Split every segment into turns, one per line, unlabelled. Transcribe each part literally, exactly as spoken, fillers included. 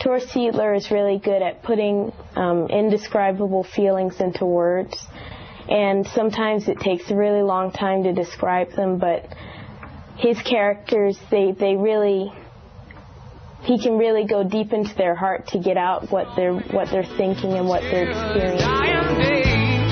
Tor Siedler is really good at putting um, indescribable feelings into words, and sometimes it takes a really long time to describe them, but his characters, they, they really, he can really go deep into their heart to get out what they're, what they're thinking and what they're experiencing.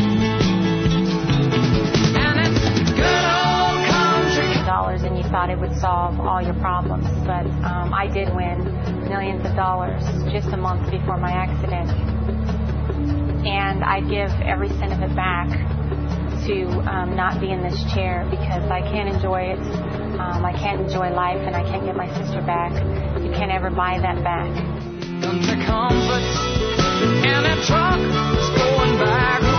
Dollars and you thought it would solve all your problems, but um, I did win millions of dollars just a month before my accident, and I give every cent of it back to um, not be in this chair because I can't enjoy it. Um, I can't enjoy life, and I can't get my sister back. You can't ever buy that back. Come to comfort, and that truck is going back home.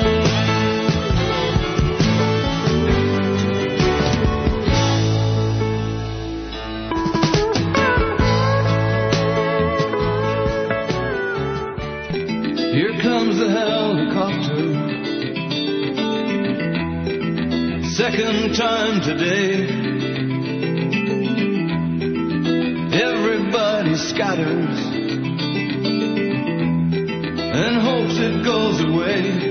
Here comes the helicopter, second time today. Everybody scatters and hopes it goes away.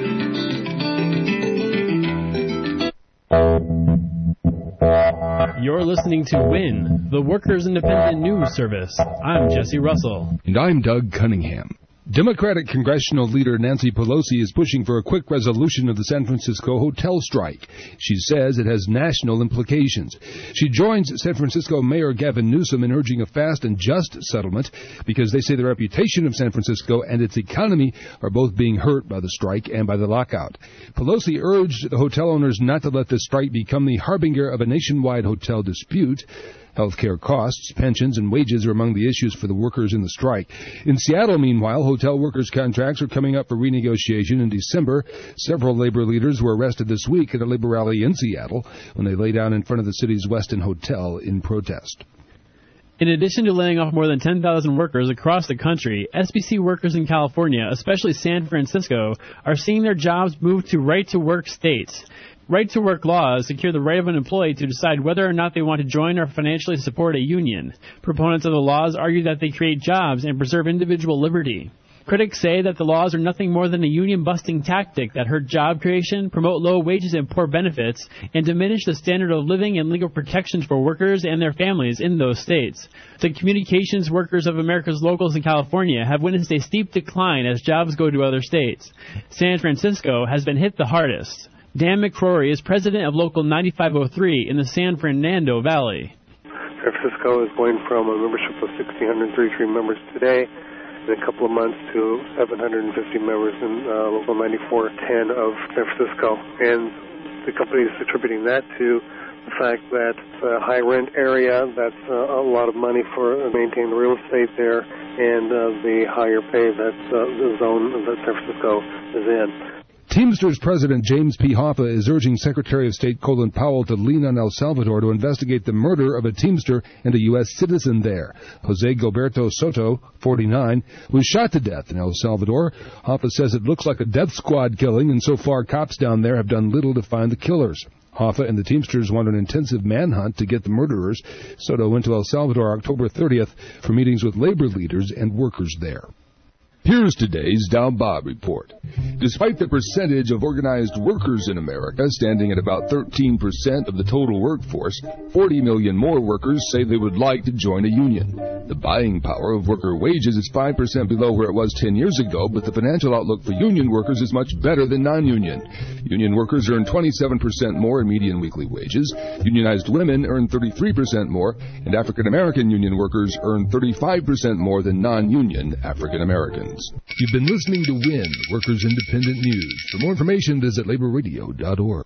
You're listening to WIN, the Workers' Independent News Service. I'm Jesse Russell.
And I'm Doug Cunningham. Democratic congressional leader Nancy Pelosi is pushing for a quick resolution of the San Francisco hotel strike. She says it has national implications. She joins San Francisco Mayor Gavin Newsom in urging a fast and just settlement because they say the reputation of San Francisco and its economy are both being hurt by the strike and by the lockout. Pelosi urged the hotel owners not to let the strike become the harbinger of a nationwide hotel dispute. Healthcare costs, pensions, and wages are among the issues for the workers in the strike. In Seattle, meanwhile, hotel workers' contracts are coming up for renegotiation in December. Several labor leaders were arrested this week at a labor rally in Seattle when they lay down in front of the city's Westin Hotel in protest.
In addition to laying off more than ten thousand workers across the country, S B C workers in California, especially San Francisco, are seeing their jobs move to right-to-work states. Right-to-work laws secure the right of an employee to decide whether or not they want to join or financially support a union. Proponents of the laws argue that they create jobs and preserve individual liberty. Critics say that the laws are nothing more than a union-busting tactic that hurt job creation, promote low wages and poor benefits, and diminish the standard of living and legal protections for workers and their families in those states. The communications workers of America's locals in California have witnessed a steep decline as jobs go to other states. San Francisco has been hit the hardest. Dan McCrory is president of Local ninety-five oh three in the San Fernando Valley.
San Francisco is going from a membership of one thousand six hundred thirty-three members today in a couple of months to seven hundred fifty members in uh, Local ninety-four ten of San Francisco. And the company is attributing that to the fact that it's a high-rent area, that's uh, a lot of money for maintaining the real estate there, and uh, the higher pay that uh, the zone that San Francisco is in.
Teamsters President James P. Hoffa is urging Secretary of State Colin Powell to lean on El Salvador to investigate the murder of a Teamster and a U S citizen there. Jose Gilberto Soto, forty-nine, was shot to death in El Salvador. Hoffa says it looks like a death squad killing, and so far cops down there have done little to find the killers. Hoffa and the Teamsters want an intensive manhunt to get the murderers. Soto went to El Salvador October thirtieth for meetings with labor leaders and workers there. Here's today's Dow Bob report. Despite the percentage of organized workers in America standing at about thirteen percent of the total workforce, forty million more workers say they would like to join a union. The buying power of worker wages is five percent below where it was ten years ago, but the financial outlook for union workers is much better than non-union. Union workers earn twenty-seven percent more in median weekly wages. Unionized women earn thirty-three percent more, and African-American union workers earn thirty-five percent more than non-union African-Americans. You've been listening to WIN, Workers Independent News. For more information, visit labor radio dot org.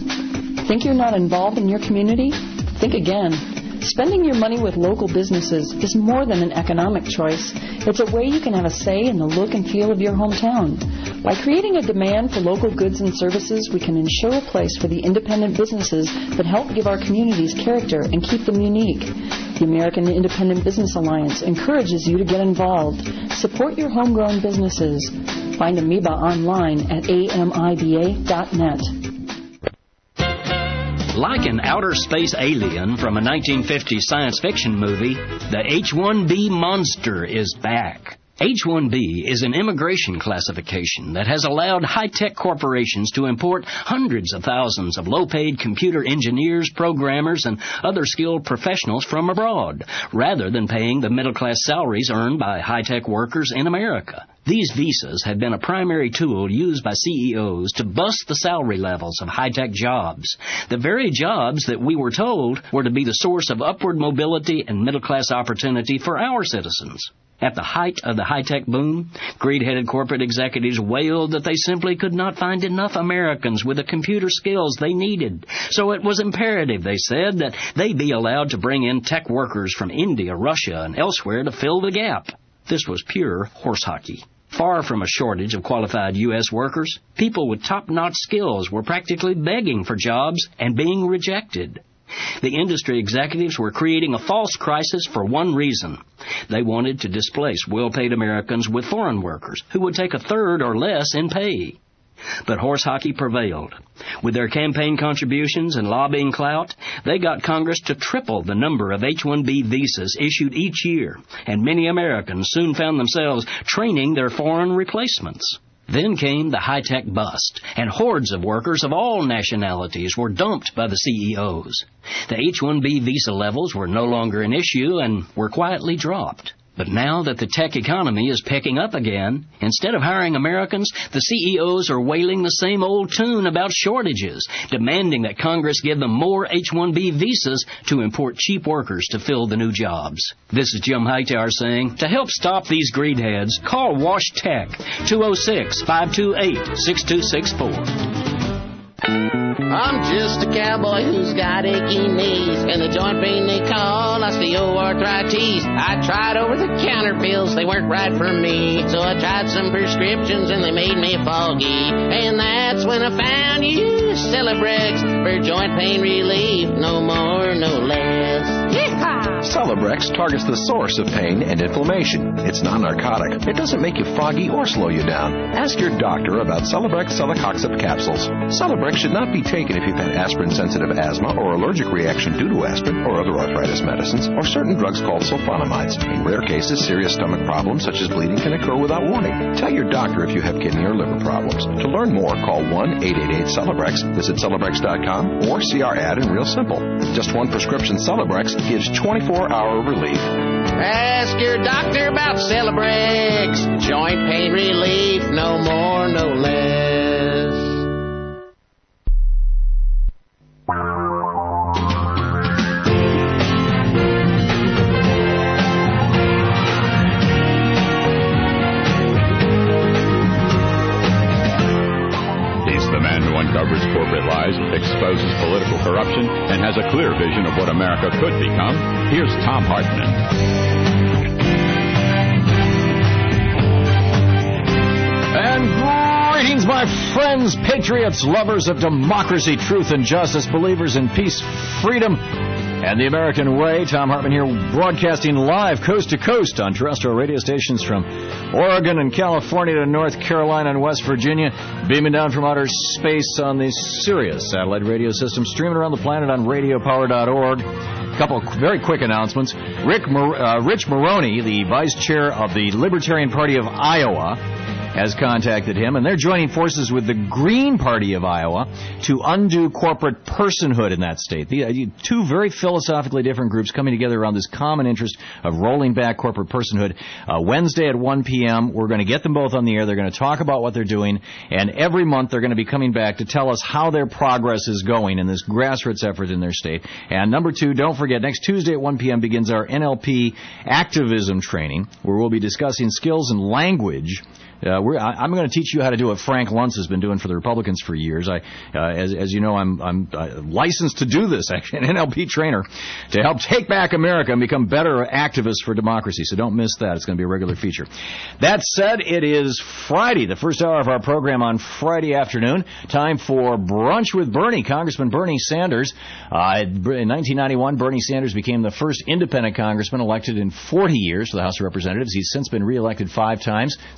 Think you're not involved in your community? Think again. Spending your money with local businesses is more than an economic choice. It's a way you can have a say in the look and feel of your hometown. By creating a demand for local goods and services, we can ensure a place for the independent businesses that help give our communities character and keep them unique. The American Independent Business Alliance encourages you to get involved. Support your homegrown businesses. Find Amoeba online at A M I B A dot net.
Like an outer space alien from a nineteen fifties science fiction movie, the H one B monster is back. H one B is an immigration classification that has allowed high-tech corporations to import hundreds of thousands of low-paid computer engineers, programmers, and other skilled professionals from abroad, rather than paying the middle-class salaries earned by high-tech workers in America. These visas have been a primary tool used by C E Os to bust the salary levels of high-tech jobs, the very jobs that we were told were to be the source of upward mobility and middle-class opportunity for our citizens. At the height of the high-tech boom, greed-headed corporate executives wailed that they simply could not find enough Americans with the computer skills they needed. So it was imperative, they said, that they be allowed to bring in tech workers from India, Russia, and elsewhere to fill the gap. This was pure horse hockey. Far from a shortage of qualified U S workers, people with top-notch skills were practically begging for jobs and being rejected. The industry executives were creating a false crisis for one reason. They wanted to displace well-paid Americans with foreign workers who would take a third or less in pay. But horse hockey prevailed. With their campaign contributions and lobbying clout, they got Congress to triple the number of H one B visas issued each year, and many Americans soon found themselves training their foreign replacements. Then came the high-tech bust, and hordes of workers of all nationalities were dumped by the C E Os. The H one B visa levels were no longer an issue and were quietly dropped. But now that the tech economy is picking up again, instead of hiring Americans, the C E Os are wailing the same old tune about shortages, demanding that Congress give them more H one B visas to import cheap workers to fill the new jobs. This is Jim Hightower saying, to help stop these greedheads, call Wash Tech, two oh six, five two eight, six two six four.
I'm just a cowboy who's got achy knees, and the joint pain they call osteoarthritis. I tried over-the-counter pills, they weren't right for me, so I tried some prescriptions and they made me foggy. And that's when I found you, Celebrex, for joint pain relief, no more, no less.
Celebrex targets the source of pain and inflammation. It's non-narcotic. It doesn't make you foggy or slow you down. Ask your doctor about Celebrex celecoxib capsules. Celebrex should not be taken if you've had aspirin-sensitive asthma or allergic reaction due to aspirin or other arthritis medicines or certain drugs called sulfonamides. In rare cases, serious stomach problems such as bleeding can occur without warning. Tell your doctor if you have kidney or liver problems. To learn more, call one eight eight eight Celebrex, visit Celebrex dot com, or see our ad in Real Simple. Just one prescription Celebrex gives twenty-four hour relief.
Ask your doctor about Celebrex. Joint pain relief, no more, no less.
He's the man who uncovers corporate lies, exposes political corruption, and has a clear vision of what America could become. Here's Thom Hartmann.
And greetings, my friends, patriots, lovers of democracy, truth, and justice, believers in peace, freedom, and the American way. Thom Hartmann here, broadcasting live coast to coast on terrestrial radio stations from Oregon and California to North Carolina and West Virginia, beaming down from outer space on the Sirius satellite radio system, streaming around the planet on radio power dot org. A couple very quick announcements. Rick Mar- uh, Rich Maroney, the vice chair of the Libertarian Party of Iowa, has contacted him, and they're joining forces with the Green Party of Iowa to undo corporate personhood in that state. The, uh, two very philosophically different groups coming together around this common interest of rolling back corporate personhood. Uh, Wednesday at one p.m., we're going to get them both on the air. They're going to talk about what they're doing, and every month they're going to be coming back to tell us how their progress is going in this grassroots effort in their state. And number two, don't forget, next Tuesday at one p.m. begins our N L P activism training, where we'll be discussing skills and language. Uh, we're, I, I'm going to teach you how to do what Frank Luntz has been doing for the Republicans for years. I, uh, as, as you know, I'm, I'm uh, licensed to do this, actually, an N L P trainer, to help take back America and become better activists for democracy. So don't miss that. It's going to be a regular feature. That said, it is Friday, the first hour of our program on Friday afternoon. Time for Brunch with Bernie, Congressman Bernie Sanders. Uh, in nineteen ninety-one, Bernie Sanders became the first independent congressman elected in forty years to the House of Representatives. He's since been reelected five times, six times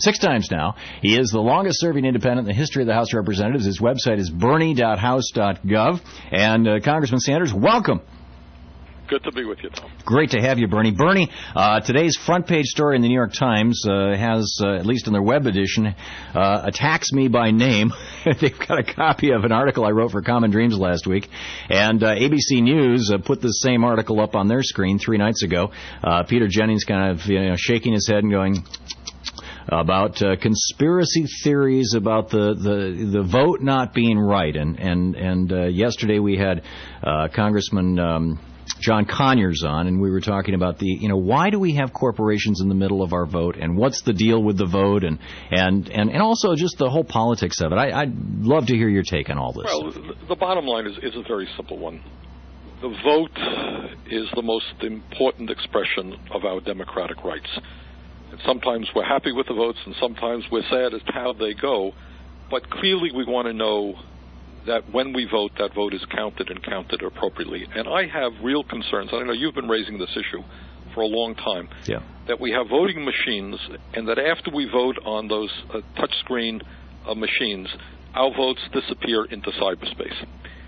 Times now. He is the longest-serving independent in the history of the House of Representatives. His website is bernie dot house dot gov. And uh, Congressman Sanders, welcome.
Good to be with you, Tom.
Great to have you, Bernie. Bernie, uh, today's front page story in the New York Times uh, has, uh, at least in their web edition, uh, attacks me by name. They've got a copy of an article I wrote for Common Dreams last week. And uh, A B C News uh, put the same article up on their screen three nights ago. Uh, Peter Jennings kind of you know, shaking his head and going about uh, conspiracy theories about the, the, the vote not being right. And, and, and uh, yesterday we had uh, Congressman... Um, John Conyers on, and we were talking about the, you know, why do we have corporations in the middle of our vote, and what's the deal with the vote, and and, and, and also just the whole politics of it. I, I'd love to hear your take on all this.
Well, the bottom line is, is a very simple one. The vote is the most important expression of our democratic rights. And sometimes we're happy with the votes, and sometimes we're sad as to how they go, but clearly we want to know that when we vote, that vote is counted and counted appropriately. And I have real concerns, and I know you've been raising this issue for a long time,
yeah.
that we have voting machines, and that after we vote on those uh, touchscreen uh, machines, our votes disappear into cyberspace.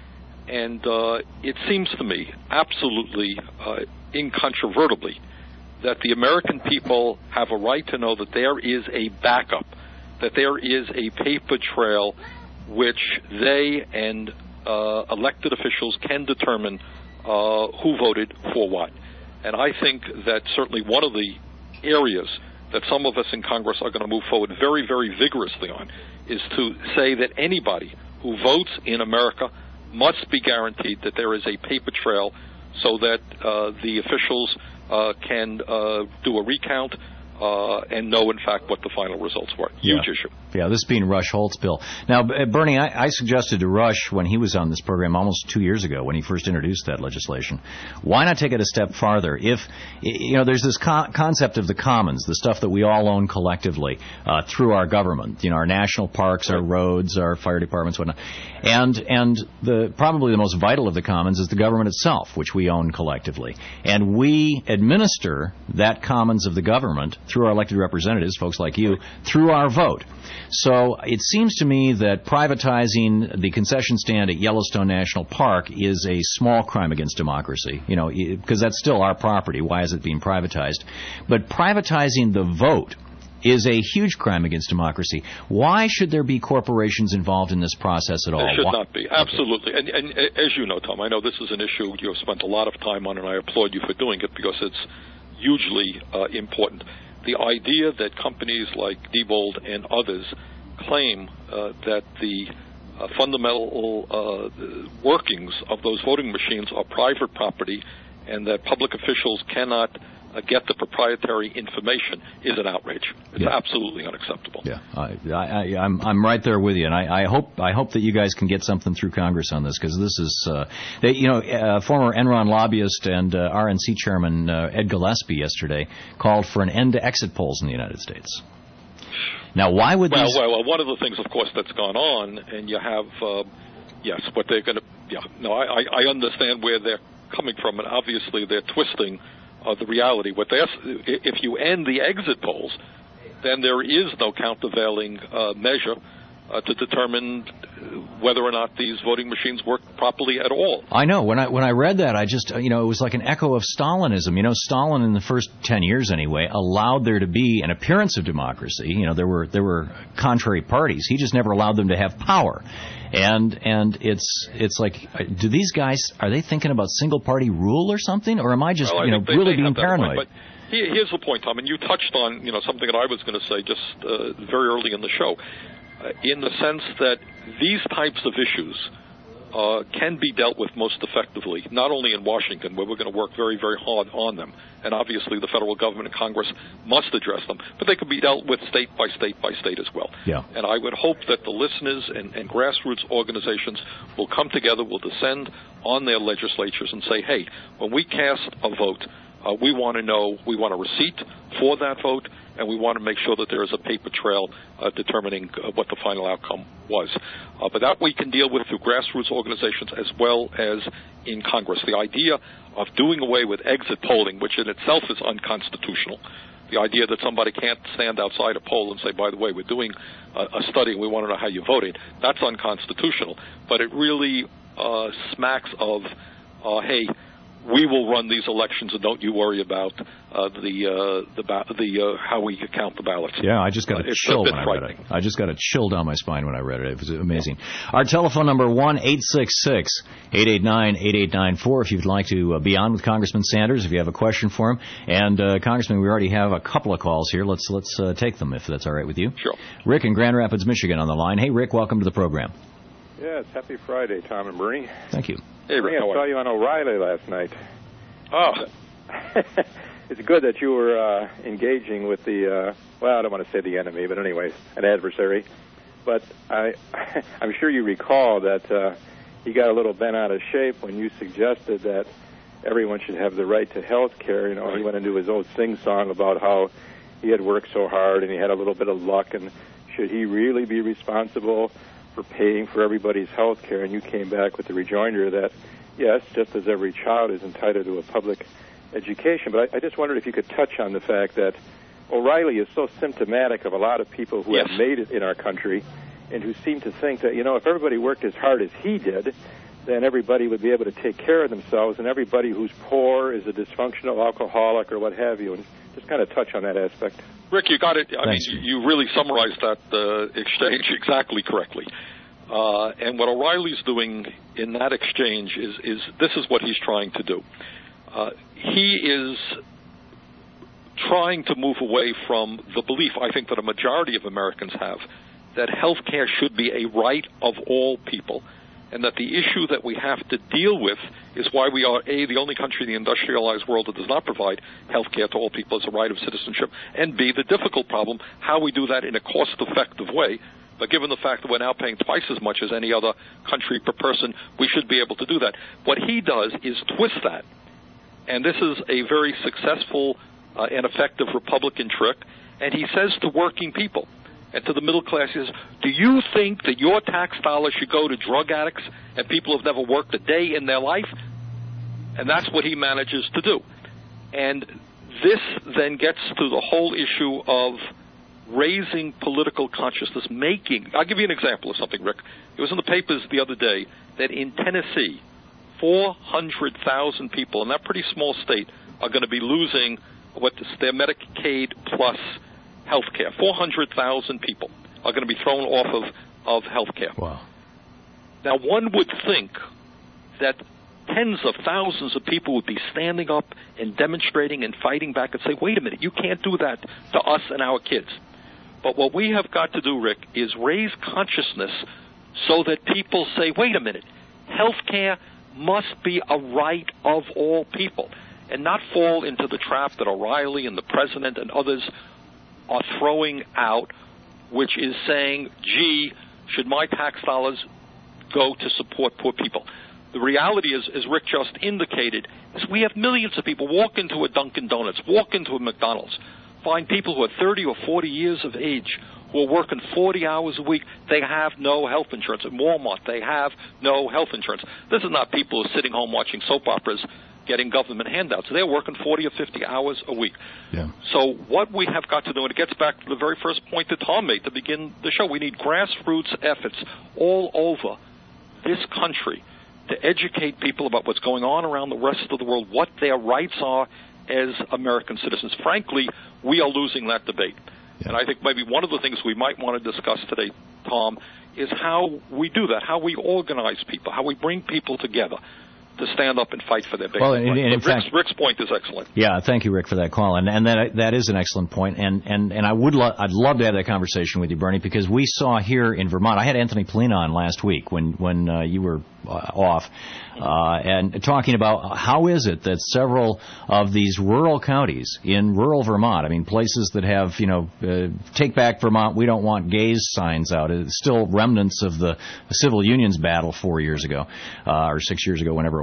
And uh, it seems to me, absolutely uh, incontrovertibly, that the American people have a right to know that there is a backup, that there is a paper trail which they and uh, elected officials can determine uh, who voted for what. And I think that certainly one of the areas that some of us in Congress are going to move forward very, very vigorously on is to say that anybody who votes in America must be guaranteed that there is a paper trail so that uh, the officials uh, can uh, do a recount Uh, and know, in fact, what the final results were. Huge
yeah.
issue.
Yeah, this being Rush Holt's bill. Now, Bernie, I, I suggested to Rush when he was on this program almost two years ago when he first introduced that legislation, why not take it a step farther? If, you know, there's this con- concept of the commons, the stuff that we all own collectively uh, through our government, you know, our national parks, our roads, our fire departments, whatnot. And, and the probably the most vital of the commons is the government itself, which we own collectively. And we administer that commons of the government through our elected representatives, folks like you, through our vote. So it seems to me that privatizing the concession stand at Yellowstone National Park is a small crime against democracy, you know, because that's still our property. Why is it being privatized? But privatizing the vote is a huge crime against democracy. Why should there be corporations involved in this process at all?
There should
Why?
not be. Absolutely. And, and as you know, Tom, I know this is an issue you have spent a lot of time on, and I applaud you for doing it because it's hugely uh, important. The idea that companies like Diebold and others claim uh, that the uh, fundamental uh, workings of those voting machines are private property and that public officials cannot uh, get the proprietary information is an outrage. It's
yeah.
absolutely unacceptable.
Yeah, I, I, I'm I'm right there with you, and I, I hope I hope that you guys can get something through Congress on this because this is, uh, they, you know, uh, former Enron lobbyist and uh, R N C chairman uh, Ed Gillespie yesterday called for an end to exit polls in the United States. Now, why would
well,
these?
Well, well, one of the things, of course, that's gone on, and you have, uh, yes, what they're going to, yeah, no, I, I understand where they're coming from, and obviously they're twisting uh, the reality. What they, if you end the exit polls, then there is no countervailing uh, measure uh, to determine whether or not these voting machines work properly at all.
I know. When I when I read that, I just, you know, it was like an echo of Stalinism. You know, Stalin in the first ten years anyway allowed there to be an appearance of democracy. You know, there were there were contrary parties. He just never allowed them to have power. And and it's it's like, do these guys, are they thinking about single party rule or something, or am I just
well, I
you know
they,
really
they
being
Point,
paranoid?
but here's the point, Tom, and you touched on you know something that I was going to say just uh, very early in the show. Uh, in the sense that these types of issues uh, can be dealt with most effectively, not only in Washington, where we're going to work very, very hard on them, and obviously the federal government and Congress must address them, but they can be dealt with state by state by state as well.
Yeah.
And I would hope that the listeners and, and grassroots organizations will come together, will descend on their legislatures and say, hey, when we cast a vote, Uh, we want to know, we want a receipt for that vote, and we want to make sure that there is a paper trail uh, determining uh, what the final outcome was. Uh, but that we can deal with through grassroots organizations as well as in Congress. The idea of doing away with exit polling, which in itself is unconstitutional, the idea that somebody can't stand outside a poll and say, by the way, we're doing a, a study and we want to know how you voted, that's unconstitutional. But it really uh, smacks of, uh, hey, we will run these elections, and don't you worry about uh, the uh, the ba- the uh, how we count the ballots.
Yeah, I just got a
uh,
chill when I read it. I just got a chill down my spine when I read it. It was amazing. Our telephone number one eight six six, eight eight nine, eight eight nine four. If you'd like to uh, be on with Congressman Sanders, if you have a question for him, and uh, Congressman, we already have a couple of calls here. Let's let's uh, take them if that's all right with you.
Sure.
Rick in Grand Rapids, Michigan, on the line. Hey, Rick, welcome to the program.
Yes, happy Friday, Tom and Bernie.
Thank you.
Hey, Rick,
I saw you on O'Reilly last night.
Oh.
It's good that you were uh, engaging with the, uh, well, I don't want to say the enemy, but anyways, an adversary. But I, I'm sure you recall that uh, he got a little bent out of shape when you suggested that everyone should have the right to health care. You know, right. He went into his old sing-song about how he had worked so hard and he had a little bit of luck, and should he really be responsible for paying for everybody's health care? And you came back with the rejoinder that, yes, just as every child is entitled to a public education. But I, I just wondered if you could touch on the fact that O'Reilly is so symptomatic of a lot of people who
yes.
have made it in our country and who seem to think that, you know, if everybody worked as hard as he did, then everybody would be able to take care of themselves, and everybody who's poor is a dysfunctional alcoholic or what have you. And just kind of touch on that aspect.
Rick, you got it. I
Thanks.
mean, you really summarized that uh, exchange exactly correctly. Uh, and what O'Reilly's doing in that exchange is, is this is what he's trying to do. Uh, he is trying to move away from the belief, I think, that a majority of Americans have, that health care should be a right of all people, and that the issue that we have to deal with is why we are, A, the only country in the industrialized world that does not provide health care to all people as a right of citizenship, and B, the difficult problem, how we do that in a cost-effective way. But given the fact that we're now paying twice as much as any other country per person, we should be able to do that. What he does is twist that. And this is a very successful uh, and effective Republican trick. And he says to working people and to the middle class, he says, do you think that your tax dollars should go to drug addicts and people who have never worked a day in their life? And that's what he manages to do. And this then gets to the whole issue of raising political consciousness, making, I'll give you an example of something, Rick. It was in the papers the other day that in Tennessee, four hundred thousand people in that pretty small state are going to be losing what is their Medicaid plus health care. four hundred thousand people are going to be thrown off of, of health care.
Wow.
Now, one would think that tens of thousands of people would be standing up and demonstrating and fighting back and say, wait a minute, you can't do that to us and our kids. But what we have got to do, Rick, is raise consciousness so that people say, wait a minute, health care must be a right of all people, and not fall into the trap that O'Reilly and the president and others are throwing out, which is saying, gee, should my tax dollars go to support poor people? The reality is, as Rick just indicated, is we have millions of people walk into a Dunkin' Donuts, walk into a McDonald's, find people who are thirty or forty years of age who are working forty hours a week. They have no health insurance. At Walmart, they have no health insurance. This is not people who are sitting home watching soap operas getting government handouts. They're working forty or fifty hours a week.
Yeah.
So what we have got to do, and it gets back to the very first point that Tom made to begin the show, we need grassroots efforts all over this country to educate people about what's going on around the rest of the world, what their rights are as American citizens. Frankly, we are losing that debate. Yeah. And I think maybe one of the things we might want to discuss today, Tom, is how we do that, how we organize people, how we bring people together to stand up and fight for their basic
well, and,
rights.
and in
Rick's,
fact,
Rick's point is excellent.
Yeah, thank you, Rick, for that call, and and that that is an excellent point, and and and I would lo- I'd love to have that conversation with you, Bernie, because we saw here in Vermont. I had Anthony Polina on last week when when uh, you were uh, off, uh, and talking about how is it that several of these rural counties in rural Vermont, I mean places that have, you know, uh, take back Vermont, we don't want gays signs out. It's still remnants of the civil unions battle four years ago uh, or six years ago, whenever it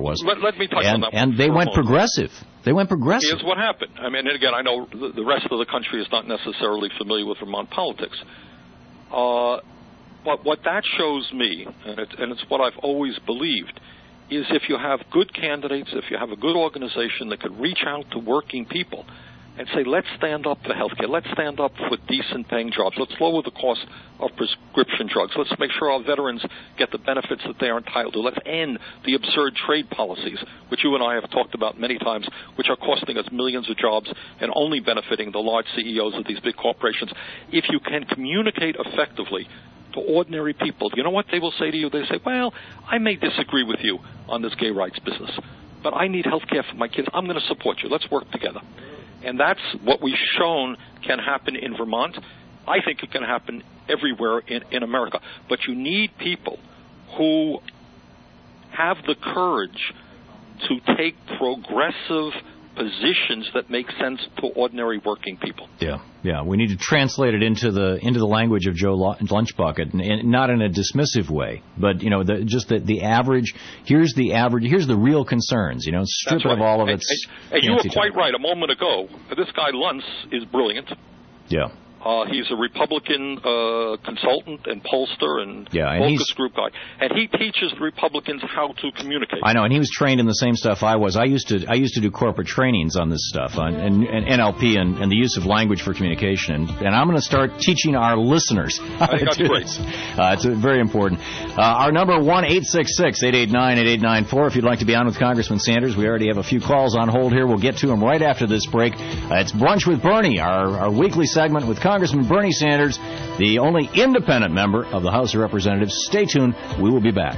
was.
Let, let me touch
and,
on that.
And they went progressive. They went progressive.
Here's what happened. I mean, and again, I know the, the rest of the country is not necessarily familiar with Vermont politics. Uh, but what that shows me, and, it, and it's what I've always believed, is if you have good candidates, if you have a good organization that could reach out to working people and say, let's stand up for health care, let's stand up for decent paying jobs, let's lower the cost of prescription drugs, let's make sure our veterans get the benefits that they are entitled to, let's end the absurd trade policies, which you and I have talked about many times, which are costing us millions of jobs and only benefiting the large C E Os of these big corporations. If you can communicate effectively to ordinary people, you know what they will say to you? They say, well, I may disagree with you on this gay rights business, but I need health care for my kids. I'm going to support you. Let's work together. And that's what we've shown can happen in Vermont. I think it can happen everywhere in, in America. But you need people who have the courage to take progressive positions that make sense to ordinary working people.
Yeah, yeah. We need to translate it into the into the language of Joe Lunchbucket, and, and not in a dismissive way, but you know, the, just the, the average. Here's the average. Here's the real concerns. You know, strip it of all of its.
And, and you were quite right a moment ago. This guy Luntz is brilliant.
Yeah.
Uh, he's a Republican uh, consultant and pollster and,
yeah, and
focus group guy, and he teaches the Republicans how to communicate.
I know, and he was trained in the same stuff I was. I used to I used to do corporate trainings on this stuff, on, and, and N L P and, and the use of language for communication, and, and I'm going to start teaching our listeners how
I think
to do
that's great.
this. Uh, it's very important. Uh, our number one eight six six, eight eight nine, eight eight nine four. If you'd like to be on with Congressman Sanders, we already have a few calls on hold here. We'll get to them right after this break. Uh, it's Brunch with Bernie, our, our weekly segment with Congressman Bernie Sanders, the only independent member of the House of Representatives. Stay tuned. We will be back.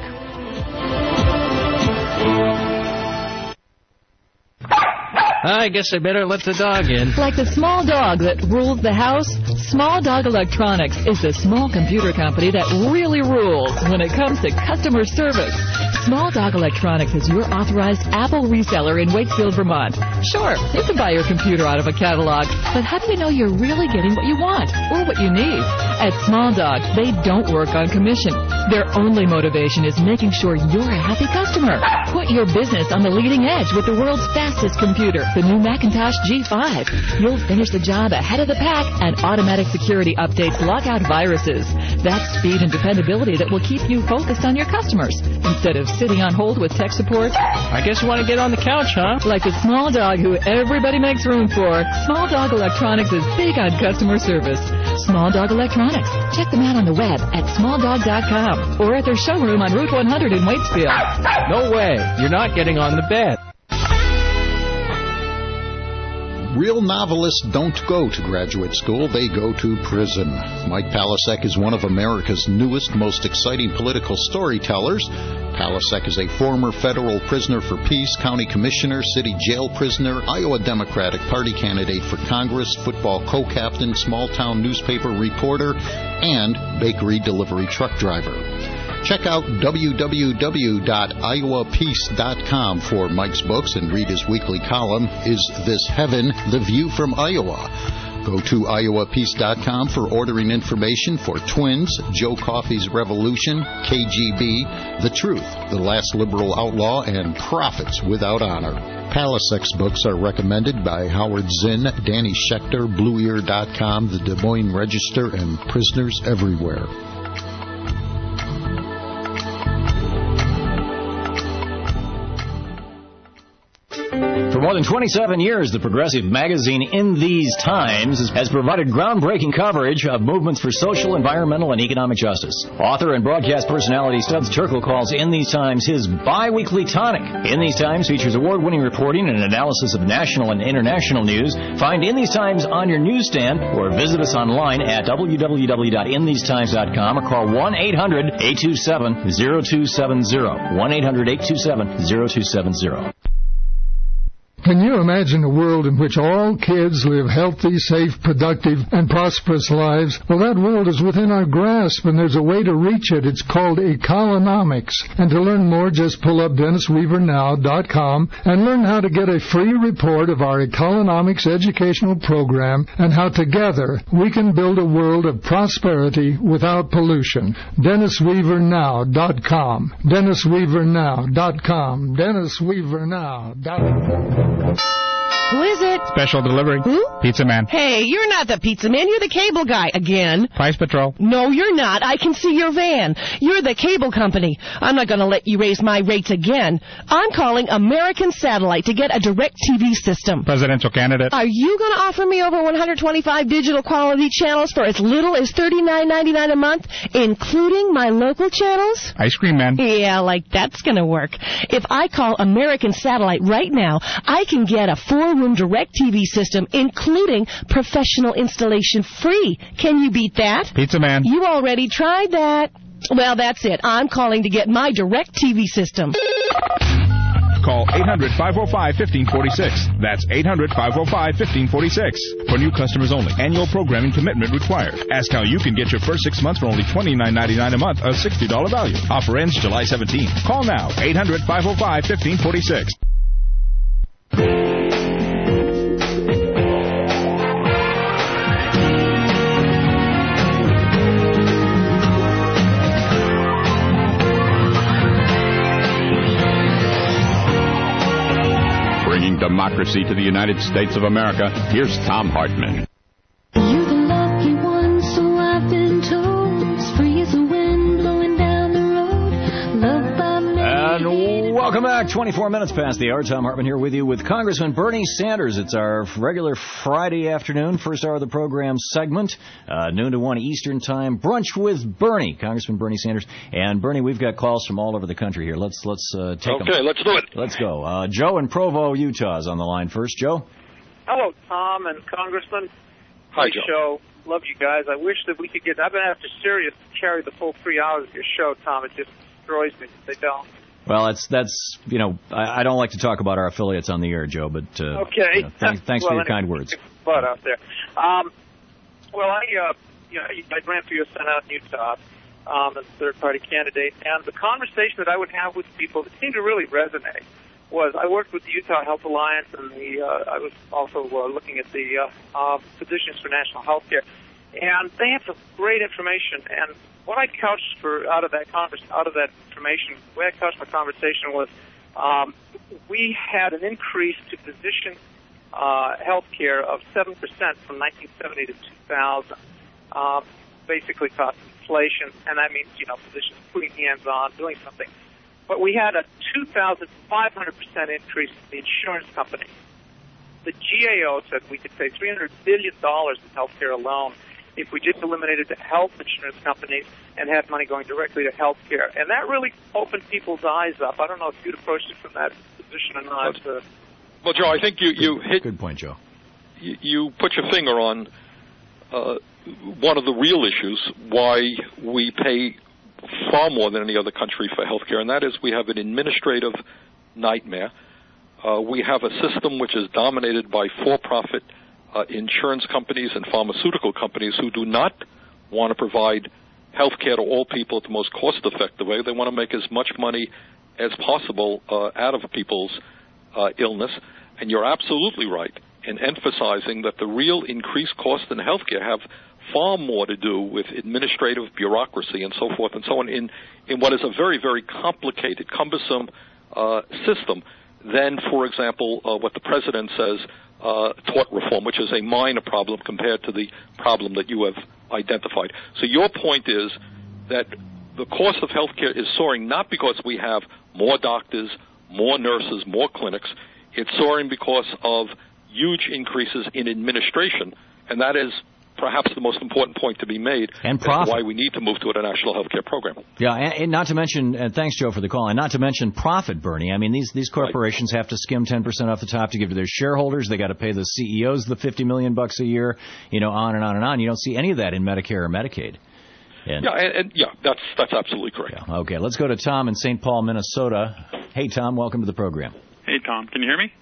I guess I better let the dog in.
Like the small dog that rules the house, Small Dog Electronics is the small computer company that really rules when it comes to customer service. Small Dog Electronics is your authorized Apple reseller in Wakefield, Vermont. Sure, you can buy your computer out of a catalog, but how do you know you're really getting what you want or what you need? At Small Dog, they don't work on commission. Their only motivation is making sure you're a happy customer. Put your business on the leading edge with the world's fastest computer, the new Macintosh G five. You'll finish the job ahead of the pack, and automatic security updates lock out viruses. That's speed and dependability that will keep you focused on your customers instead of sitting on hold with tech support.
I guess you want to get on the couch, huh?
Like the Small Dog who everybody makes room for, Small Dog Electronics is big on customer service. Small Dog Electronics. Check them out on the web at small dog dot com or at their showroom on Route one hundred in Waitsfield.
No way. You're not getting on the bed.
Real novelists don't go to graduate school, they go to prison. Mike Palasek is one of America's newest, most exciting political storytellers. Palasek is a former federal prisoner for peace, county commissioner, city jail prisoner, Iowa Democratic Party candidate for Congress, football co-captain, small-town newspaper reporter, and bakery delivery truck driver. Check out w w w dot iowa peace dot com for Mike's books and read his weekly column, Is This Heaven? The View from Iowa. Go to iowa peace dot com for ordering information for Twins, Joe Coffey's Revolution, K G B, The Truth, The Last Liberal Outlaw, and Profits Without Honor. Palasek's books are recommended by Howard Zinn, Danny Schechter, blue ear dot com, the Des Moines Register, and Prisoners Everywhere.
For more than twenty-seven years, the progressive magazine In These Times has provided groundbreaking coverage of movements for social, environmental, and economic justice. Author and broadcast personality Studs Terkel calls In These Times his bi-weekly tonic. In These Times features award-winning reporting and analysis of national and international news. Find In These Times on your newsstand or visit us online at w w w dot in these times dot com or call one eight hundred eight two seven zero two seven zero. one eight hundred eight two seven zero two seven zero.
Can you imagine a world in which all kids live healthy, safe, productive, and prosperous lives? Well, that world is within our grasp, and there's a way to reach it. It's called Ecolonomics. And to learn more, just pull up Dennis Weaver Now dot com and learn how to get a free report of our Ecolonomics educational program and how together we can build a world of prosperity without pollution. Dennis Weaver Now dot com. Dennis Weaver Now dot com. Dennis Weaver Now dot com.
Who is it?
Special delivery.
Who?
Pizza Man.
Hey, you're not the pizza man. You're the cable guy again.
Price Patrol.
No, you're not. I can see your van. You're the cable company. I'm not going to let you raise my rates again. I'm calling American Satellite to get a direct T V system.
Presidential candidate.
Are you going to offer me over one hundred twenty-five digital quality channels for as little as thirty-nine ninety-nine a month, including my local channels?
Ice Cream Man.
Yeah, like that's going to work. If I call American Satellite right now, I can get a four-room direct T V system, including professional installation free. Can you beat that?
Pizza Man.
You already tried that. Well, that's it. I'm calling to get my direct T V system.
Call eight hundred, five oh five, one five four six. That's eight hundred, five oh five, one five four six. For new customers only. Annual programming commitment required. Ask how you can get your first six months for only twenty-nine ninety-nine a month, a sixty dollars value. Offer ends July seventeenth. Call now. eight hundred, five oh five, one five four six.
Democracy to the United States of America. Here's Tom Hartman.
You're the lucky one, so I've been told. It's free as the wind blowing down the road. Loved by many.
And welcome back. twenty-four minutes past the hour. Tom Hartman here with you with Congressman Bernie Sanders. It's our regular Friday afternoon, first hour of the program segment, uh, noon to one Eastern time. Brunch with Bernie, Congressman Bernie Sanders. And Bernie, we've got calls from all over the country here. Let's let's uh, take them.
Okay, let's do it.
Let's go. Uh, Joe in Provo, Utah is on the line first. Joe?
Hello, Tom and Congressman.
Hi,
Great
Joe.
show. Love you guys. I wish that we could get... I've been after Sirius to carry the full three hours of your show, Tom. It just destroys me if they don't.
Well, that's, that's you know, I, I don't like to talk about our affiliates on the air, Joe, but uh,
okay.
you know, thanks, thanks
well,
for your
anyway,
kind words.
Butt out there. Um, well, I, uh, you know, I ran for U S Senate in Utah um, as a third-party candidate, and the conversation that I would have with people that seemed to really resonate was I worked with the Utah Health Alliance, and the uh, I was also uh, looking at the uh, uh, Physicians for National Health Care, and they have some great information. And what I couched for out of that converse, out of that information, the way I couched my conversation was um, we had an increase to physician uh, health care of seven percent from nineteen seventy to two thousand, uh, basically cost inflation, and that means, you know, physicians putting hands on, doing something. But we had a two thousand five hundred percent increase in the insurance companies. The G A O said we could save three hundred billion dollars in health care alone if we just eliminated the health insurance companies and had money going directly to health care. And that really opened people's eyes up. I don't know if you'd approached it from that position or not. Uh,
well, Joe, I think you, you hit...
Good point, Joe.
You, you put your finger on uh, one of the real issues why we pay far more than any other country for health care, and that is we have an administrative nightmare. Uh, we have a system which is dominated by for-profit uh, insurance companies and pharmaceutical companies who do not want to provide health care to all people at the most cost-effective way. They want to make as much money as possible uh, out of people's uh, illness. And you're absolutely right in emphasizing that the real increased cost in health care have far more to do with administrative bureaucracy and so forth and so on in, in what is a very, very complicated, cumbersome uh, system than, for example, uh, what the president says, uh, tort reform, which is a minor problem compared to the problem that you have identified. So your point is that the cost of health care is soaring not because we have more doctors, more nurses, more clinics. It's soaring because of huge increases in administration, and that is perhaps the most important point to be made,
and profit.
Why we need to move to a national health care program.
Yeah, and, and not to mention, and thanks, Joe, for the call, and not to mention profit, Bernie. I mean, these these corporations right. have to skim ten percent off the top to give to their shareholders. They got to pay the C E Os the fifty million bucks a year, you know, on and on and on. You don't see any of that in Medicare or Medicaid. And,
yeah, and, and yeah, that's that's absolutely correct.
Yeah, okay, let's go to Tom in Saint Paul, Minnesota. Hey, Tom, welcome to the program.
Hey, Tom, can you hear me?
Yeah.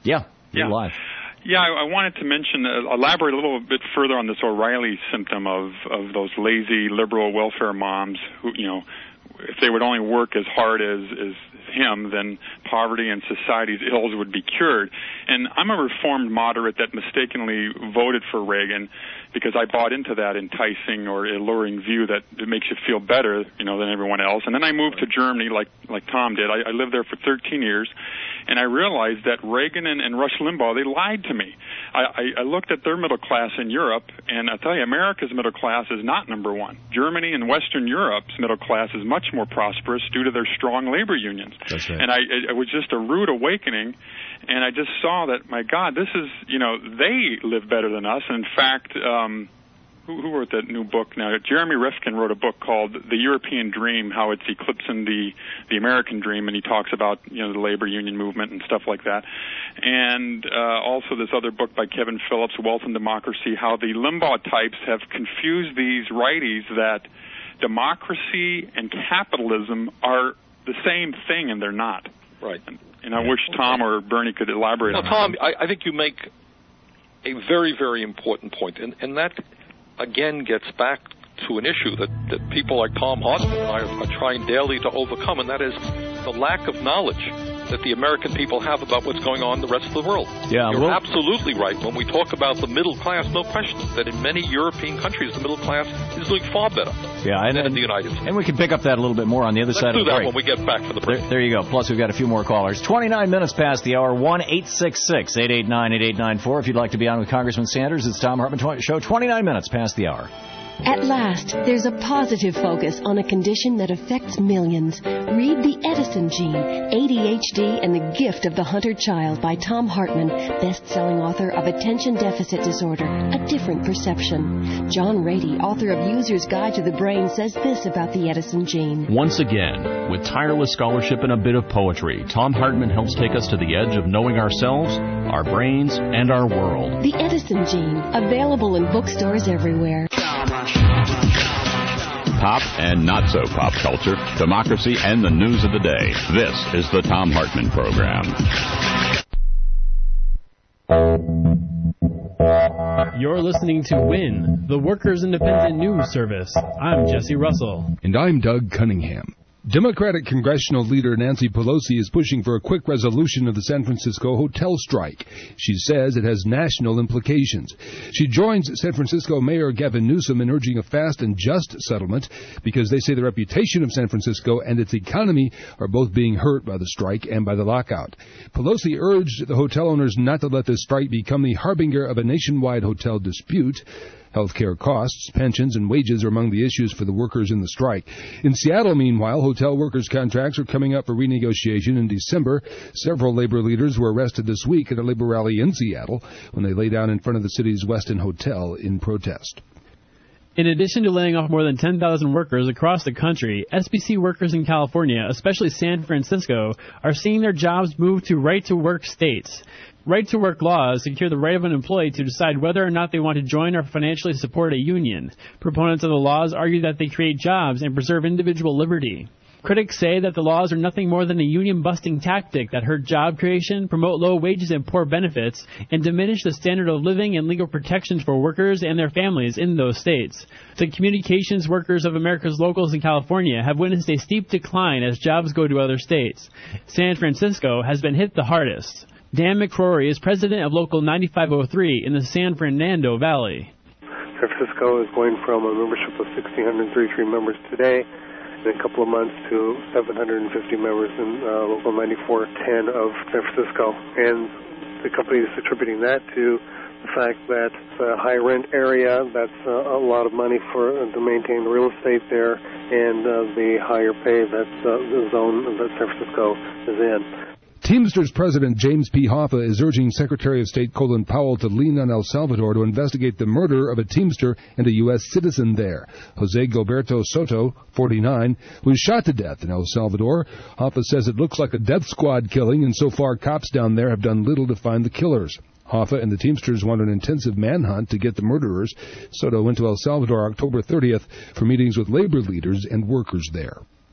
You're
Yeah.
live.
Yeah, I, I wanted to mention, uh, elaborate a little bit further on this O'Reilly symptom of, of those lazy liberal welfare moms who, you know, if they would only work as hard as, as him, then poverty and society's ills would be cured. And I'm a reformed moderate that mistakenly voted for Reagan because I bought into that enticing or alluring view that it makes you feel better, you know, than everyone else. And then I moved to Germany like like Tom did. I, I lived there for thirteen years, and I realized that Reagan and, and Rush Limbaugh, they lied to me. I, I, I looked at their middle class in Europe, and I'll tell you, America's middle class is not number one. Germany and Western Europe's middle class is much more prosperous due to their strong labor unions.
That's right.
And I, it, it was just a rude awakening, and I just saw that, my God, this is, you know, they live better than us. In fact, um, who, who wrote that new book now? Jeremy Rifkin wrote a book called The European Dream, how it's eclipsing the, the American dream, and he talks about, you know, the labor union movement and stuff like that. And uh, also this other book by Kevin Phillips, Wealth and Democracy, how the Limbaugh types have confused these righties that democracy and capitalism are the same thing, and they're not.
Right.
And, and I wish Tom or Bernie could elaborate
Well,
on
Tom,
that.
I, I think you make a very, very important point, and, and that, again, gets back to an issue that, that people like Tom Hartman and I are, are trying daily to overcome, and that is the lack of knowledge that the American people have about what's going on in the rest of the world.
Yeah,
You're
well,
absolutely right. When we talk about the middle class, no question that in many European countries, the middle class is doing far better
Yeah, and,
than in
and,
the United States.
and we can pick up that a little bit more on the other
Let's
side
do
of the
that
break.
when we get back from the break.
There, there you go. Plus, we've got a few more callers. twenty-nine minutes past the hour. one eight six six, eight eight nine, eight eight nine four. If you'd like to be on with Congressman Sanders, it's Tom Hartman Show. twenty-nine minutes past the hour.
At last, there's a positive focus on a condition that affects millions. Read The Edison Gene, A D H D and the Gift of the Hunter Child by Tom Hartman, best-selling author of Attention Deficit Disorder, A Different Perception. John Rady, author of User's Guide to the Brain, says this about the Edison Gene.
Once again, with tireless scholarship and a bit of poetry, Tom Hartman helps take us to the edge of knowing ourselves, our brains, and our world.
The Edison Gene, available in bookstores everywhere.
Pop and not so pop culture, democracy, and the news of the day. This is the Tom Hartman Program.
You're listening to WIN, the Workers' Independent News Service. I'm Jesse Russell.
And I'm Doug Cunningham. Democratic congressional leader Nancy Pelosi is pushing for a quick resolution of the San Francisco hotel strike. She says it has national implications. She joins San Francisco Mayor Gavin Newsom in urging a fast and just settlement because they say the reputation of San Francisco and its economy are both being hurt by the strike and by the lockout. Pelosi urged the hotel owners not to let this strike become the harbinger of a nationwide hotel dispute. Healthcare costs, pensions, and wages are among the issues for the workers in the strike. In Seattle, meanwhile, hotel workers' contracts are coming up for renegotiation in December. Several labor leaders were arrested this week at a labor rally in Seattle when they lay down in front of the city's Westin Hotel in protest.
In addition to laying off more than ten thousand workers across the country, S B C workers in California, especially San Francisco, are seeing their jobs move to right-to-work states. Right-to-work laws secure the right of an employee to decide whether or not they want to join or financially support a union. Proponents of the laws argue that they create jobs and preserve individual liberty. Critics say that the laws are nothing more than a union-busting tactic that hurt job creation, promote low wages and poor benefits, and diminish the standard of living and legal protections for workers and their families in those states. The communications workers of America's locals in California have witnessed a steep decline as jobs go to other states. San Francisco has been hit the hardest. Dan McCrory is president of Local ninety-five oh three in the San Fernando Valley.
San Francisco is going from a membership of one thousand six hundred thirty-three members today in a couple of months to seven hundred fifty members in uh, Local ninety-four ten of San Francisco. And the company is attributing that to the fact that it's a high-rent area, that's uh, a lot of money for uh, to maintain the real estate there, and uh, the higher pay that uh, the zone that San Francisco is in.
Teamsters President James P. Hoffa is urging Secretary of State Colin Powell to lean on El Salvador to investigate the murder of a Teamster and a U S citizen there. Jose Gilberto Soto, forty-nine, was shot to death in El Salvador. Hoffa says it looks like a death squad killing, and so far cops down there have done little to find the killers. Hoffa and the Teamsters want an intensive manhunt to get the murderers. Soto went to El Salvador October thirtieth for meetings with labor leaders and workers there.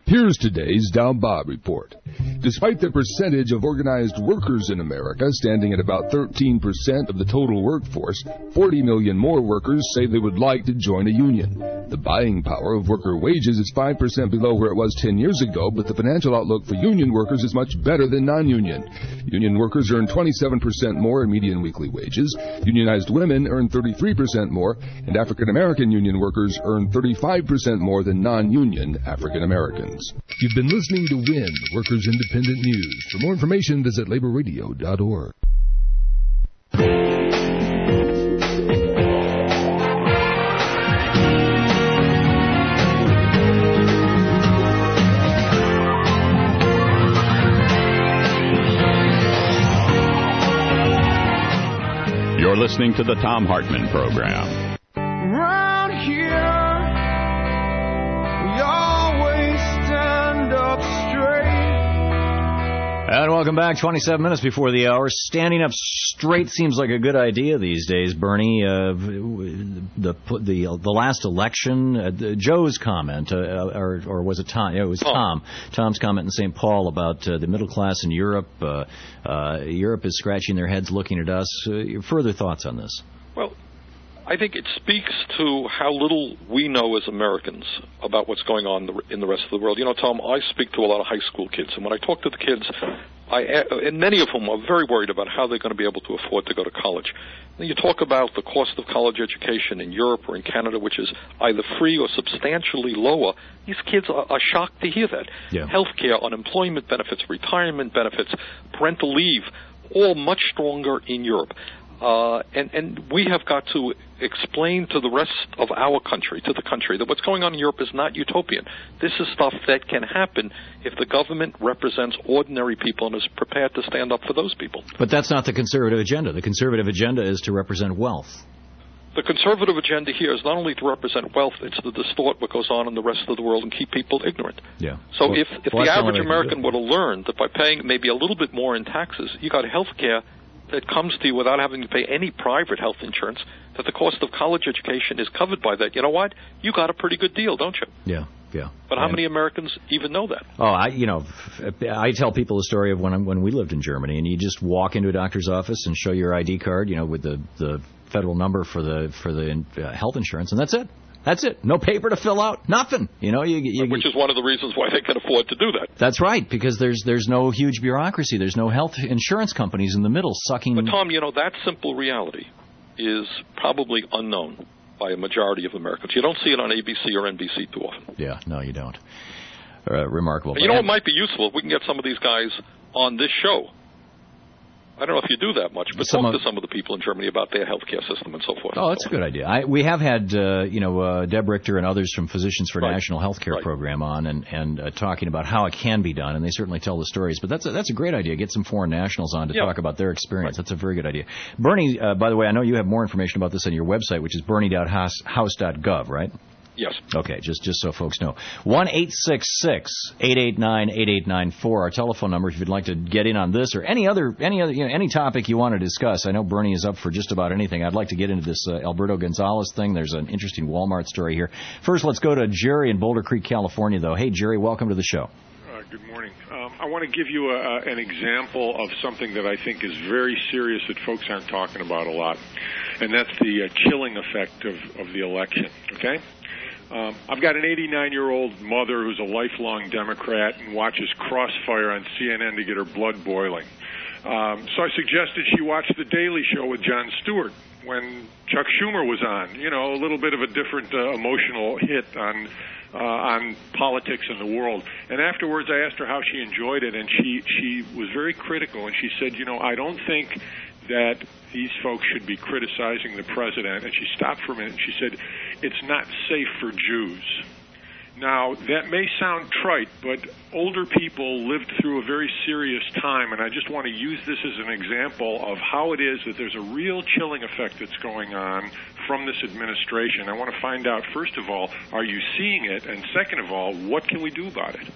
Here's today's Dow Bob report. Despite the percentage of organized workers in America standing at about thirteen percent of the total workforce, forty million more workers say they would like to join a union. The buying power of worker wages is five percent below where it was ten years ago, but the financial outlook for union workers is much better than non-union. Union workers earn twenty-seven percent more in median weekly wages, unionized women earn thirty-three percent more, and African-American union workers earn thirty-five percent more than non-union African-Americans. You've been listening to WIN, Workers Independent News. For more information, visit labor radio dot org.
You're listening to the Thom Hartmann Program.
Around here, we always stand up straight.
And welcome back. twenty-seven minutes before the hour. Standing up straight seems like a good idea these days, Bernie. Uh, the the the last election, uh, the, Joe's comment, uh, or or was it Tom? Yeah, it was oh. Tom. Tom's comment in Saint Paul about uh, the middle class in Europe. Uh, uh, Europe is scratching their heads looking at us. Uh, further thoughts on this?
Well, I think it speaks to how little we know as Americans about what's going on in the rest of the world. You know, Tom, I speak to a lot of high school kids, and when I talk to the kids, I, and many of whom are very worried about how they're going to be able to afford to go to college. You talk about the cost of college education in Europe or in Canada, which is either free or substantially lower. These kids are, are shocked to hear that.
Yeah.
Healthcare, unemployment benefits, retirement benefits, parental leave, all much stronger in Europe. Uh, and, and we have got to explain to the rest of our country, to the country, that what's going on in Europe is not utopian. This is stuff that can happen if the government represents ordinary people and is prepared to stand up for those people.
But that's not the conservative agenda. The conservative agenda is to represent wealth.
The conservative agenda here is not only to represent wealth, it's to distort what goes on in the rest of the world and keep people ignorant.
Yeah.
So
well,
if, if
well,
the average American would have learned that by paying maybe a little bit more in taxes, you got health care that comes to you without having to pay any private health insurance, that the cost of college education is covered by that, you know what? You got a pretty good deal, don't you?
Yeah, yeah.
But how many Americans even know that?
Oh, I, you know, I tell people the story of when I, when we lived in Germany, and you just walk into a doctor's office and show your I D card, you know, with the, the federal number for the for the uh, health insurance, and that's it. That's it. No paper to fill out. Nothing. You know, you, you,
which is one of the reasons why they can afford to do that.
That's right, because there's there's no huge bureaucracy. There's no health insurance companies in the middle sucking.
But Tom, you know, that simple reality is probably unknown by a majority of Americans. You don't see it on A B C or N B C too often.
Yeah, no, you don't. Uh, remarkable.
You know, it might be useful if we can get some of these guys on this show. I don't know if you do that much, but some talk of, to some of the people in Germany about their healthcare system and so forth.
Oh, that's so a good idea. I, we have had, uh, you know, uh, Deb Richter and others from Physicians for
right.
National Healthcare
right.
program on and, and uh, talking about how it can be done, and they certainly tell the stories. But that's a, that's a great idea. Get some foreign nationals on to
yeah.
talk about their experience.
Right.
That's a very good idea. Bernie, uh, by the way, I know you have more information about this on your website, which is bernie dot house dot gov, right?
Yes.
Okay, just just so folks know. one eight six six, eight eight nine, eight eight nine four, our telephone number if you'd like to get in on this or any other any other you know, any topic you want to discuss. I know Bernie is up for just about anything. I'd like to get into this uh, Alberto Gonzalez thing. There's an interesting Walmart story here. First, let's go to Jerry in Boulder Creek, California, though. Hey, Jerry, welcome to the show.
Uh, good morning. Um, I want to give you a, an example of something that I think is very serious that folks aren't talking about a lot, and that's the uh, chilling effect of, of the election, okay? Um, I've got an eighty-nine-year-old mother who's a lifelong Democrat and watches Crossfire on C N N to get her blood boiling. Um, so I suggested she watch The Daily Show with Jon Stewart when Chuck Schumer was on. You know, a little bit of a different uh, emotional hit on uh, on politics in the world. And afterwards I asked her how she enjoyed it, and she, she was very critical, and she said, you know, I don't think that these folks should be criticizing the president. And she stopped for a minute and she said, it's not safe for Jews. Now, that may sound trite, but older people lived through a very serious time, and I just want to use this as an example of how it is that there's a real chilling effect that's going on from this administration. I want to find out, first of all, are you seeing it? And second of all, what can we do about it?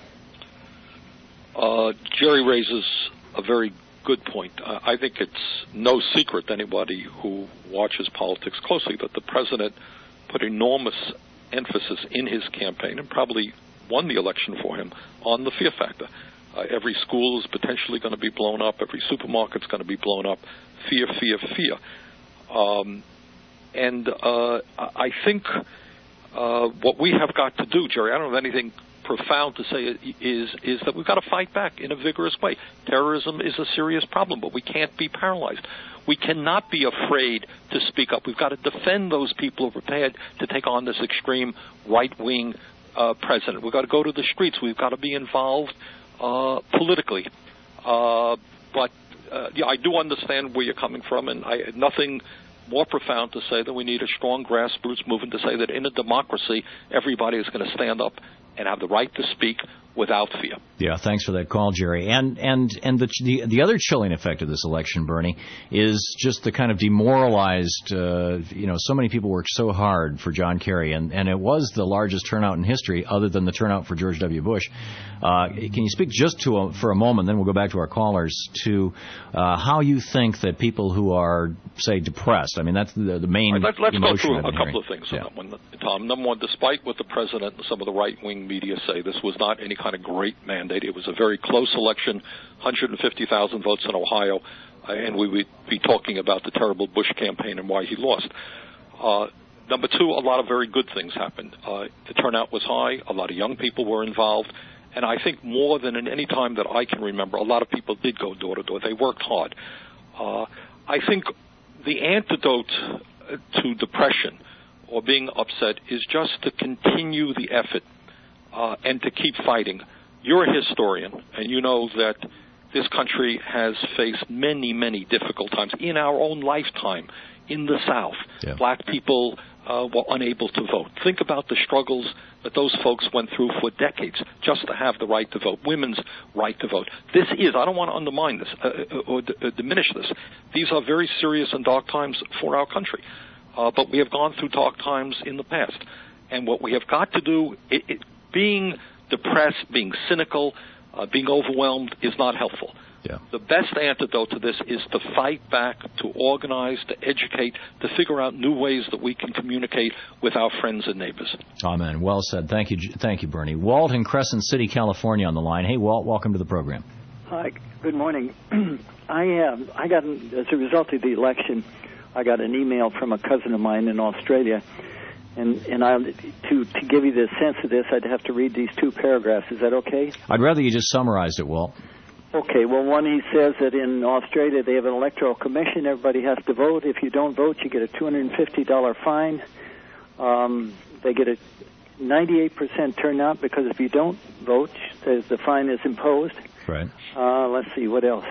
Uh, Jerry raises a very good point. Uh, I think it's no secret to anybody who watches politics closely that the president put enormous emphasis in his campaign, and probably won the election for him on the fear factor. Uh, every school is potentially going to be blown up. Every supermarket's going to be blown up. Fear, fear, fear. Um, and uh, I think uh, what we have got to do, Jerry, I don't have anything profound to say, is is that we've got to fight back in a vigorous way. Terrorism is a serious problem, but we can't be paralyzed. We cannot be afraid to speak up. We've got to defend those people who are prepared to take on this extreme right-wing uh, president. We've got to go to the streets. We've got to be involved uh, politically. Uh, but uh, yeah, I do understand where you're coming from, and I nothing more profound to say that we need a strong grassroots movement to say that in a democracy, everybody is going to stand up and have the right to speak without fear.
Yeah, thanks for that call, Jerry. And and and the the, the other chilling effect of this election, Bernie, is just the kind of demoralized. Uh, you know, so many people worked so hard for John Kerry, and and it was the largest turnout in history, other than the turnout for George W. Bush. Uh, can you speak just to a, for a moment, then we'll go back to our callers, to uh, how you think that people who are, say, depressed, I mean, that's the, the main
right, let's, let's
emotion.
Let's go through a couple
hearing.
of things
yeah.
on that one, Tom. Number one, despite what the president and some of the right-wing media say, this was not any kind of great mandate. It was a very close election, one hundred fifty thousand votes in Ohio, uh, and we would be talking about the terrible Bush campaign and why he lost. Uh, number two, a lot of very good things happened. Uh, the turnout was high. A lot of young people were involved. And I think more than in any time that I can remember, a lot of people did go door to door. They worked hard. Uh, I think the antidote to depression or being upset is just to continue the effort uh, and to keep fighting. You're a historian, and you know that this country has faced many, many difficult times in our own lifetime. In the South, yeah. black people uh, were unable to vote. Think about the struggles that those folks went through for decades just to have the right to vote, women's right to vote. This is, I don't want to undermine this uh, or d- uh, diminish this. These are very serious and dark times for our country. Uh, but we have gone through dark times in the past. And what we have got to do, it, it, being depressed, being cynical, uh, being overwhelmed is not helpful.
Yeah.
The best antidote to this is to fight back, to organize, to educate, to figure out new ways that we can communicate with our friends and neighbors.
Amen. Well said. Thank you, thank you, Bernie. Walt in Crescent City, California, on the line. Hey, Walt, welcome to the program.
Hi. Good morning. I uh, I got as a result of the election, I got an email from a cousin of mine in Australia, and and I to to give you the sense of this, I'd have to read these two paragraphs. Is that okay?
I'd rather you just summarized it, Walt.
Okay, well, one, he says that in Australia they have an electoral commission. Everybody has to vote. If you don't vote, you get a two hundred fifty dollars fine. Um, they get a ninety-eight percent turnout because if you don't vote, says the fine is imposed.
Right.
Uh, let's see, what else?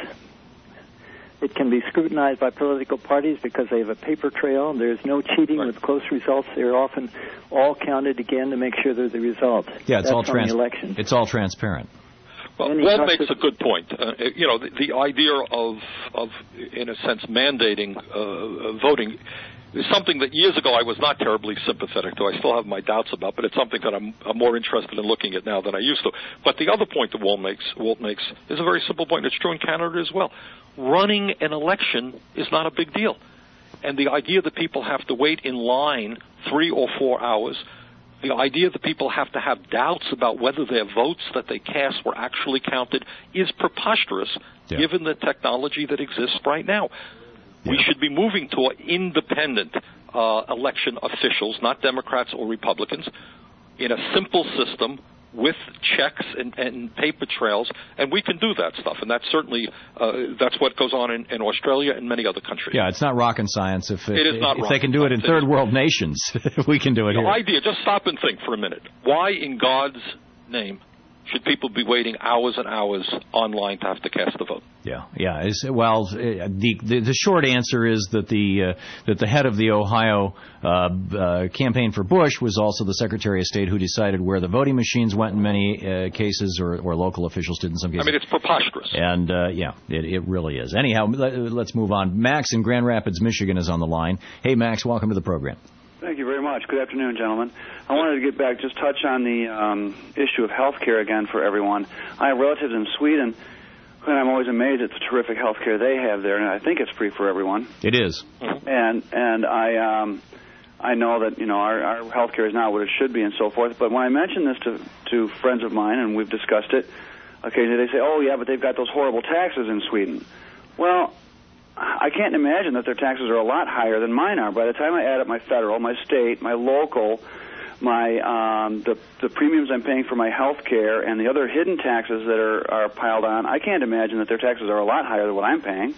It can be scrutinized by political parties because they have a paper trail. There's no cheating right. with close results. They're often all counted again to make sure they're the result.
Yeah, it's
That's
all trans-
the election.
It's all transparent.
Well, Walt makes a good point. Uh, you know, the, the idea of, of, in a sense, mandating uh, voting is something that years ago I was not terribly sympathetic to. I still have my doubts about, but it's something that I'm, I'm more interested in looking at now than I used to. But the other point that Walt makes, Walt makes is a very simple point. It's true in Canada as well. Running an election is not a big deal. And the idea that people have to wait in line three or four hours, the idea that people have to have doubts about whether their votes that they cast were actually counted is preposterous, yeah. given the technology that exists right now. Yeah. We should be moving to independent uh, election officials, not Democrats or Republicans, in a simple system with checks and, and paper trails, and we can do that stuff. And that's certainly uh, that's what goes on in, in Australia and many other countries.
Yeah, it's not rocket science. If,
it
if,
is not
if
rocket
they can do it in
science.
third world nations, we can do it
the
here.
idea, just stop and think for a minute. Why, in God's name, should people be waiting hours and hours online to have to cast a vote?
Yeah, yeah. It's, well, the, the the short answer is that the uh, that the head of the Ohio uh, uh, campaign for Bush was also the Secretary of State who decided where the voting machines went in many uh, cases, or, or local officials did in some cases.
I mean, it's preposterous.
And uh, yeah, it, it really is. Anyhow, let, let's move on. Max in Grand Rapids, Michigan, is on the line. Hey, Max, welcome to the program.
Thank you very much. Good afternoon, gentlemen. I wanted to get back, just touch on the um, issue of health care again for everyone. I have relatives in Sweden, and I'm always amazed at the terrific health care they have there, and I think it's free for everyone.
It is.
And and I um, I know that, you know, our, our health care is not what it should be and so forth. But when I mention this to, to friends of mine, and we've discussed it, occasionally they say, oh, yeah, but they've got those horrible taxes in Sweden. Well, I can't imagine that their taxes are a lot higher than mine are. By the time I add up my federal, my state, my local, my um, the, the premiums I'm paying for my health care, and the other hidden taxes that are, are piled on, I can't imagine that their taxes are a lot higher than what I'm paying.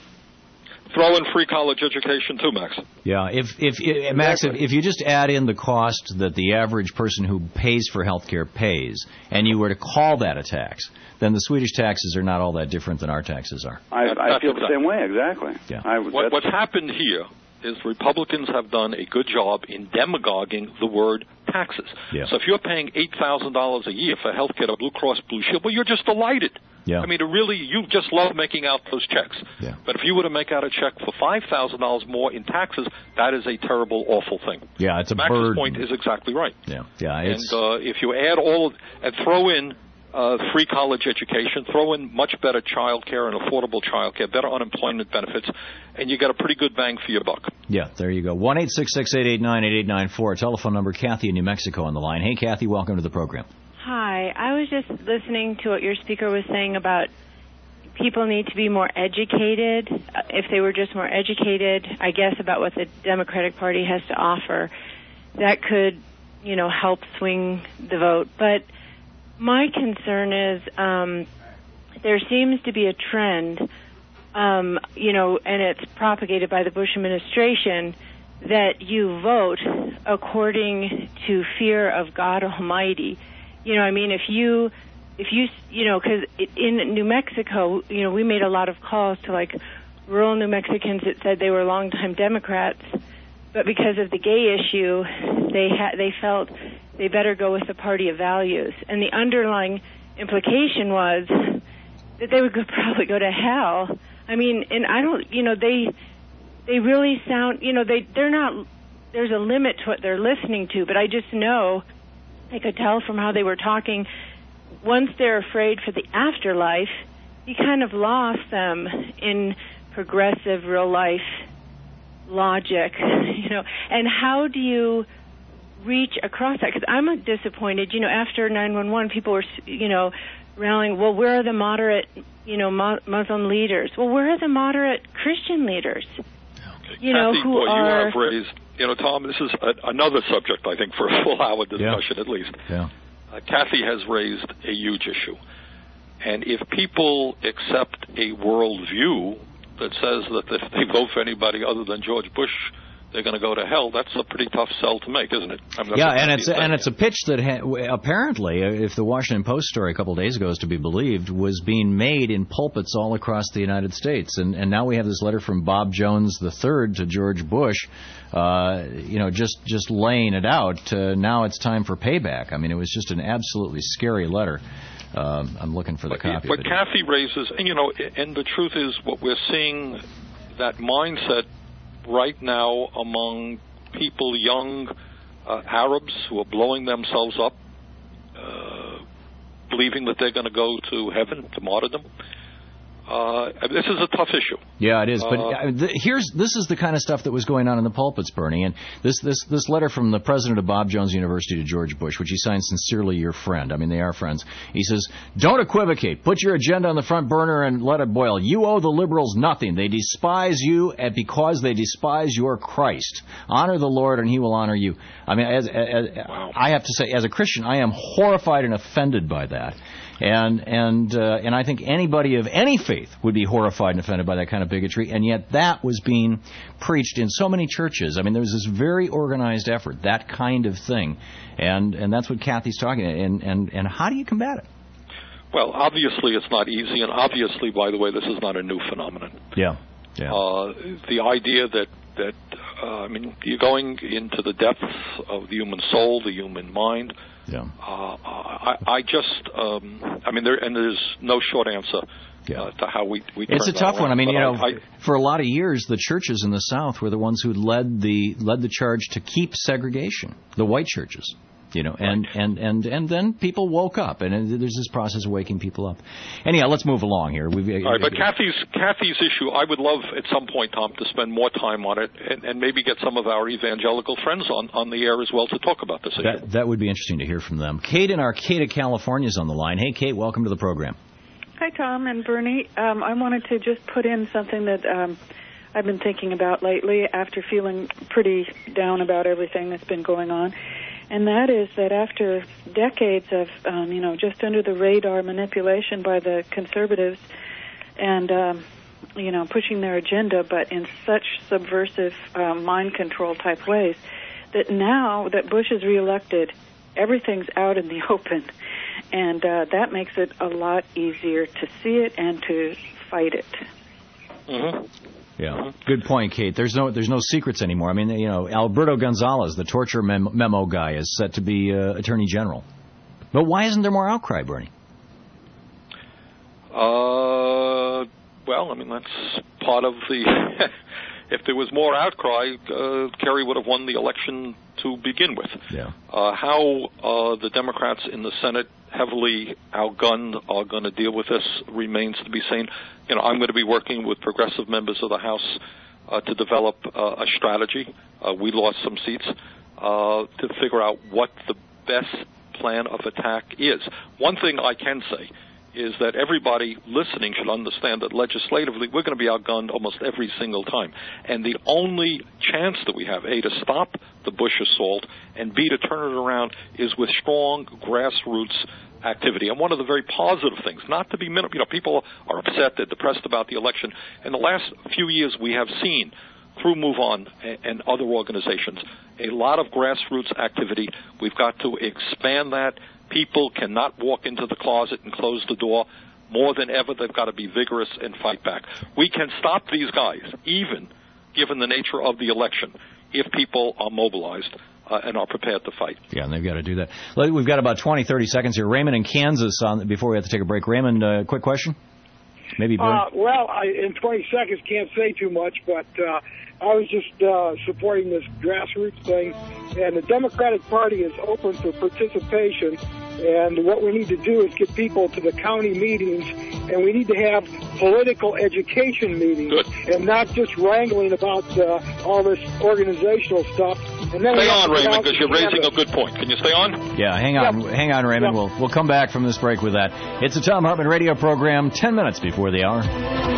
Throw in free college education too, Max.
Yeah, if if, if Max, if, if you just add in the cost that the average person who pays for health care pays, and you were to call that a tax, then the Swedish taxes are not all that different than our taxes are.
I, I feel the same way, exactly.
Yeah.
I,
what, what's happened here is Republicans have done a good job in demagoguing the word taxes.
Yeah.
So if you're paying eight thousand dollars a year for health care to Blue Cross Blue Shield, well, you're just delighted.
Yeah.
I mean, it really, you just love making out those checks.
Yeah.
But if you were to make out a check for five thousand dollars more in taxes, that is a terrible, awful thing.
Yeah, it's a
Max's
burden.
point is exactly right.
Yeah, yeah. It's...
And uh, if you add all of, and throw in uh, free college education, throw in much better child care and affordable child care, better unemployment benefits, and you get a pretty good bang for your buck.
Yeah, there you go. one eight six six, eight eight nine, eight eight nine four. Telephone number, Kathy in New Mexico on the line. Hey, Kathy, welcome to the program.
Hi. I was just listening to what your speaker was saying about people need to be more educated. If they were just more educated, I guess, about what the Democratic Party has to offer, that could, you know, help swing the vote. But my concern is um, there seems to be a trend, um, you know, and it's propagated by the Bush administration, that you vote according to fear of God Almighty. You know, I mean, if you, if you, you know, because in New Mexico, you know, we made a lot of calls to, like, rural New Mexicans that said they were longtime Democrats, but because of the gay issue, they ha- they felt they better go with the party of values. And the underlying implication was that they would go, probably go to hell. I mean, and I don't, you know, they they really sound, you know, they they're not. There's a limit to what they're listening to, but I just know. I could tell from how they were talking, once they're afraid for the afterlife, you kind of lost them in progressive real-life logic, you know. And how do you reach across that? Because I'm disappointed, you know, after nine one one, people were, you know, rallying, well, where are the moderate, you know, Muslim leaders? Well, where are the moderate Christian leaders?
Okay.
You know,
Kathy,
who
boy,
are...
You have raised... You know, Tom, this is a, another subject, I think, for a full-hour discussion
yeah.
at least.
Yeah.
Uh, Kathy has raised a huge issue. And if people accept a worldview that says that if they vote for anybody other than George Bush, they're going to go to hell, that's a pretty tough sell to make, isn't it? I mean,
yeah, and it's and it's a pitch that ha- apparently, if the Washington Post story a couple of days ago is to be believed, was being made in pulpits all across the United States. And and now we have this letter from Bob Jones the third to George Bush, uh, you know, just, just laying it out. Uh, now it's time for payback. I mean, it was just an absolutely scary letter. Um, I'm looking for the
but,
copy.
But Kathy raises, and you know, and the truth is what we're seeing, that mindset right now among people, young uh, Arabs who are blowing themselves up, uh, believing that they're going to go to heaven, to martyrdom. Uh, this is a tough issue.
Yeah, it is. But
uh,
th- here's this is the kind of stuff that was going on in the pulpits, Bernie. And this this this letter from the president of Bob Jones University to George Bush, which he signed, "Sincerely your friend." I mean, they are friends. He says, "Don't equivocate. Put your agenda on the front burner and let it boil. You owe the liberals nothing. They despise you and because they despise your Christ. Honor the Lord, and He will honor you." I mean, as, as, wow. I have to say, as a Christian, I am horrified and offended by that. And and uh, and I think anybody of any faith would be horrified and offended by that kind of bigotry. And yet that was being preached in so many churches. I mean, there was this very organized effort, that kind of thing. And and that's what Kathy's talking about. And, and, and how do you combat it?
Well, obviously it's not easy. And obviously, by the way, this is not a new phenomenon.
Yeah. yeah.
Uh, the idea that, that uh, I mean, you're going into the depths of the human soul, the human mind.
Yeah.
Uh, I, I just, um, I mean, there and there's no short answer
yeah.
uh, to how we we.
It's a tough
around.
one. I mean,
but
you know,
I, I,
for a lot of years, the churches in the South were the ones who led the led the charge to keep segregation. The white churches, You know, and, and, and, and then people woke up, and there's this process of waking people up. Anyhow, let's move along here. We've,
All right, but Kathy's Kathy's issue, I would love at some point, Tom, to spend more time on it, and, and maybe get some of our evangelical friends on, on the air as well to talk about this issue.
That, that would be interesting to hear from them. Kate in Arcata, California is on the line. Hey, Kate, welcome to the program.
Hi, Tom and Bernie. Um, I wanted to just put in something that um, I've been thinking about lately after feeling pretty down about everything that's been going on. And that is that after decades of, um, you know, just under the radar manipulation by the conservatives and, um, you know, pushing their agenda, but in such subversive uh, mind control type ways, that now that Bush is reelected, everything's out in the open. And uh, that makes it a lot easier to see it and to fight it.
Mm-hmm.
Yeah, good point, Kate. There's no there's no secrets anymore. I mean, you know, Alberto Gonzalez, the torture mem- memo guy, is set to be uh, Attorney General. But why isn't there more outcry, Bernie?
Uh, well, I mean, that's part of the... If there was more outcry, uh, Kerry would have won the election to begin with.
Yeah.
Uh, how uh, the Democrats in the Senate, heavily outgunned, are going to deal with this remains to be seen. You know, I'm going to be working with progressive members of the House uh, to develop uh, a strategy. Uh, we lost some seats uh, to figure out what the best plan of attack is. One thing I can say is that everybody listening should understand that legislatively we're going to be outgunned almost every single time. And the only chance that we have, A, to stop the Bush assault, and B, to turn it around, is with strong grassroots activity. And one of the very positive things, not to be, you know, people are upset, they're depressed about the election. In the last few years, we have seen, through Move On and other organizations, a lot of grassroots activity. We've got to expand that. People cannot walk into the closet and close the door. More than ever, they've got to be vigorous and fight back. We can stop these guys, even given the nature of the election, if people are mobilized uh, and are prepared to fight.
Yeah, and they've got to do that. We've got about twenty, thirty seconds here. Raymond in Kansas, on before we have to take a break. Raymond, uh, quick question? Maybe Bernie?
Uh, well, I, in twenty seconds, can't say too much, but uh, I was just uh, supporting this grassroots thing, and the Democratic Party is open for participation, and what we need to do is get people to the county meetings, and we need to have political education meetings,
Good.
and not just wrangling about uh, all this organizational stuff. And then
stay on, Raymond, because you're raising a good point. Can you stay on?
Yeah, hang on,
yep.
hang on, Raymond.
Yep.
We'll we'll come back from this break with that. It's a Tom Hartman radio program, ten minutes before the hour.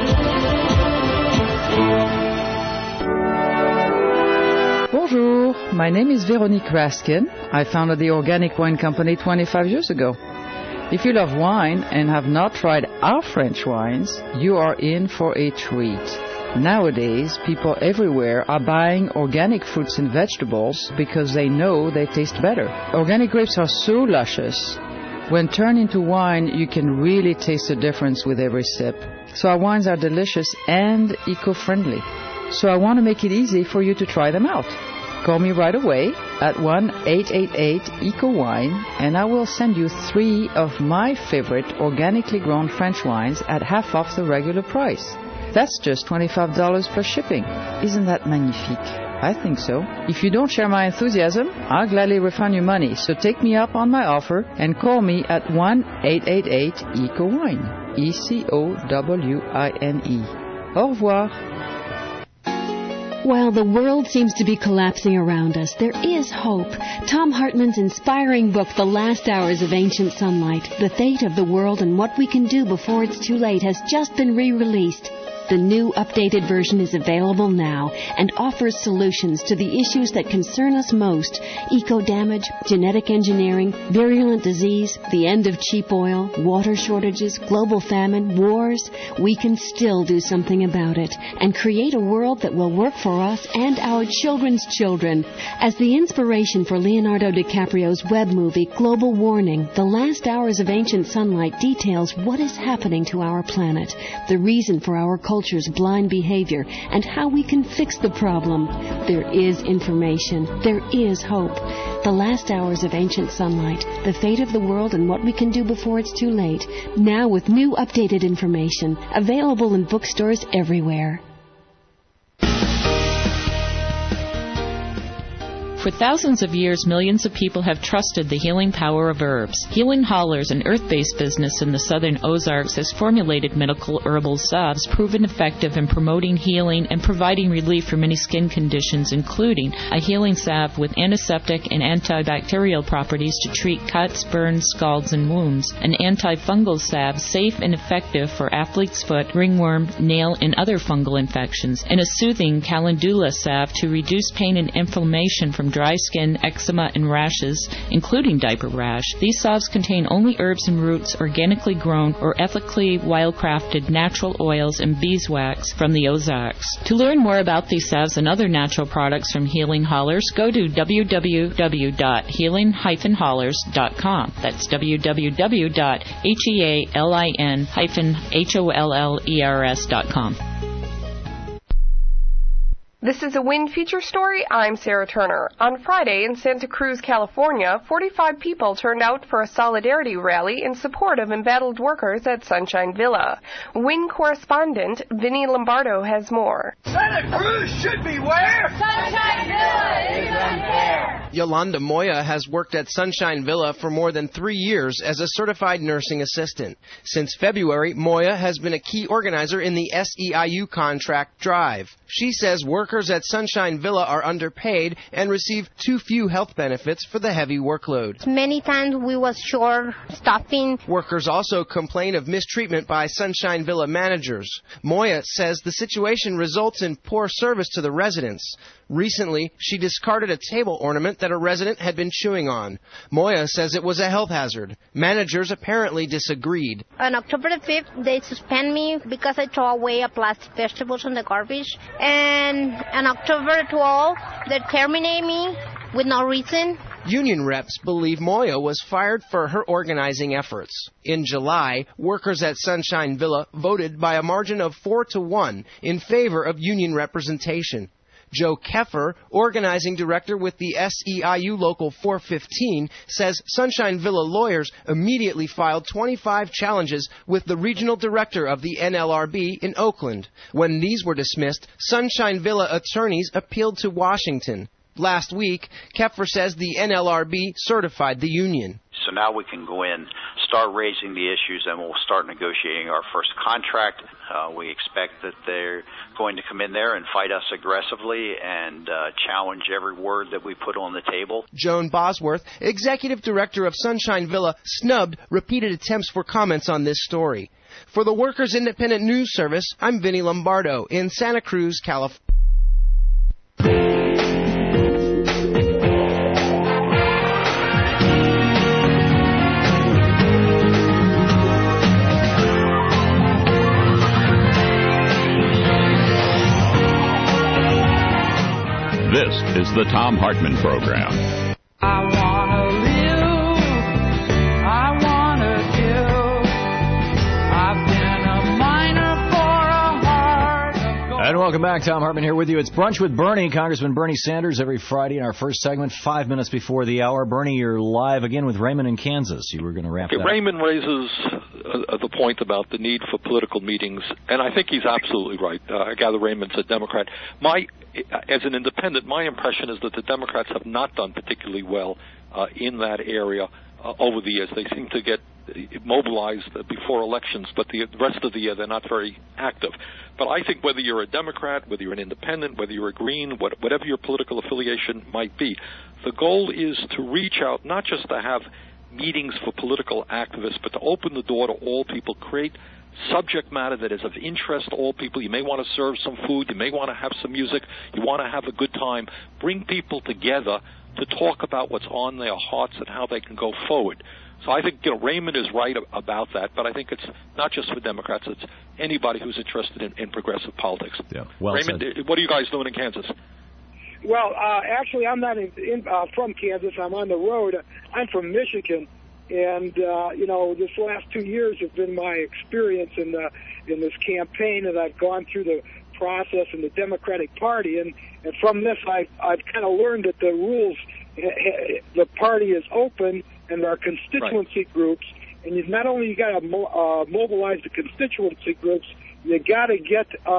Bonjour, my name is Veronique Raskin. I founded the Organic Wine Company twenty-five years ago. If you love wine and have not tried our French wines, you are in for a treat. Nowadays, people everywhere are buying organic fruits and vegetables because they know they taste better. Organic grapes are so luscious. When turned into wine, you can really taste the difference with every sip. So our wines are delicious and eco-friendly. So I want to make it easy for you to try them out. Call me right away at one eight eight eight eco wine, and I will send you three of my favorite organically grown French wines at half off the regular price. That's just twenty-five dollars plus shipping. Isn't that magnifique? I think so. If you don't share my enthusiasm, I'll gladly refund your money. So take me up on my offer and call me at one eight eight eight eco wine. E C O W I N E. Au revoir.
While the world seems to be collapsing around us, there is hope. Tom Hartman's inspiring book, The Last Hours of Ancient Sunlight, The Fate of the World and What We Can Do Before It's Too Late, has just been re-released. The new updated version is available now and offers solutions to the issues that concern us most: eco-damage, genetic engineering, virulent disease, the end of cheap oil, water shortages, global famine, wars. We can still do something about it and create a world that will work for us and our children's children. As the inspiration for Leonardo DiCaprio's web movie Global Warning, The Last Hours of Ancient Sunlight details what is happening to our planet, the reason for our culture's blind behavior, and how we can fix the problem. There is information. There is hope. The Last Hours of Ancient Sunlight, The Fate of the World and What We Can Do Before It's Too Late. Now with new updated information. Available in bookstores everywhere.
For thousands of years, millions of people have trusted the healing power of herbs. Healing Hollers, an earth-based business in the southern Ozarks, has formulated medical herbal salves proven effective in promoting healing and providing relief for many skin conditions, including a healing salve with antiseptic and antibacterial properties to treat cuts, burns, scalds, and wounds, an antifungal salve safe and effective for athlete's foot, ringworm, nail, and other fungal infections, and a soothing calendula salve to reduce pain and inflammation from dry skin, eczema, and rashes, including diaper rash. These salves contain only herbs and roots, organically grown or ethically wildcrafted natural oils and beeswax from the Ozarks. To learn more about these salves and other natural products from Healing Hollers, go to w w w dot healing dash hollers dot com. That's w w w dot healing hollers dot com.
This is a Win Feature Story. I'm Sarah Turner. On Friday in Santa Cruz, California, forty-five people turned out for a solidarity rally in support of embattled workers at Sunshine Villa. Win correspondent Vinny Lombardo has more.
Santa Cruz should be where? Sunshine Villa is unfair.
Yolanda Moya has worked at Sunshine Villa for more than three years as a certified nursing assistant. Since February, Moya has been a key organizer in the S E I U contract drive. She says workers at Sunshine Villa are underpaid and receive too few health benefits for the heavy workload.
Many times we was short staffing.
Workers also complain of mistreatment by Sunshine Villa managers. Moya says the situation results in poor service to the residents. Recently, she discarded a table ornament that a resident had been chewing on. Moya says it was a health hazard. Managers apparently disagreed.
On October the fifth, they suspend me because I throw away a plastic vegetables in the garbage. And on October twelfth, they terminate me with no reason.
Union reps believe Moya was fired for her organizing efforts. In July, workers at Sunshine Villa voted by a margin of four to one in favor of union representation. Joe Keffer, organizing director with the S E I U Local four fifteen, says Sunshine Villa lawyers immediately filed twenty-five challenges with the regional director of the N L R B in Oakland. When these were dismissed, Sunshine Villa attorneys appealed to Washington. Last week, Keffer says the N L R B certified the union.
So now we can go in, start raising the issues, and we'll start negotiating our first contract. Uh, we expect that they're going to come in there and fight us aggressively and uh, challenge every word that we put on the table.
Joan Bosworth, executive director of Sunshine Villa, snubbed repeated attempts for comments on this story. For the Workers Independent News Service, I'm Vinny Lombardo in Santa Cruz, California.
This is the Thom Hartmann Program.
I wanna live, I wanna do. I've been a miner for a heart of gold.
And welcome back. Thom Hartmann here with you. It's Brunch with Bernie, Congressman Bernie Sanders, every Friday in our first segment, five minutes before the hour. Bernie, you're live again with Raymond in Kansas. You were going to wrap
okay,
that up.
Raymond raises uh, the point about the need for political meetings, and I think he's absolutely right. Uh, I gather Raymond's a Democrat. My, as an independent, my impression is that the Democrats have not done particularly well uh, in that area uh, over the years. They seem to get mobilized before elections, but the rest of the year they're not very active. But I think whether you're a Democrat, whether you're an independent, whether you're a Green, whatever your political affiliation might be, the goal is to reach out, not just to have meetings for political activists, but to open the door to all people, create subject matter that is of interest to all people. You may want to serve some food, you may want to have some music, you want to have a good time. Bring people together to talk about what's on their hearts and how they can go forward. So I think, you know, Raymond is right about that, but I think it's not just for Democrats, it's anybody who's interested in, in progressive politics.
Yeah, well
Raymond,
said.
What are you guys doing in Kansas?
Well, uh, actually, I'm not in, in, uh, from Kansas. I'm on the road. I'm from Michigan, and uh, you know, this last two years have been my experience in the in this campaign, and I've gone through the process in the Democratic Party, and, and from this, I've I've kind of learned that the rules, the party is open, and there are constituency right. groups, and you've not only you got to mo- uh, mobilize the constituency groups, you got to get uh,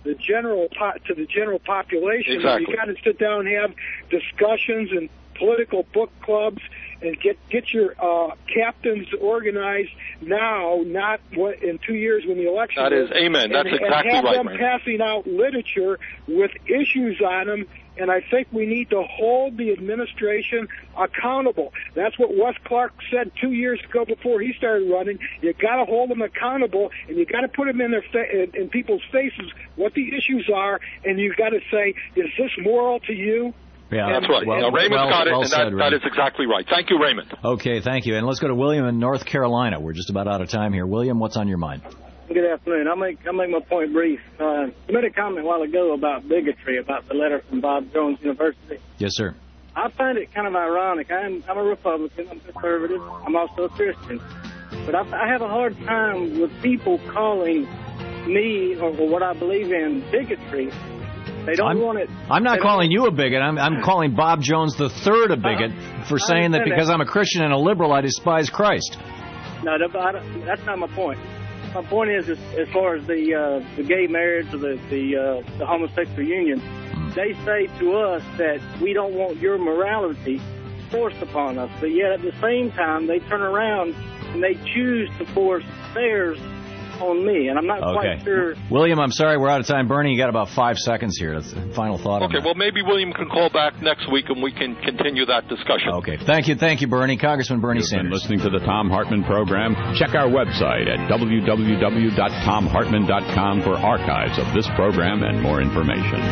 the general po- to the general population.
Exactly.
You got to sit down and have discussions and political book clubs and get get your uh, captains organized now, not what in two years when the election.
That is,
is,
amen.
And,
That's
and
exactly
have
right,
them
Raymond.
passing out literature with issues on them. And I think we need to hold the administration accountable. That's what Wes Clark said two years ago before he started running. You got to hold them accountable, and you got to put them in their fa- in, in people's faces what the issues are, and you got to say, is this moral to you?
Yeah,
That's right.
Well,
now, Raymond's
well,
got it,
well
and
said,
that,
Raymond.
that is exactly right. Thank you, Raymond.
Okay, thank you. And let's go to William in North Carolina. We're just about out of time here. William, what's on your mind?
Good afternoon. I'll make I'll make my point brief. Uh, you made a comment a while ago about bigotry, about the letter from Bob Jones University.
Yes, sir.
I find it kind of ironic. I'm I'm a Republican. I'm conservative. I'm also a Christian. But I, I have a hard time with people calling me or, or what I believe in bigotry. They don't
I'm,
want it.
I'm not
they
calling you a bigot. I'm I'm calling Bob Jones the third a bigot
uh,
for saying that because
that.
I'm a Christian and a liberal, I despise Christ.
No, that, I don't- that's not my point. My point is, as, as far as the uh, the gay marriage or the the, uh, the homosexual union, they say to us that we don't want your morality forced upon us, but yet at the same time they turn around and they choose to force theirs on me, and I'm not
Okay.
quite sure.
William, I'm sorry we're out of time. Bernie, you got about five seconds here. That's a final thought on
Okay,
that.
well, maybe William can call back next week and we can continue that discussion.
Okay, thank you, thank you, Bernie. Congressman Bernie
You've been
Sanders.
listening to the Tom Hartman program. Check our website at w w w dot tom hartman dot com for archives of this program and more information.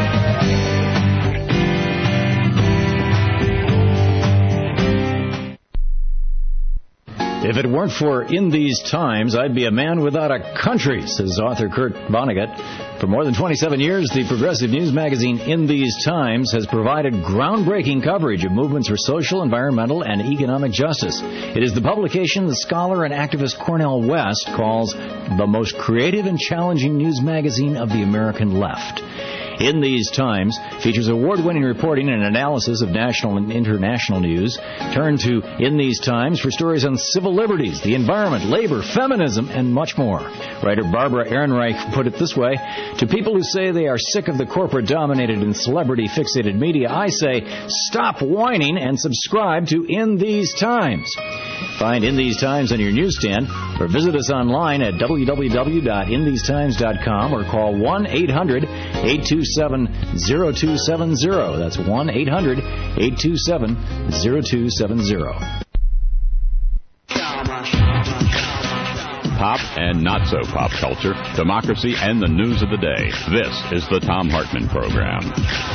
If it weren't for In These Times, I'd be a man without a country, says author Kurt Vonnegut. For more than twenty-seven years, the progressive news magazine In These Times has provided groundbreaking coverage of movements for social, environmental, and economic justice. It is the publication the scholar and activist Cornel West calls the most creative and challenging news magazine of the American left. In These Times features award-winning reporting and analysis of national and international news. Turn to In These Times for stories on civil liberties, the environment, labor, feminism, and much more. Writer Barbara Ehrenreich put it this way: to people who say they are sick of the corporate-dominated and celebrity-fixated media, I say, stop whining and subscribe to In These Times. Find In These Times on your newsstand or visit us online at w w w dot in these times dot com or call one eight hundred eight two seven zero two seven zero. That's one eight hundred eight two seven zero two seven zero.
Pop and not so pop culture, democracy, and the news of the day. This is the Tom Hartman program.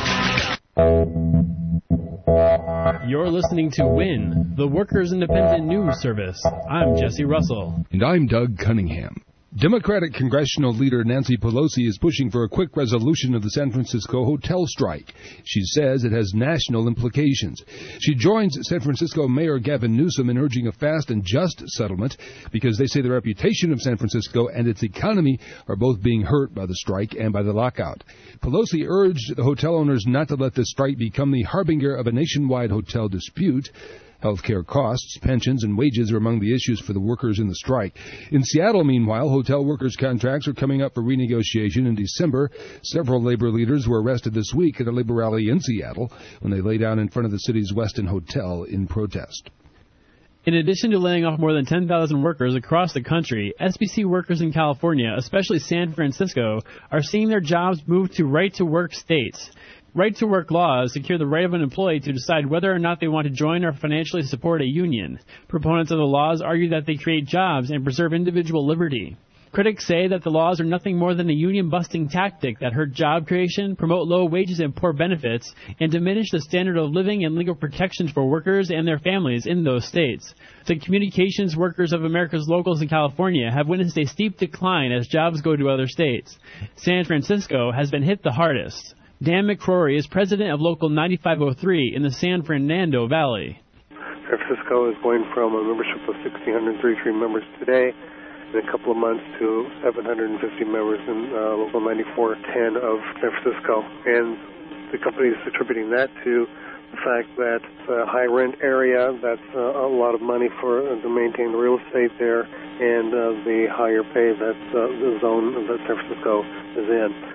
You're listening to WIN, the Workers' Independent News Service. I'm Jesse Russell.
And I'm Doug Cunningham. Democratic congressional leader Nancy Pelosi is pushing for a quick resolution of the San Francisco hotel strike. She says it has national implications. She joins San Francisco Mayor Gavin Newsom in urging a fast and just settlement because they say the reputation of San Francisco and its economy are both being hurt by the strike and by the lockout. Pelosi urged the hotel owners not to let the strike become the harbinger of a nationwide hotel dispute. Healthcare costs, pensions, and wages are among the issues for the workers in the strike. In Seattle, meanwhile, hotel workers' contracts are coming up for renegotiation in December. Several labor leaders were arrested this week at a labor rally in Seattle when they lay down in front of the city's Westin Hotel in protest.
In addition to laying off more than ten thousand workers across the country, S B C workers in California, especially San Francisco, are seeing their jobs move to right-to-work states. Right-to-work laws secure the right of an employee to decide whether or not they want to join or financially support a union. Proponents of the laws argue that they create jobs and preserve individual liberty. Critics say that the laws are nothing more than a union-busting tactic that hurt job creation, promote low wages and poor benefits, and diminish the standard of living and legal protections for workers and their families in those states. The communications workers of America's locals in California have witnessed a steep decline as jobs go to other states. San Francisco has been hit the hardest. Dan McCrory is president of Local ninety-five oh three in the San Fernando Valley.
San Francisco is going from a membership of one thousand six hundred thirty-three members today in a couple of months to seven hundred fifty members in uh, Local ninety-four ten of San Francisco. And the company is attributing that to the fact that it's a high-rent area, that's uh, a lot of money for uh, to maintain the real estate there, and uh, the higher pay that uh, the zone that San Francisco is in.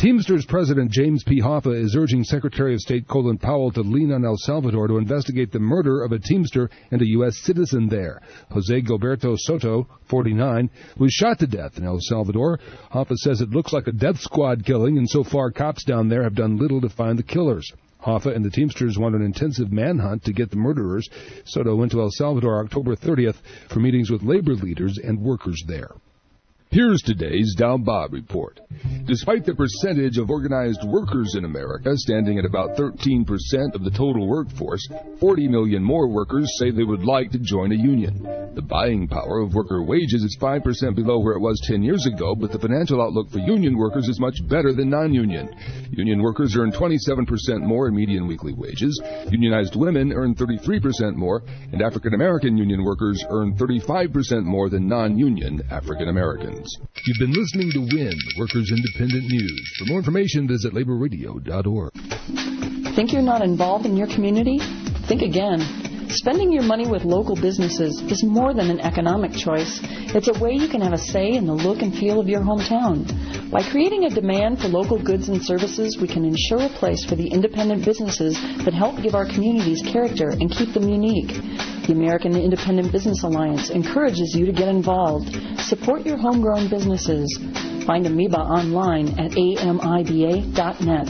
Teamsters President James P. Hoffa is urging Secretary of State Colin Powell to lean on El Salvador to investigate the murder of a Teamster and a U S citizen there. Jose Gilberto Soto, forty-nine, was shot to death in El Salvador. Hoffa says it looks like a death squad killing, and so far cops down there have done little to find the killers. Hoffa and the Teamsters want an intensive manhunt to get the murderers. Soto went to El Salvador October thirtieth for meetings with labor leaders and workers there.
Here's today's Dow Bob report. Despite the percentage of organized workers in America standing at about thirteen percent of the total workforce, forty million more workers say they would like to join a union. The buying power of worker wages is five percent below where it was ten years ago, but the financial outlook for union workers is much better than non-union. Union workers earn twenty-seven percent more in median weekly wages, unionized women earn thirty-three percent more, and African-American union workers earn thirty-five percent more than non-union African-Americans.
You've been listening to WIN, Workers Independent News. For more information, visit labor radio dot org.
Think you're not involved in your community? Think again. Spending your money with local businesses is more than an economic choice. It's a way you can have a say in the look and feel of your hometown. By creating a demand for local goods and services, we can ensure a place for the independent businesses that help give our communities character and keep them unique. The American Independent Business Alliance encourages you to get involved. Support your homegrown businesses. Find Amoeba online at A M I B A dot net.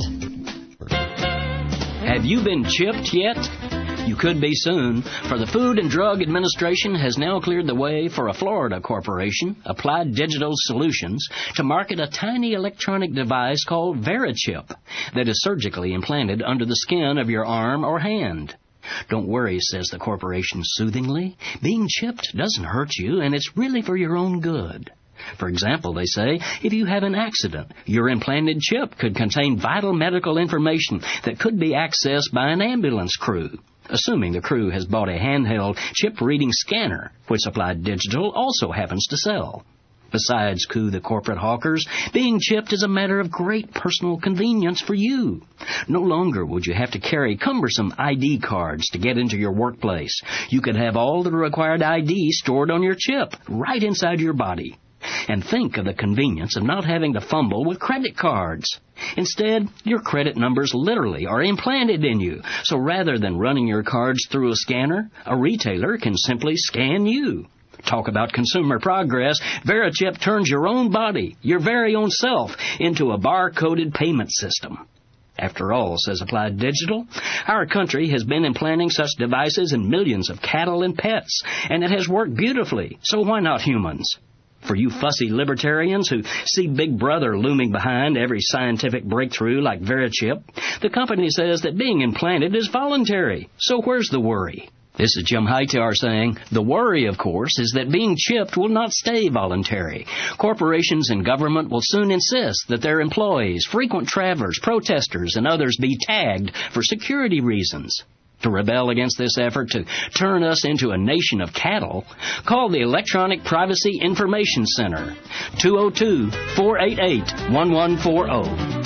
Have you been chipped yet? You could be soon, for the Food and Drug Administration has now cleared the way for a Florida corporation, Applied Digital Solutions, to market a tiny electronic device called VeriChip that is surgically implanted under the skin of your arm or hand. Don't worry, says the corporation soothingly. Being chipped doesn't hurt you, and it's really for your own good. For example, they say, if you have an accident, your implanted chip could contain vital medical information that could be accessed by an ambulance crew, assuming the crew has bought a handheld chip-reading scanner, which Applied Digital also happens to sell. Besides, coup the corporate hawkers, being chipped is a matter of great personal convenience for you. No longer would you have to carry cumbersome I D cards to get into your workplace. You could have all the required I D stored on your chip, right inside your body. And think of the convenience of not having to fumble with credit cards. Instead, your credit numbers literally are implanted in you. So rather than running your cards through a scanner, a retailer can simply scan you. Talk about consumer progress. VeriChip turns your own body, your very own self, into a bar-coded payment system. After all, says Applied Digital, our country has been implanting such devices in millions of cattle and pets, and it has worked beautifully, so why not humans? For you fussy libertarians who see Big Brother looming behind every scientific breakthrough like VeriChip, the company says that being implanted is voluntary, so where's the worry? This is Jim Hightower saying, the worry, of course, is that being chipped will not stay voluntary. Corporations and government will soon insist that their employees, frequent travelers, protesters, and others be tagged for security reasons. To rebel against this effort to turn us into a nation of cattle, call the Electronic Privacy Information Center, two oh two, four eight eight, one one four oh.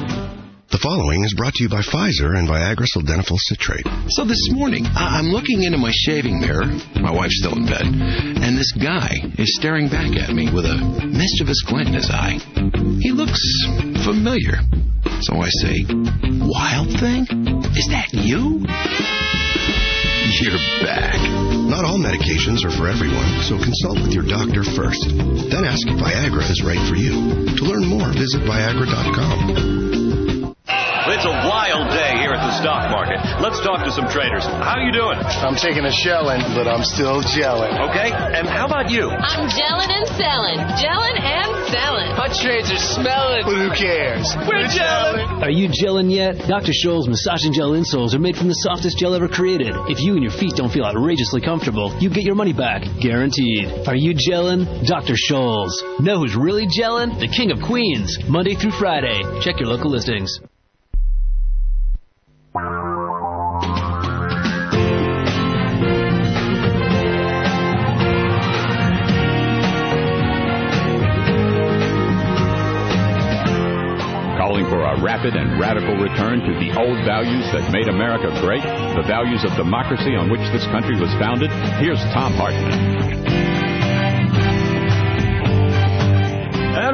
The following is brought to you by Pfizer and Viagra sildenafil citrate. So this morning, I- I'm looking into my shaving mirror. My wife's still in bed. And this guy is staring back at me with a mischievous glint in his eye. He looks familiar. So I say, Wild Thing? Is that you? You're back. Not all medications are for everyone, so consult with your doctor first. Then ask if Viagra is right for you. To learn more, visit Viagra dot com.
It's a wild day here at the stock market. Let's talk to some traders. How are you doing?
I'm taking a shelling, but I'm still gelling.
Okay, and how about you?
I'm gelling and selling. Gelling and selling.
My trades are smelling. But who cares?
We're gelling.
Are you gelling yet? Doctor Scholl's massage and gel insoles are made from the softest gel ever created. If you and your feet don't feel outrageously comfortable, you get your money back. Guaranteed. Are you gelling? Doctor Scholl's. Know who's really gelling? The King of Queens. Monday through Friday. Check your local listings.
Calling for a rapid and radical return to the old values that made America great, the values of democracy on which this country was founded, here's Thom Hartmann.
And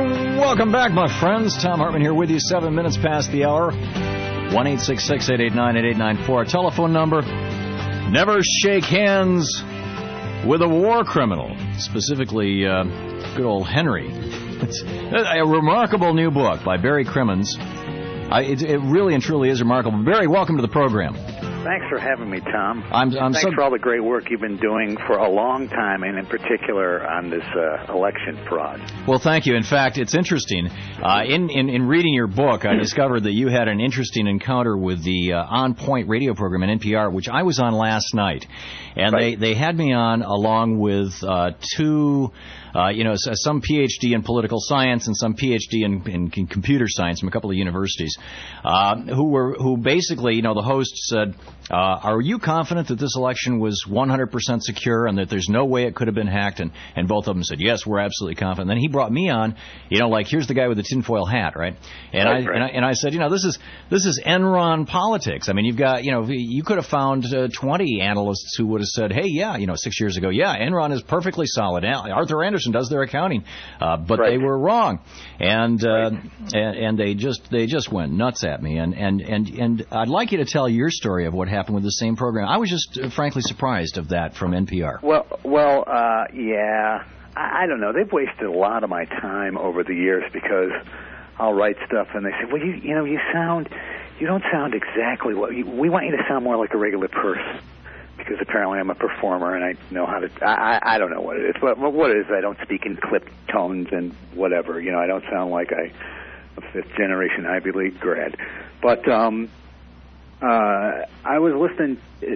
Welcome back, my friends. Tom Hartman here with you, seven minutes past the hour. one eight six six, eight eight nine, eight eight nine four. Our telephone number. Never shake hands with a war criminal, specifically uh, good old Henry. It's a remarkable new book by Barry Crimmins. I, it, it really and truly is remarkable. Barry, welcome to the program.
Thanks for having me, Tom.
I'm, I'm
Thanks
so...
for all the great work you've been doing for a long time, and in particular on this uh, election fraud.
Well, thank you. In fact, it's interesting. Uh, in, in, in reading your book, I discovered that you had an interesting encounter with the uh, On Point radio program at N P R, which I was on last night. And right. they, they had me on along with uh, two... Uh, you know, some P H D in political science and some P H D in, in, in computer science from a couple of universities, uh, who were who basically, you know, the host said, uh, "Are you confident that this election was one hundred percent secure and that there's no way it could have been hacked?" And and both of them said, "Yes, we're absolutely confident." And then he brought me on, you know, like here's the guy with the tinfoil hat, right? And
right,
I,
right.
and I and I said, you know, this is this is Enron politics. I mean, you've got, you know, you could have found uh, twenty analysts who would have said, "Hey, yeah, you know, six years ago, yeah, Enron is perfectly solid. Arthur Anderson does their accounting," uh, but right. they were wrong, and, uh, right. and and they just they just went nuts at me. And, and and and I'd like you to tell your story of what happened with the same program. I was just uh, frankly surprised of that from N P R.
Well, well, uh, yeah, I, I don't know. They've wasted a lot of my time over the years because I'll write stuff and they say, "Well, you you know, you sound you don't sound exactly what you, we want you to sound more like a regular person." Because apparently I'm a performer and I know how to, I, I don't know what it is, but what it is, I don't speak in clipped tones and whatever, you know, I don't sound like I, a fifth generation Ivy League grad. But um, uh, I was listening,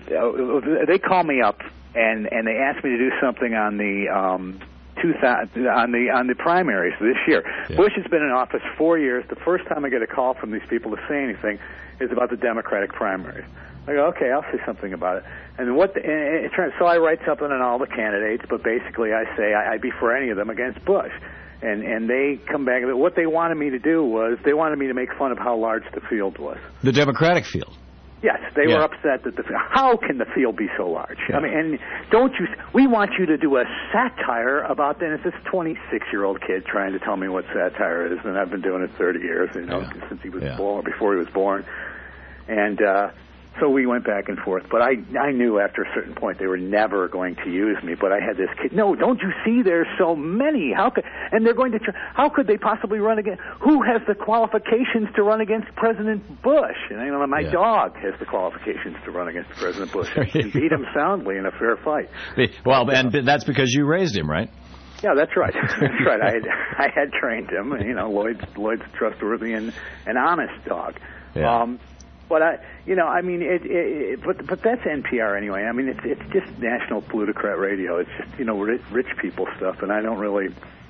uh, they called me up and, and they asked me to do something on the, um, two thousand, on the on the primaries this year. Yeah. Bush has been in office four years. The first time I get a call from these people to say anything is about the Democratic primaries. I go, okay, I'll say something about it. And what? The, and it turns, so I write something on all the candidates, but basically I say I, I'd be for any of them against Bush. And and they come back. What they wanted me to do was they wanted me to make fun of how large the field was.
The Democratic field.
Yes, they
yeah.
were upset that the how can the field be so large?
Yeah.
I mean, and don't you? We want you to do a satire about that. And it's this twenty-six-year-old kid trying to tell me what satire is, and I've been doing it thirty years, you know, yeah. since he was yeah. born, before he was born, and. uh So we went back and forth, but I I knew after a certain point they were never going to use me. But I had this kid. No, don't you see? There's so many. How could and they're going to? Try, how could they possibly run against? Who has the qualifications to run against President Bush? And you know, my yeah. dog has the qualifications to run against President Bush and beat him soundly in a fair fight.
Well, and that's because you raised him, right?
Yeah, that's right. That's right. I had I had trained him. You know, Lloyd's Lloyd's a trustworthy and an honest dog.
Yeah.
Um, But I, you know, I mean, it, it, it. But but that's N P R anyway. I mean, it's it's just national plutocrat radio. It's just you know rich, rich people stuff, and I don't really,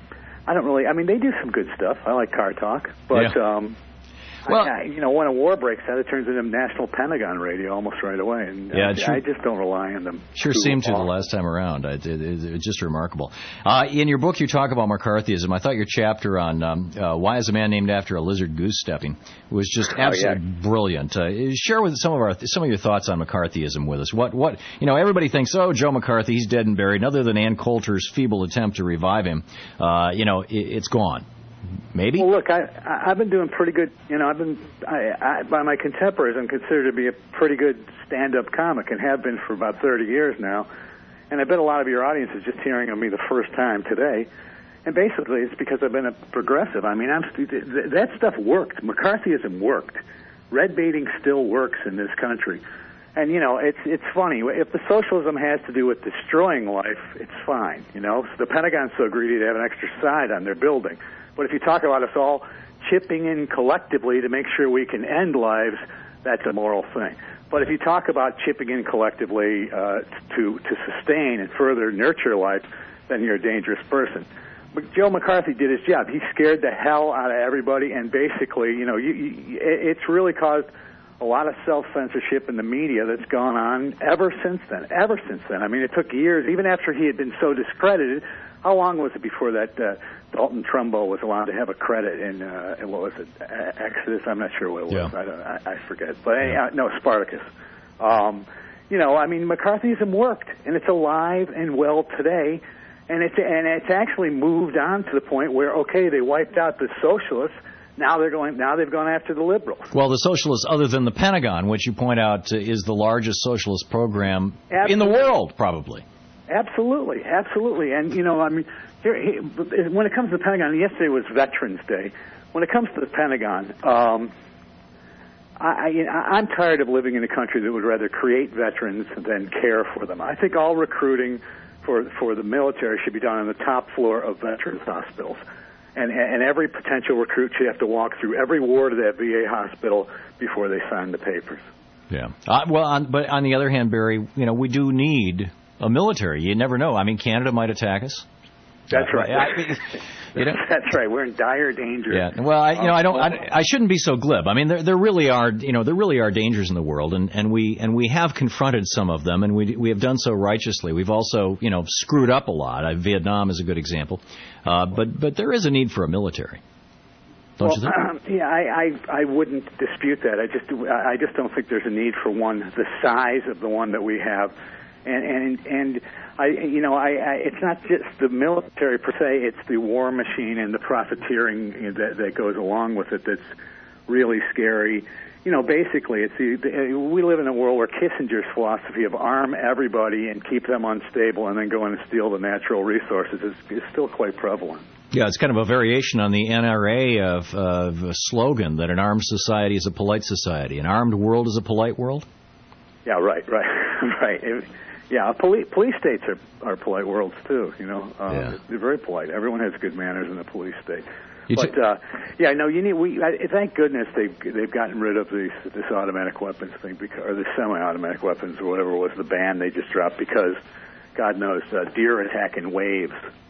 I don't really. I mean, they do some good stuff. I like Car Talk, but
yeah.
um,
well,
I, I, you know, when a war breaks out, it turns into national Pentagon radio almost right away, and
yeah,
I,
sure.
I just don't rely on them.
Sure seemed to the last time around. It, it, it, it's just remarkable. Uh, in your book, you talk about McCarthyism. I thought your chapter on um, uh, why is a man named after a lizard goose stepping was just absolutely
oh, yeah.
brilliant. Uh, share with some of our some of your thoughts on McCarthyism with us. What what you know? Everybody thinks, oh, Joe McCarthy, he's dead and buried. Other than Ann Coulter's feeble attempt to revive him, uh, you know, it, it's gone. Maybe.
Well, look, I, I, I've been doing pretty good. You know, I've been I, I, by my contemporaries, I'm considered to be a pretty good stand-up comic, and have been for about thirty years now. And I bet a lot of your audience is just hearing of me the first time today. And basically, it's because I've been a progressive. I mean, I'm that stuff worked. McCarthyism worked. Red baiting still works in this country. And you know, it's it's funny. If the socialism has to do with destroying life, it's fine. You know, so the Pentagon's so greedy to have an extra side on their building. But if you talk about us all chipping in collectively to make sure we can end lives, that's a moral thing. But if you talk about chipping in collectively uh, to to sustain and further nurture life, then you're a dangerous person. But Joe McCarthy did his job. He scared the hell out of everybody, and basically, you know, you, you, it's really caused a lot of self-censorship in the media that's gone on ever since then. Ever since then. I mean, it took years, even after he had been so discredited. How long was it before that uh, Dalton Trumbo was allowed to have a credit in, uh, in what was it, Exodus? I'm not sure what it was.
Yeah.
I, don't, I, I forget. But yeah. uh, no, Spartacus. Um, you know, I mean, McCarthyism worked, and it's alive and well today. And it's and it's actually moved on to the point where, okay, they wiped out the socialists. Now they're going. Now they've gone after the liberals.
Well, the socialists, other than the Pentagon, which you point out uh, is the largest socialist program
Absolutely.
in the world, probably.
Absolutely, absolutely. And you know, I mean, here, here, when it comes to the Pentagon, yesterday was Veterans Day. When it comes to the Pentagon, um, I, I, I'm tired of living in a country that would rather create veterans than care for them. I think all recruiting for for the military should be done on the top floor of veterans hospitals. And, and every potential recruit should have to walk through every ward of that V A hospital before they sign the papers.
Yeah. Uh, well, on, but on the other hand, Barry, you know, we do need a military. You never know. I mean, Canada might attack us.
That's right.
I mean, you know,
that's right. We're in dire danger.
Yeah. Well, I, you know, I don't. I, I shouldn't be so glib. I mean, there, there really are. You know, there really are dangers in the world, and, and we and we have confronted some of them, and we we have done so righteously. We've also, you know, screwed up a lot. Uh, Vietnam is a good example, uh, but but there is a need for a military. Don't
well,
you think?
Um, yeah, I, I I wouldn't dispute that. I just I just don't think there's a need for one the size of the one that we have, and and and. I, you know, I, I, it's not just the military per se, it's the war machine and the profiteering that, that goes along with it that's really scary. You know, basically, it's the, the, we live in a world where Kissinger's philosophy of arm everybody and keep them unstable and then go in and steal the natural resources is, is still quite prevalent.
Yeah, it's kind of a variation on the N R A of, of a slogan that an armed society is a polite society. An armed world is a polite world?
Yeah, right, right, right. It, Yeah, police police states are, are polite worlds too. You know, uh,
yeah.
they're very polite. Everyone has good manners in a police state.
You
but
t-
uh, yeah, no, you need. We I, thank goodness they've they've gotten rid of these this automatic weapons thing, because, or the semi-automatic weapons or whatever was the ban they just dropped, because God knows uh, deer attack in waves.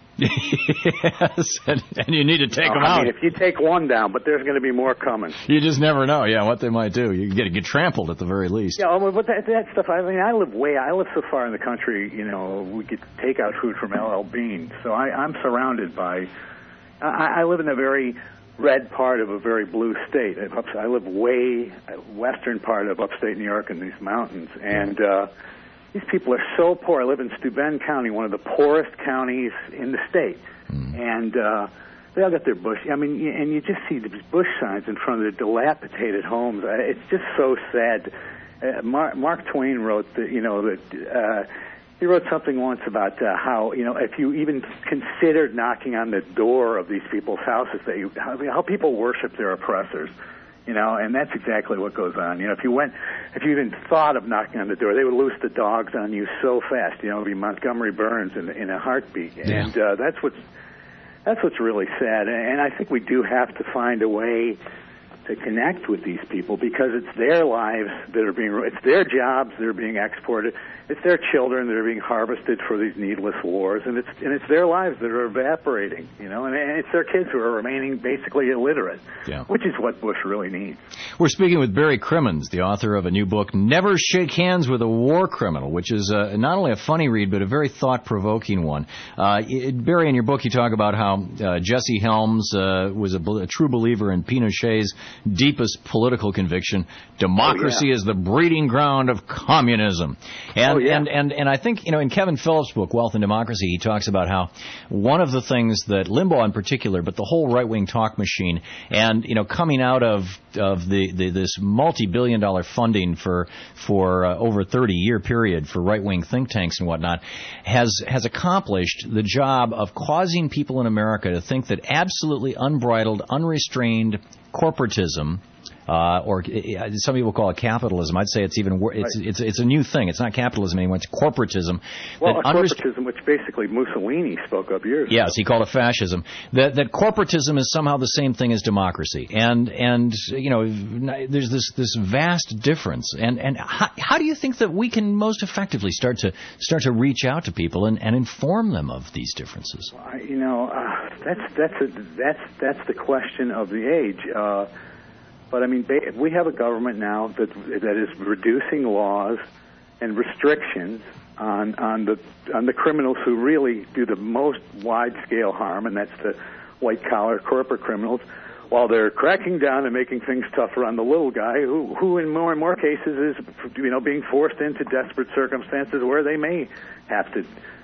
Yes, and, and you need to take
uh,
them
I
out.
mean, if you take one down, but there's going to be more coming.
You just never know, yeah, what they might do. You get get trampled at the very least.
Yeah, well, but that, that stuff. I mean, I live way. I live so far in the country. You know, we get take out food from L L Bean, so I, I'm surrounded by. I, I live in a very red part of a very blue state. I live way western part of upstate New York in these mountains, and. uh These people are so poor. I live in Steuben County, one of the poorest counties in the state. Mm. And uh, they all got their bush. I mean, and you just see these bush signs in front of their dilapidated homes. It's just so sad. Uh, Mark, Mark Twain wrote that, you know, that uh, he wrote something once about uh, how, you know, if you even considered knocking on the door of these people's houses, that you, how, how people worship their oppressors. You know, and that's exactly what goes on. You know, if you went, if you even thought of knocking on the door, they would loose the dogs on you so fast. You know, it would be Montgomery Burns in, in a heartbeat.
Yeah.
And uh, that's what's that's what's really sad. And I think we do have to find a way to connect with these people, because it's their lives that are being, it's their jobs that are being exported, it's their children that are being harvested for these needless wars, and it's and it's their lives that are evaporating, you know, and, and it's their kids who are remaining basically illiterate,
yeah.
which is what Bush really needs.
We're speaking with Barry Crimmins, the author of a new book, Never Shake Hands with a War Criminal, which is uh, not only a funny read, but a very thought-provoking one. Uh, it, Barry, in your book, you talk about how uh, Jesse Helms uh, was a, a true believer in Pinochet's deepest political conviction: democracy oh, yeah. is the breeding ground of communism. And,
oh, yeah.
and and and I think, you know, in Kevin Phillips' book, Wealth and Democracy, he talks about how one of the things that Limbaugh in particular, but the whole right-wing talk machine, and, you know, coming out of of the, the this multi-billion dollar funding for for uh, over a thirty-year period for right-wing think tanks and whatnot, has has accomplished the job of causing people in America to think that absolutely unbridled, unrestrained corporatism, uh, or uh, some people call it capitalism. I'd say it's even wor- it's, right. it's it's a new thing. It's not capitalism anymore. It's corporatism.
Well,
that
unrest- corporatism, which basically Mussolini spoke of years ago.
Yes, he called it fascism. That that corporatism is somehow the same thing as democracy. And and you know, there's this this vast difference. And and how, how do you think that we can most effectively start to start to reach out to people and, and inform them of these differences?
Well, you know, uh, that's that's a, that's that's the question of the age. Uh, But, I mean, we have a government now that that is reducing laws and restrictions on on the on the criminals who really do the most wide-scale harm, and that's the white-collar corporate criminals, while they're cracking down and making things tougher on the little guy who, who in more and more cases is, you know, being forced into desperate circumstances where they may have to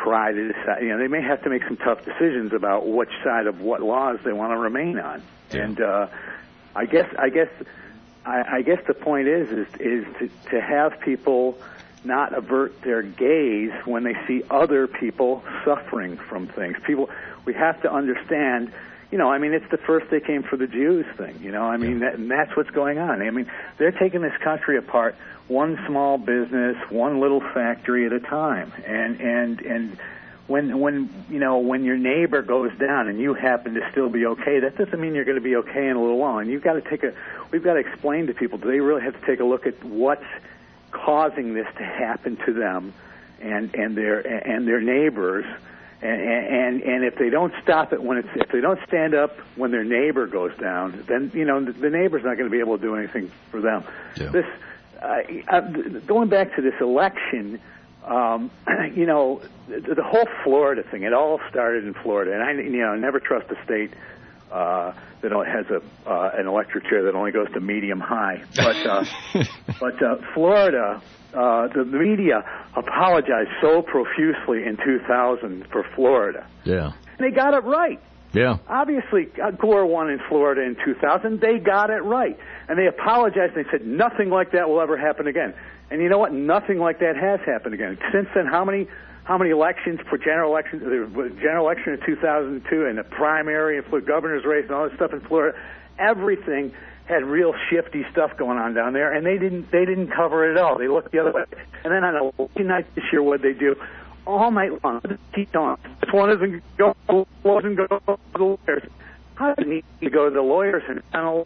try to decide. You know, they may have to make some tough decisions about which side of what laws they want to remain on. Yeah. And uh, I guess, I guess, I, I guess the point is, is, is to, to have people not avert their gaze when they see other people suffering from things. People, we have to understand. You know, I mean, it's the first they came for the Jews thing, you know. I mean, that, and that's what's going on. I mean, they're taking this country apart, one small business, one little factory at a time. And and and when when you know when your neighbor goes down and you happen to still be okay, that doesn't mean you're going to be okay in a little while. And you've got to take a, we've got to explain to people. Do they really have to take a look at what's causing this to happen to them and and their and their neighbors? And, and and if they don't stop it when it's if they don't stand up when their neighbor goes down, then you know the, the neighbor's not going to be able to do anything for them. Yeah. This uh, uh, going back to this election, um, you know, the, the whole Florida thing. It all started in Florida, and I you know never trust a state uh, that has a uh, an electric chair that only goes to medium high. But uh, but uh, Florida. Uh, the media apologized so profusely in two thousand for Florida.
Yeah.
And they got it right.
Yeah.
Obviously, Gore won in Florida in two thousand. They got it right. And they apologized and they said nothing like that will ever happen again. And you know what? Nothing like that has happened again. Since then, how many how many elections for general elections, the general election in two thousand two and the primary and for governor's race and all this stuff in Florida, everything had real shifty stuff going on down there, and they didn't they didn't cover it at all. They looked the other way. And then on election night this year, what they do all night long, keep on. This one isn't go doesn't go to the lawyers. How do you need to go to the lawyers and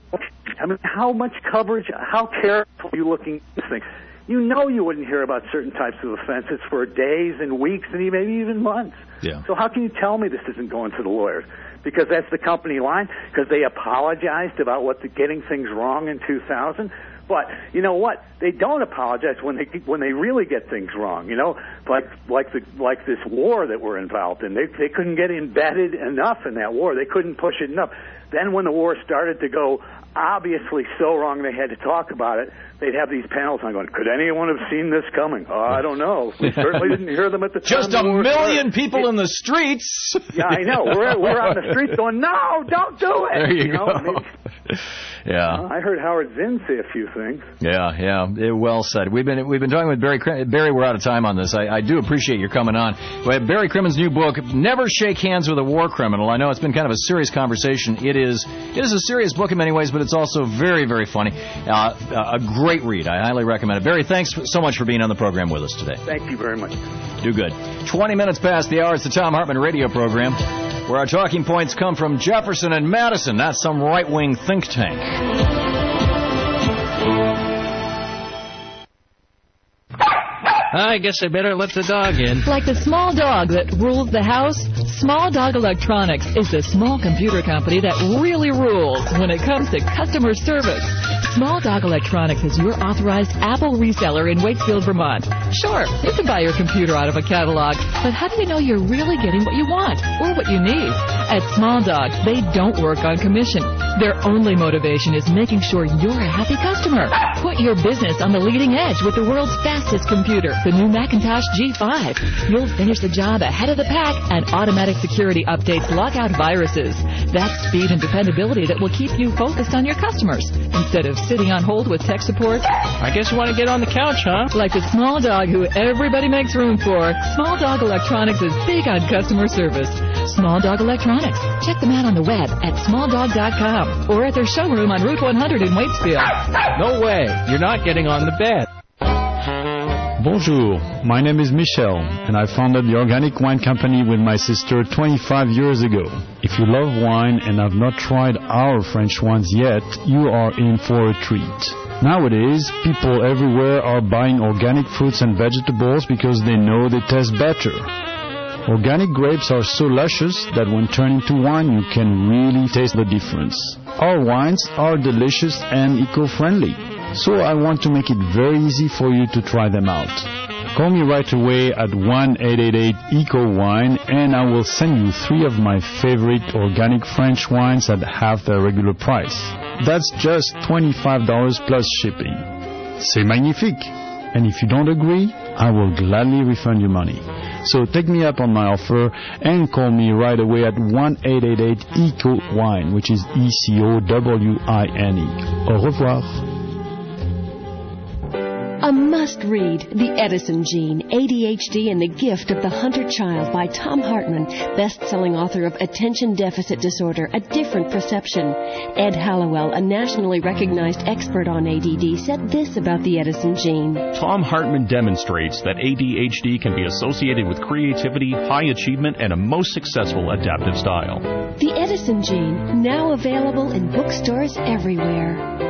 I mean, how much coverage? How careful are you looking at this thing? You know, you wouldn't hear about certain types of offenses for days and weeks and maybe even months.
Yeah.
So how can you tell me this isn't going to the lawyers? Because that's the company line, because they apologized about what the, getting things wrong in two thousand. But you know what? They don't apologize when they when they really get things wrong. You know, like like the like this war that we're involved in. They they couldn't get embedded enough in that war. They couldn't push it enough. Then when the war started to go obviously so wrong, they had to talk about it. They'd have these panels on going, could anyone have seen this coming? Oh, I don't know. We certainly didn't hear them at the time.
Just a million people in the streets.
Yeah, I know. We're we're on the streets going, no, don't do it.
There you,
you
go.
Know? I mean,
yeah.
Uh, I heard Howard Zinn say a few things.
Yeah, yeah. It, well said. We've been we've been talking with Barry. Barry, we're out of time on this. I, I do appreciate your coming on. We have Barry Crimmins' new book, Never Shake Hands with a War Criminal. I know it's been kind of a serious conversation. It is it is a serious book in many ways, but it's also very, very funny. Uh, a great read. I highly recommend it. Barry, thanks so much for being on the program with us today.
Thank you very much.
Do good. twenty minutes past the hour. It's the Thom Hartmann radio program, where our talking points come from Jefferson and Madison. That's some right-wing think tank.
I guess I better let the dog in.
Like the small dog that rules the house, Small Dog Electronics is the small computer company that really rules when it comes to customer service. Small Dog Electronics is your authorized Apple reseller in Waitsfield, Vermont. Sure, you can buy your computer out of a catalog, but how do you know you're really getting what you want or what you need? At Small Dog, they don't work on commission. Their only motivation is making sure you're a happy customer. Put your business on the leading edge with the world's fastest computer, the new Macintosh G five. You'll finish the job ahead of the pack, and automatic security updates lock out viruses. That's speed and dependability that will keep you focused on your customers instead of sitting on hold with tech support.
I guess you want to get on the couch, huh?
Like the small dog who everybody makes room for, Small Dog Electronics is big on customer service. Small Dog Electronics. Check them out on the web at small dog dot com or at their showroom on Route one hundred in Waitsfield.
No way. You're not getting on the bed.
Bonjour, my name is Michel, and I founded the Organic Wine Company with my sister twenty-five years ago. If you love wine and have not tried our French wines yet, you are in for a treat. Nowadays, people everywhere are buying organic fruits and vegetables because they know they taste better. Organic grapes are so luscious that when turned into wine, you can really taste the difference. Our wines are delicious and eco-friendly. So I want to make it very easy for you to try them out. Call me right away at one eight eight eight eco wine and I will send you three of my favorite organic French wines at half their regular price. That's just twenty-five dollars plus shipping. C'est magnifique! And if you don't agree, I will gladly refund your money. So take me up on my offer and call me right away at one eight eight eight E C O wine, which is E C O W I N E. Au revoir.
A must-read, The Edison Gene, A D H D and the Gift of the Hunter Child by Tom Hartman, best-selling author of Attention Deficit Disorder, A Different Perception. Ed Hallowell, a nationally recognized expert on A D D, said this about the Edison Gene.
Tom Hartman demonstrates that A D H D can be associated with creativity, high achievement, and a most successful adaptive style.
The Edison Gene, now available in bookstores everywhere.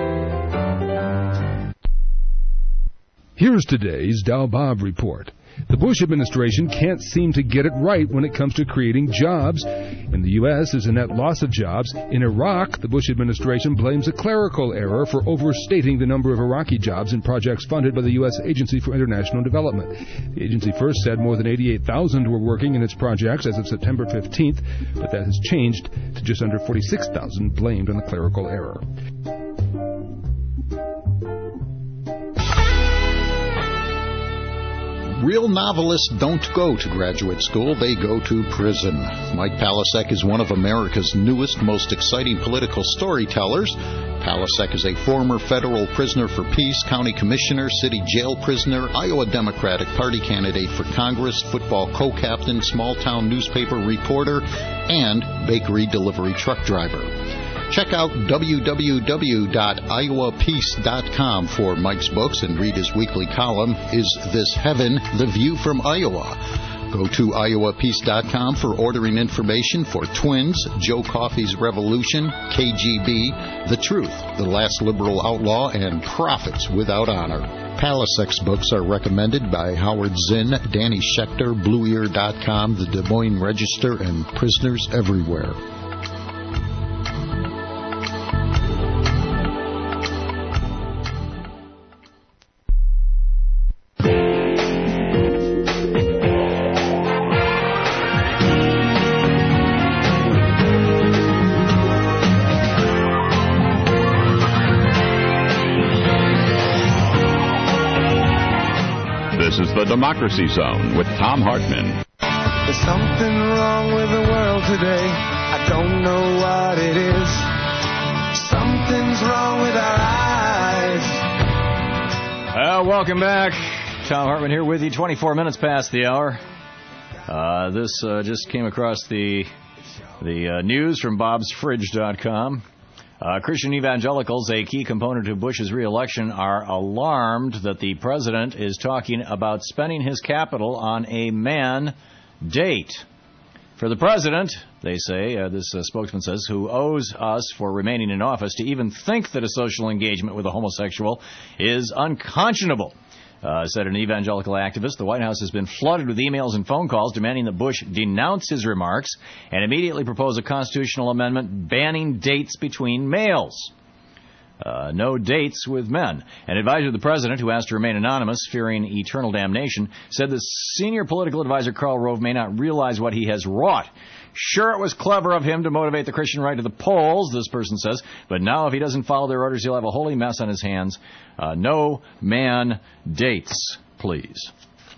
Here's today's Dow Bob report. The Bush administration can't seem to get it right when it comes to creating jobs. In the U S, there's a net loss of jobs. In Iraq, the Bush administration blames a clerical error for overstating the number of Iraqi jobs in projects funded by the U S Agency for International Development. The agency first said more than eighty-eight thousand were working in its projects as of September fifteenth, but that has changed to just under forty-six thousand blamed on the clerical error.
Real novelists don't go to graduate school, they go to prison. Mike Palasek is one of America's newest, most exciting political storytellers. Palasek is a former federal prisoner for peace, county commissioner, city jail prisoner, Iowa Democratic Party candidate for Congress, football co-captain, small-town newspaper reporter, and bakery delivery truck driver. Check out w w w dot iowa peace dot com for Mike's books and read his weekly column, Is This Heaven? The View from Iowa. Go to iowa peace dot com for ordering information for Twins, Joe Coffey's Revolution, K G B, The Truth, The Last Liberal Outlaw, and Profits Without Honor. Palasek's books are recommended by Howard Zinn, Danny Schechter, blue ear dot com, the Des Moines Register, and Prisoners Everywhere.
This is the Democracy Zone with Tom Hartman.
There's something wrong with the world today. I don't know what it is. Something's wrong with our eyes.
Uh, welcome back. Tom Hartman here with you. twenty-four minutes past the hour. Uh, this uh, just came across the the uh, news from bobs fridge dot com. Uh, Christian evangelicals, a key component to Bush's re-election, are alarmed that the president is talking about spending his capital on a man date. For the president, they say, uh, this uh, spokesman says, who owes us for remaining in office, to even think that a social engagement with a homosexual is unconscionable. Uh, said an evangelical activist, the White House has been flooded with emails and phone calls demanding that Bush denounce his remarks and immediately propose a constitutional amendment banning dates between males. Uh, no dates with men. An advisor to the president, who asked to remain anonymous, fearing eternal damnation, said the senior political advisor Karl Rove may not realize what he has wrought. Sure, it was clever of him to motivate the Christian right to the polls, this person says, but now if he doesn't follow their orders, he'll have a holy mess on his hands. Uh, no man dates, please.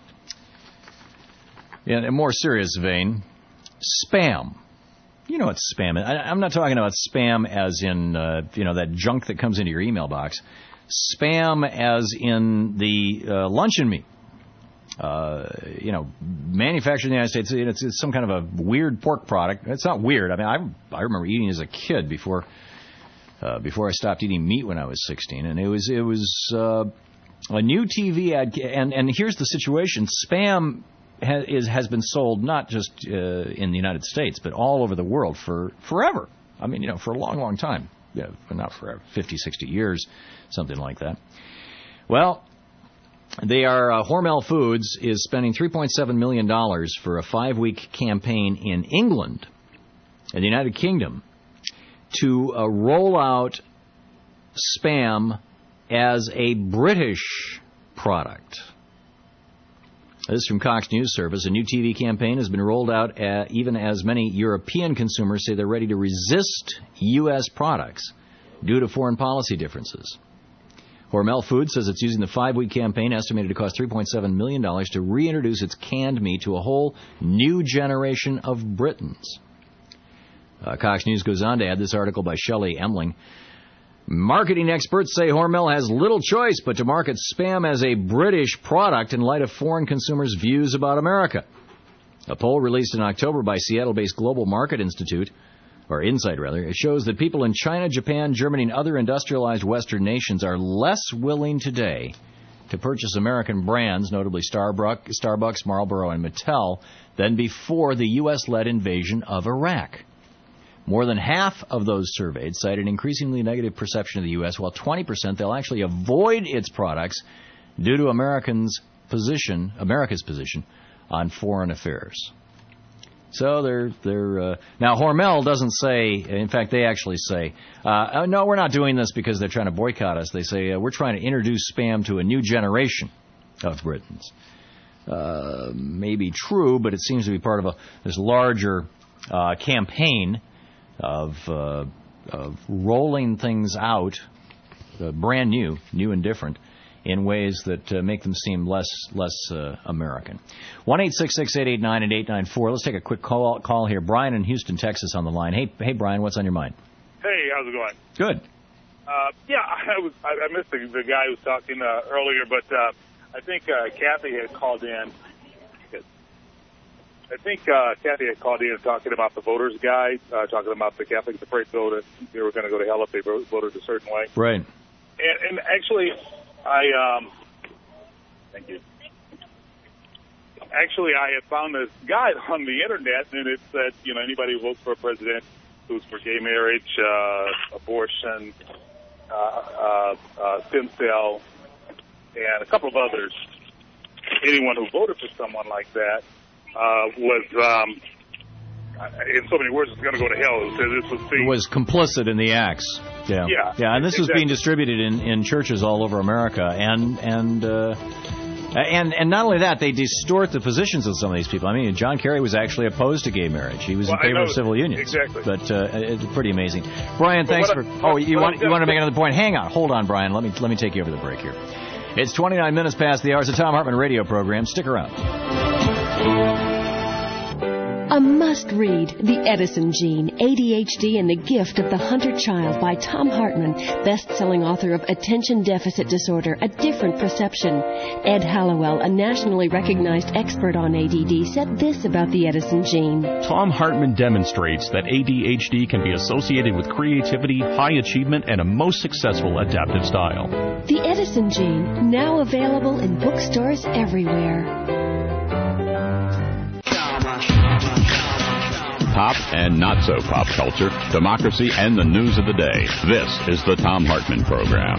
In a more serious vein, spam. You know what spam is. I, I'm not talking about spam as in, uh, you know, that junk that comes into your email box. Spam as in the uh, luncheon meat. Uh, you know, manufactured in the United States. It's, it's some kind of a weird pork product. It's not weird. I mean, I I remember eating as a kid before uh, before I stopped eating meat when I was sixteen, and it was it was uh, a new T V ad. And and here's the situation: spam has is has been sold not just uh, in the United States, but all over the world for forever. I mean, you know, for a long, long time. Yeah, but not forever, fifty, sixty years, something like that. Well. They are, uh, Hormel Foods is spending three point seven million dollars for a five-week campaign in England, in the United Kingdom, to uh, roll out Spam as a British product. This is from Cox News Service. A new T V campaign has been rolled out uh, even as many European consumers say they're ready to resist U S products due to foreign policy differences. Hormel Foods says it's using the five-week campaign, estimated to cost three point seven million dollars, to reintroduce its canned meat to a whole new generation of Britons. Uh, Cox News goes on to add this article by Shelley Emling. Marketing experts say Hormel has little choice but to market Spam as a British product in light of foreign consumers' views about America. A poll released in October by Seattle-based Global Market Institute, or Insight rather, it shows that people in China, Japan, Germany, and other industrialized Western nations are less willing today to purchase American brands, notably Starbucks, Marlboro, and Mattel, than before the U S-led invasion of Iraq. More than half of those surveyed cite an increasingly negative perception of the U S, while twenty percent they'll actually avoid its products due to Americans' position, America's position on foreign affairs. So they're they're uh, now Hormel doesn't say. In fact, they actually say, uh, "No, we're not doing this because they're trying to boycott us." They say uh, we're trying to introduce Spam to a new generation of Britons. Uh, maybe true, but it seems to be part of a this larger uh, campaign of uh, of rolling things out, uh, brand new, new and different, in ways that uh, make them seem less less uh, American. one eight six six, eight eight nine, eight nine four. Let's take a quick call call here. Brian in Houston, Texas on the line. Hey, hey, Brian, what's on your mind?
Hey, how's it going?
Good.
Uh, yeah, I was I, I missed the, the guy who was talking uh, earlier, but uh, I think uh, Kathy had called in. I think uh, Kathy had called in talking about the voters' guide, uh, talking about the Catholics afraid to go to, they were going to go to hell if they voted a certain way.
Right.
And, and actually, I um, thank you. Actually, I had found this guide on the internet, and it said, you know, anybody who votes for a president who's for gay marriage, uh, abortion, uh, uh, uh, stem cell, and a couple of others, anyone who voted for someone like that uh, was, um, in so many words, it's going to go to hell. It says this was the,
was complicit in the acts. Yeah,
yeah,
yeah, and this
exactly.
was being distributed in, in churches all over America, and and uh, and and not only that, they distort the positions of some of these people. I mean, John Kerry was actually opposed to gay marriage; he was
well,
in favor
know,
of civil unions.
Exactly.
But uh, it's pretty amazing. Brian, thanks for.
I,
oh, you want
I,
you want to make another point? Hang on, hold on, Brian. Let me let me take you over the break here. It's twenty-nine minutes past the hours of Thom Hartmann radio program. Stick around.
A must-read, The Edison Gene, A D H D and the Gift of the Hunter Child by Thom Hartmann, best-selling author of Attention Deficit Disorder, A Different Perception. Ed Hallowell, a nationally recognized expert on A D D, said this about the Edison Gene.
Thom Hartmann demonstrates that A D H D can be associated with creativity, high achievement, and a most successful adaptive style.
The Edison Gene, now available in bookstores everywhere.
Pop and not so pop culture, democracy, and the news of the day. This is the Thom Hartmann Program.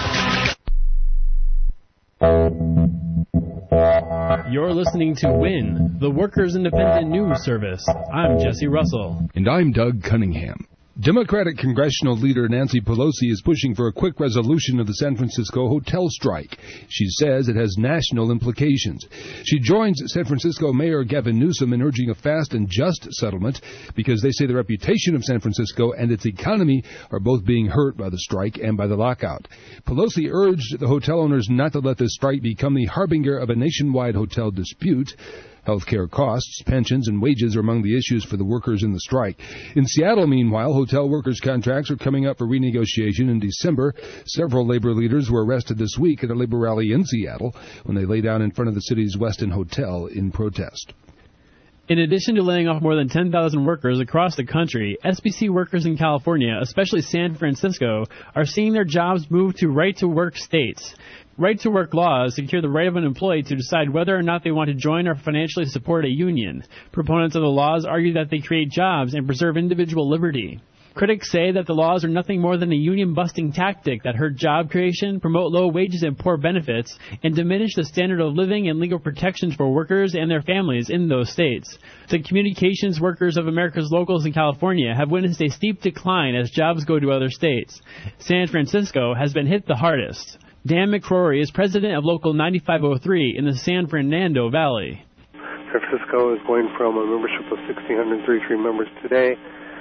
You're listening to WIN, the Workers' Independent News Service. I'm Jesse Russell.
And I'm Doug Cunningham. Democratic congressional leader Nancy Pelosi is pushing for a quick resolution of the San Francisco hotel strike. She says it has national implications. She joins San Francisco Mayor Gavin Newsom in urging a fast and just settlement because they say the reputation of San Francisco and its economy are both being hurt by the strike and by the lockout. Pelosi urged the hotel owners not to let this strike become the harbinger of a nationwide hotel dispute. Healthcare costs, pensions, and wages are among the issues for the workers in the strike. In Seattle, meanwhile, hotel workers' contracts are coming up for renegotiation in December. Several labor leaders were arrested this week at a labor rally in Seattle when they lay down in front of the city's Westin Hotel in protest.
In addition to laying off more than ten thousand workers across the country, S B C workers in California, especially San Francisco, are seeing their jobs move to right-to-work states. Right-to-work laws secure the right of an employee to decide whether or not they want to join or financially support a union. Proponents of the laws argue that they create jobs and preserve individual liberty. Critics say that the laws are nothing more than a union-busting tactic that hurt job creation, promote low wages and poor benefits, and diminish the standard of living and legal protections for workers and their families in those states. The communications workers of America's locals in California have witnessed a steep decline as jobs go to other states. San Francisco has been hit the hardest. Dan McCrory is president of Local ninety-five oh three in the San Fernando Valley.
San Francisco is going from a membership of one thousand six hundred thirty-three members today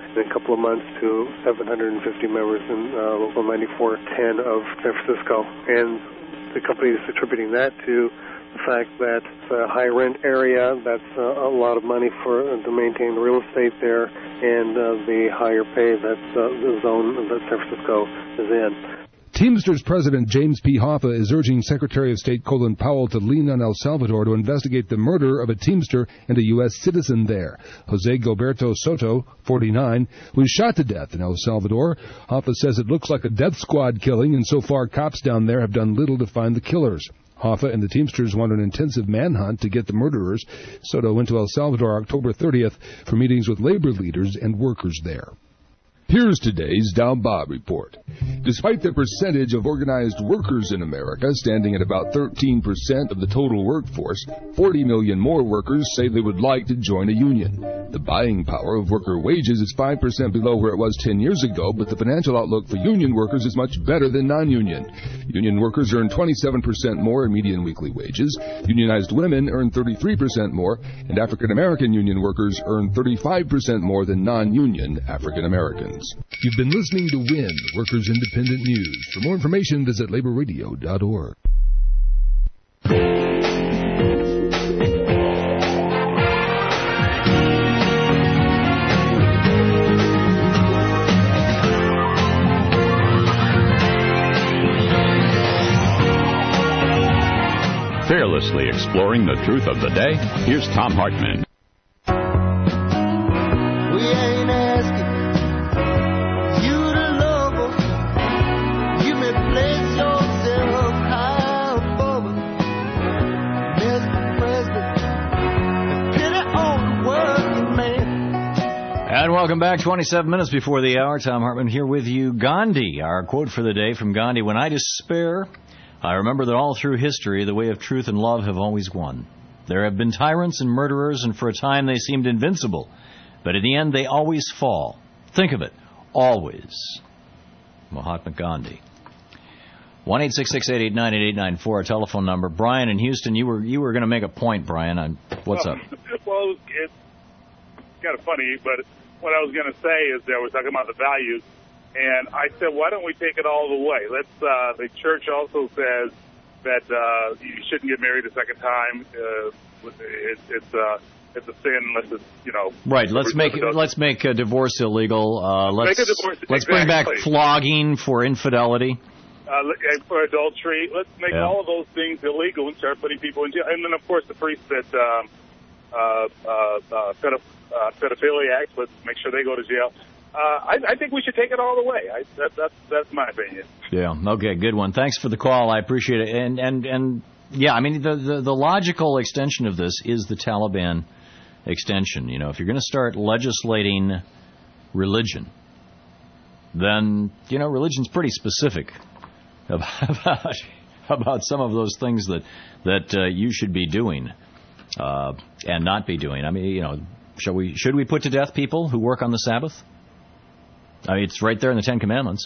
in a couple of months to seven hundred fifty members in uh, Local ninety-four ten of San Francisco. And the company is attributing that to the fact that it's a high-rent area, that's uh, a lot of money for uh, to maintain the real estate there, and uh, the higher pay that uh, the zone that San Francisco is in.
Teamsters President James P. Hoffa is urging Secretary of State Colin Powell to lean on El Salvador to investigate the murder of a Teamster and a U S citizen there. Jose Gilberto Soto, forty-nine, was shot to death in El Salvador. Hoffa says it looks like a death squad killing, and so far cops down there have done little to find the killers. Hoffa and the Teamsters want an intensive manhunt to get the murderers. Soto went to El Salvador October thirtieth for meetings with labor leaders and workers there.
Here's today's Down Bob report. Despite the percentage of organized workers in America standing at about thirteen percent of the total workforce, forty million more workers say they would like to join a union. The buying power of worker wages is five percent below where it was ten years ago, but the financial outlook for union workers is much better than non-union. Union workers earn twenty-seven percent more in median weekly wages, unionized women earn thirty-three percent more, and African-American union workers earn thirty-five percent more than non-union African-Americans.
You've been listening to WIN, Workers Independent News. For more information, visit labor radio dot org.
Fearlessly exploring the truth of the day, here's Tom Hartman.
We ain't asking you to love us. You may place yourself high above us. Mister President, pity on the working man.
And welcome back. twenty-seven minutes before the hour. Tom Hartman here with you. Gandhi, our quote for the day from Gandhi: "When I despair, I remember that all through history, the way of truth and love have always won. There have been tyrants and murderers, and for a time they seemed invincible. But in the end, they always fall. Think of it. Always." Mahatma Gandhi. one eight six six, eight eight nine, eight eight nine four, our telephone number. Brian in Houston, you were you were going to make a point, Brian. On what's
well,
up?
Well, it's kind of funny, but what I was going to say is that we're talking about the values. And I said, why don't we take it all the way? Let's. Uh, the church also says that uh, you shouldn't get married a second time. Uh, it, it's uh, it's a sin unless it's, you know.
Right. Let's make let's make a divorce illegal. Uh, let's
make a divorce,
let's
exactly.
bring back flogging for infidelity.
Uh, for adultery. Let's make
yeah.
all of those things illegal and start putting people in jail. And then, of course, the priests that um, uh, uh, uh, pedoph- uh, pedophiliacs, let's make sure they go to jail. Uh, I, I think we should take it all the way. I, that, that's that's my opinion.
Yeah. Okay. Good one. Thanks for the call. I appreciate it. And and and yeah, I mean the the, the logical extension of this is the Taliban extension. You know, if you're going to start legislating religion, then you know religion's pretty specific about about some of those things that that uh, you should be doing uh, and not be doing. I mean, you know, shall we should we put to death people who work on the Sabbath? I mean, it's right there in the Ten Commandments.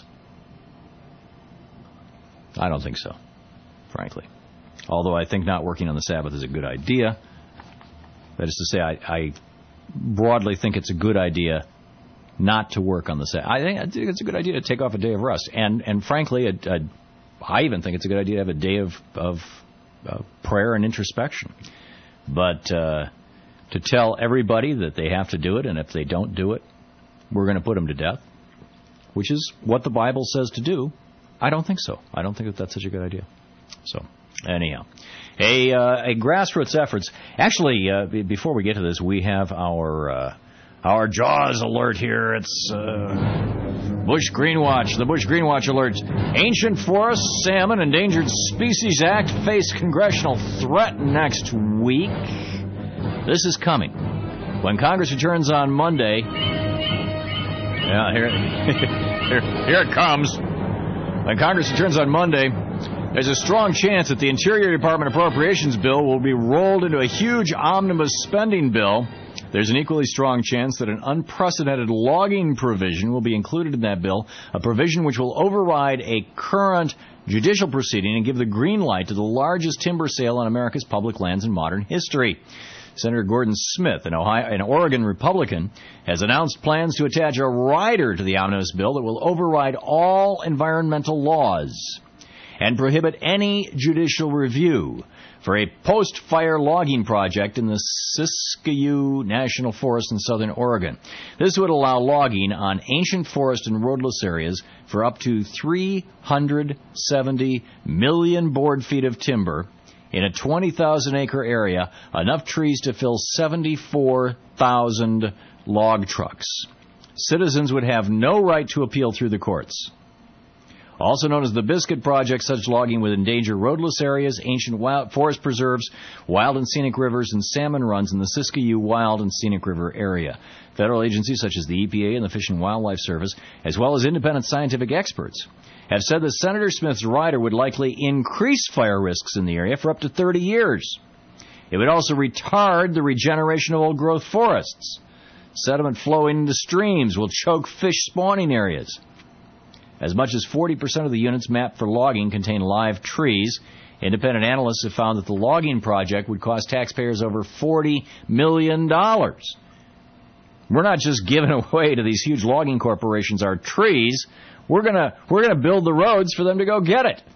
I don't think so, frankly. Although I think not working on the Sabbath is a good idea. That is to say, I, I broadly think it's a good idea not to work on the Sabbath. I think, I think it's a good idea to take off a day of rest. And, and frankly, a, a, I even think it's a good idea to have a day of, of uh, prayer and introspection. But uh, to tell everybody that they have to do it, and if they don't do it, we're going to put them to death, which is what the Bible says to do, I don't think so. I don't think that that's such a good idea. So, anyhow. A, uh, a grassroots efforts. Actually, uh, b- before we get to this, we have our uh, our Jaws alert here. It's uh, Bush Greenwatch. The Bush Greenwatch alert. Ancient forest salmon Endangered Species Act face congressional threat next week. This is coming. When Congress returns on Monday... Yeah, here, here, here it comes. When Congress returns on Monday, there's a strong chance that the Interior Department Appropriations Bill will be rolled into a huge omnibus spending bill. There's an equally strong chance that an unprecedented logging provision will be included in that bill, a provision which will override a current judicial proceeding and give the green light to the largest timber sale on America's public lands in modern history. Senator Gordon Smith, an, Ohio, an Oregon Republican, has announced plans to attach a rider to the omnibus bill that will override all environmental laws and prohibit any judicial review for a post-fire logging project in the Siskiyou National Forest in southern Oregon. This would allow logging on ancient forest and roadless areas for up to three hundred seventy million board feet of timber in a twenty thousand acre area, enough trees to fill seventy-four thousand log trucks. Citizens would have no right to appeal through the courts. Also known as the Biscuit Project, such logging would endanger roadless areas, ancient wild forest preserves, wild and scenic rivers, and salmon runs in the Siskiyou Wild and Scenic River area. Federal agencies such as the E P A and the Fish and Wildlife Service, as well as independent scientific experts, have said that Senator Smith's rider would likely increase fire risks in the area for up to thirty years. It would also retard the regeneration of old-growth forests. Sediment flowing into streams will choke fish spawning areas. As much as forty percent of the units mapped for logging contain live trees. Independent analysts have found that the logging project would cost taxpayers over forty million dollars. We're not just giving away to these huge logging corporations our trees. We're gonna we're gonna build the roads for them to go get it.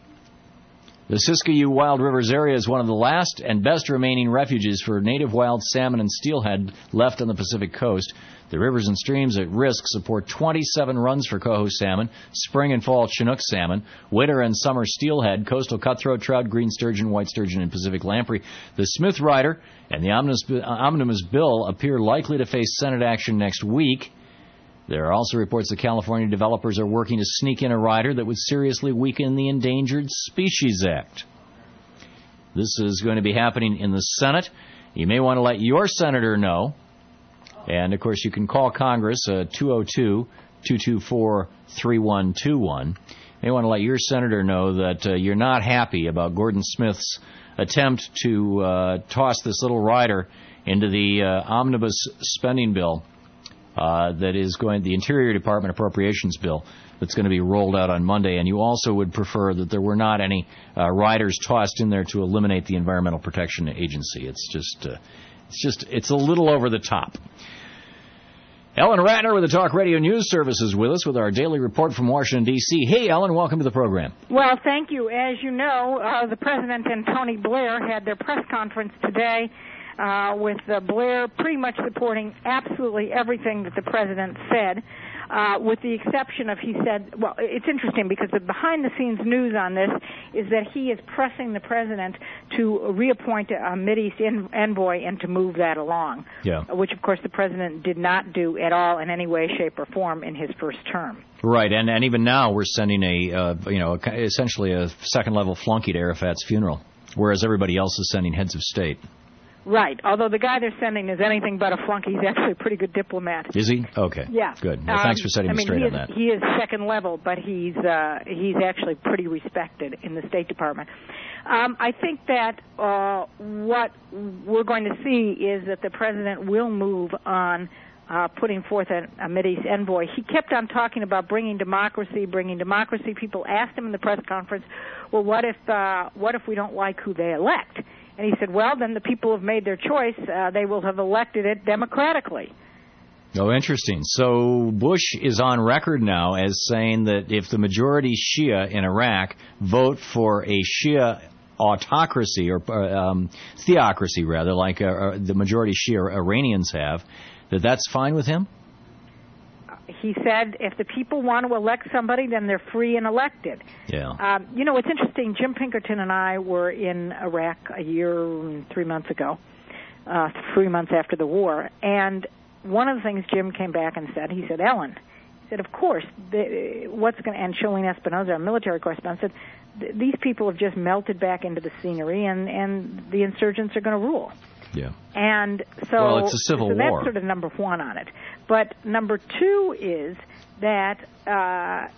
The Siskiyou Wild Rivers area is one of the last and best remaining refuges for native wild salmon and steelhead left on the Pacific coast. The rivers and streams at risk support twenty-seven runs for coho salmon, spring and fall Chinook salmon, winter and summer steelhead, coastal cutthroat trout, green sturgeon, white sturgeon, and Pacific lamprey. The Smith rider and the omnibus, omnibus bill appear likely to face Senate action next week. There are also reports that California developers are working to sneak in a rider that would seriously weaken the Endangered Species Act. This is going to be happening in the Senate. You may want to let your senator know. And, of course, you can call Congress, uh, two oh two, two two four, three one two one. You may want to let your senator know that uh, you're not happy about Gordon Smith's attempt to uh, toss this little rider into the uh, omnibus spending bill uh, that is going, the Interior Department Appropriations bill that's going to be rolled out on Monday. And you also would prefer that there were not any uh, riders tossed in there to eliminate the Environmental Protection Agency. It's just, uh, it's just, it's a little over the top. Ellen Ratner with the Talk Radio News Service is with us with our daily report from Washington, D C Hey, Ellen, welcome to the program.
Well, thank you. As you know, uh, the President and Tony Blair had their press conference today uh, with uh, Blair pretty much supporting absolutely everything that the President said, uh, with the exception of he said, well, it's interesting because the behind-the-scenes news on this is that he is pressing the President to reappoint a Mideast envoy and to move that along,
yeah.
which, of course, the President did not do at all in any way, shape, or form in his first term.
Right, and, and even now we're sending a, uh, you know, a, essentially a second-level flunky to Arafat's funeral, whereas everybody else is sending heads of state.
Right, although the guy they're sending is anything but a flunky. He's actually a pretty good diplomat.
Is he? Okay.
Yeah.
Good. Well, thanks for setting
um,
me
I mean,
straight
he
on
is,
that.
He is second level, but he's uh, he's actually pretty respected in the State Department. Um, I think that uh, what we're going to see is that the President will move on uh, putting forth a, a Mideast envoy. He kept on talking about bringing democracy, bringing democracy. People asked him in the press conference, well, what if uh, what if we don't like who they elect? And he said, well, then the people have made their choice. Uh, they will have elected it democratically.
Oh, interesting. So Bush is on record now as saying that if the majority Shia in Iraq vote for a Shia autocracy, or um, theocracy rather, like uh, the majority Shia Iranians have, that that's fine with him?
He said if the people want to elect somebody, then they're free and elected.
Yeah.
Um, you know, it's interesting. Jim Pinkerton and I were in Iraq a year and three months ago, uh, three months after the war. And one of the things Jim came back and said, he said, Ellen, he said, of course, the, what's going to, and Shalene Espinosa, our military correspondent, said, these people have just melted back into the scenery, and, and the insurgents are going to rule.
Yeah.
And so,
well, it's a civil
so that's
war.
sort of number one on it. But number two is that, uh,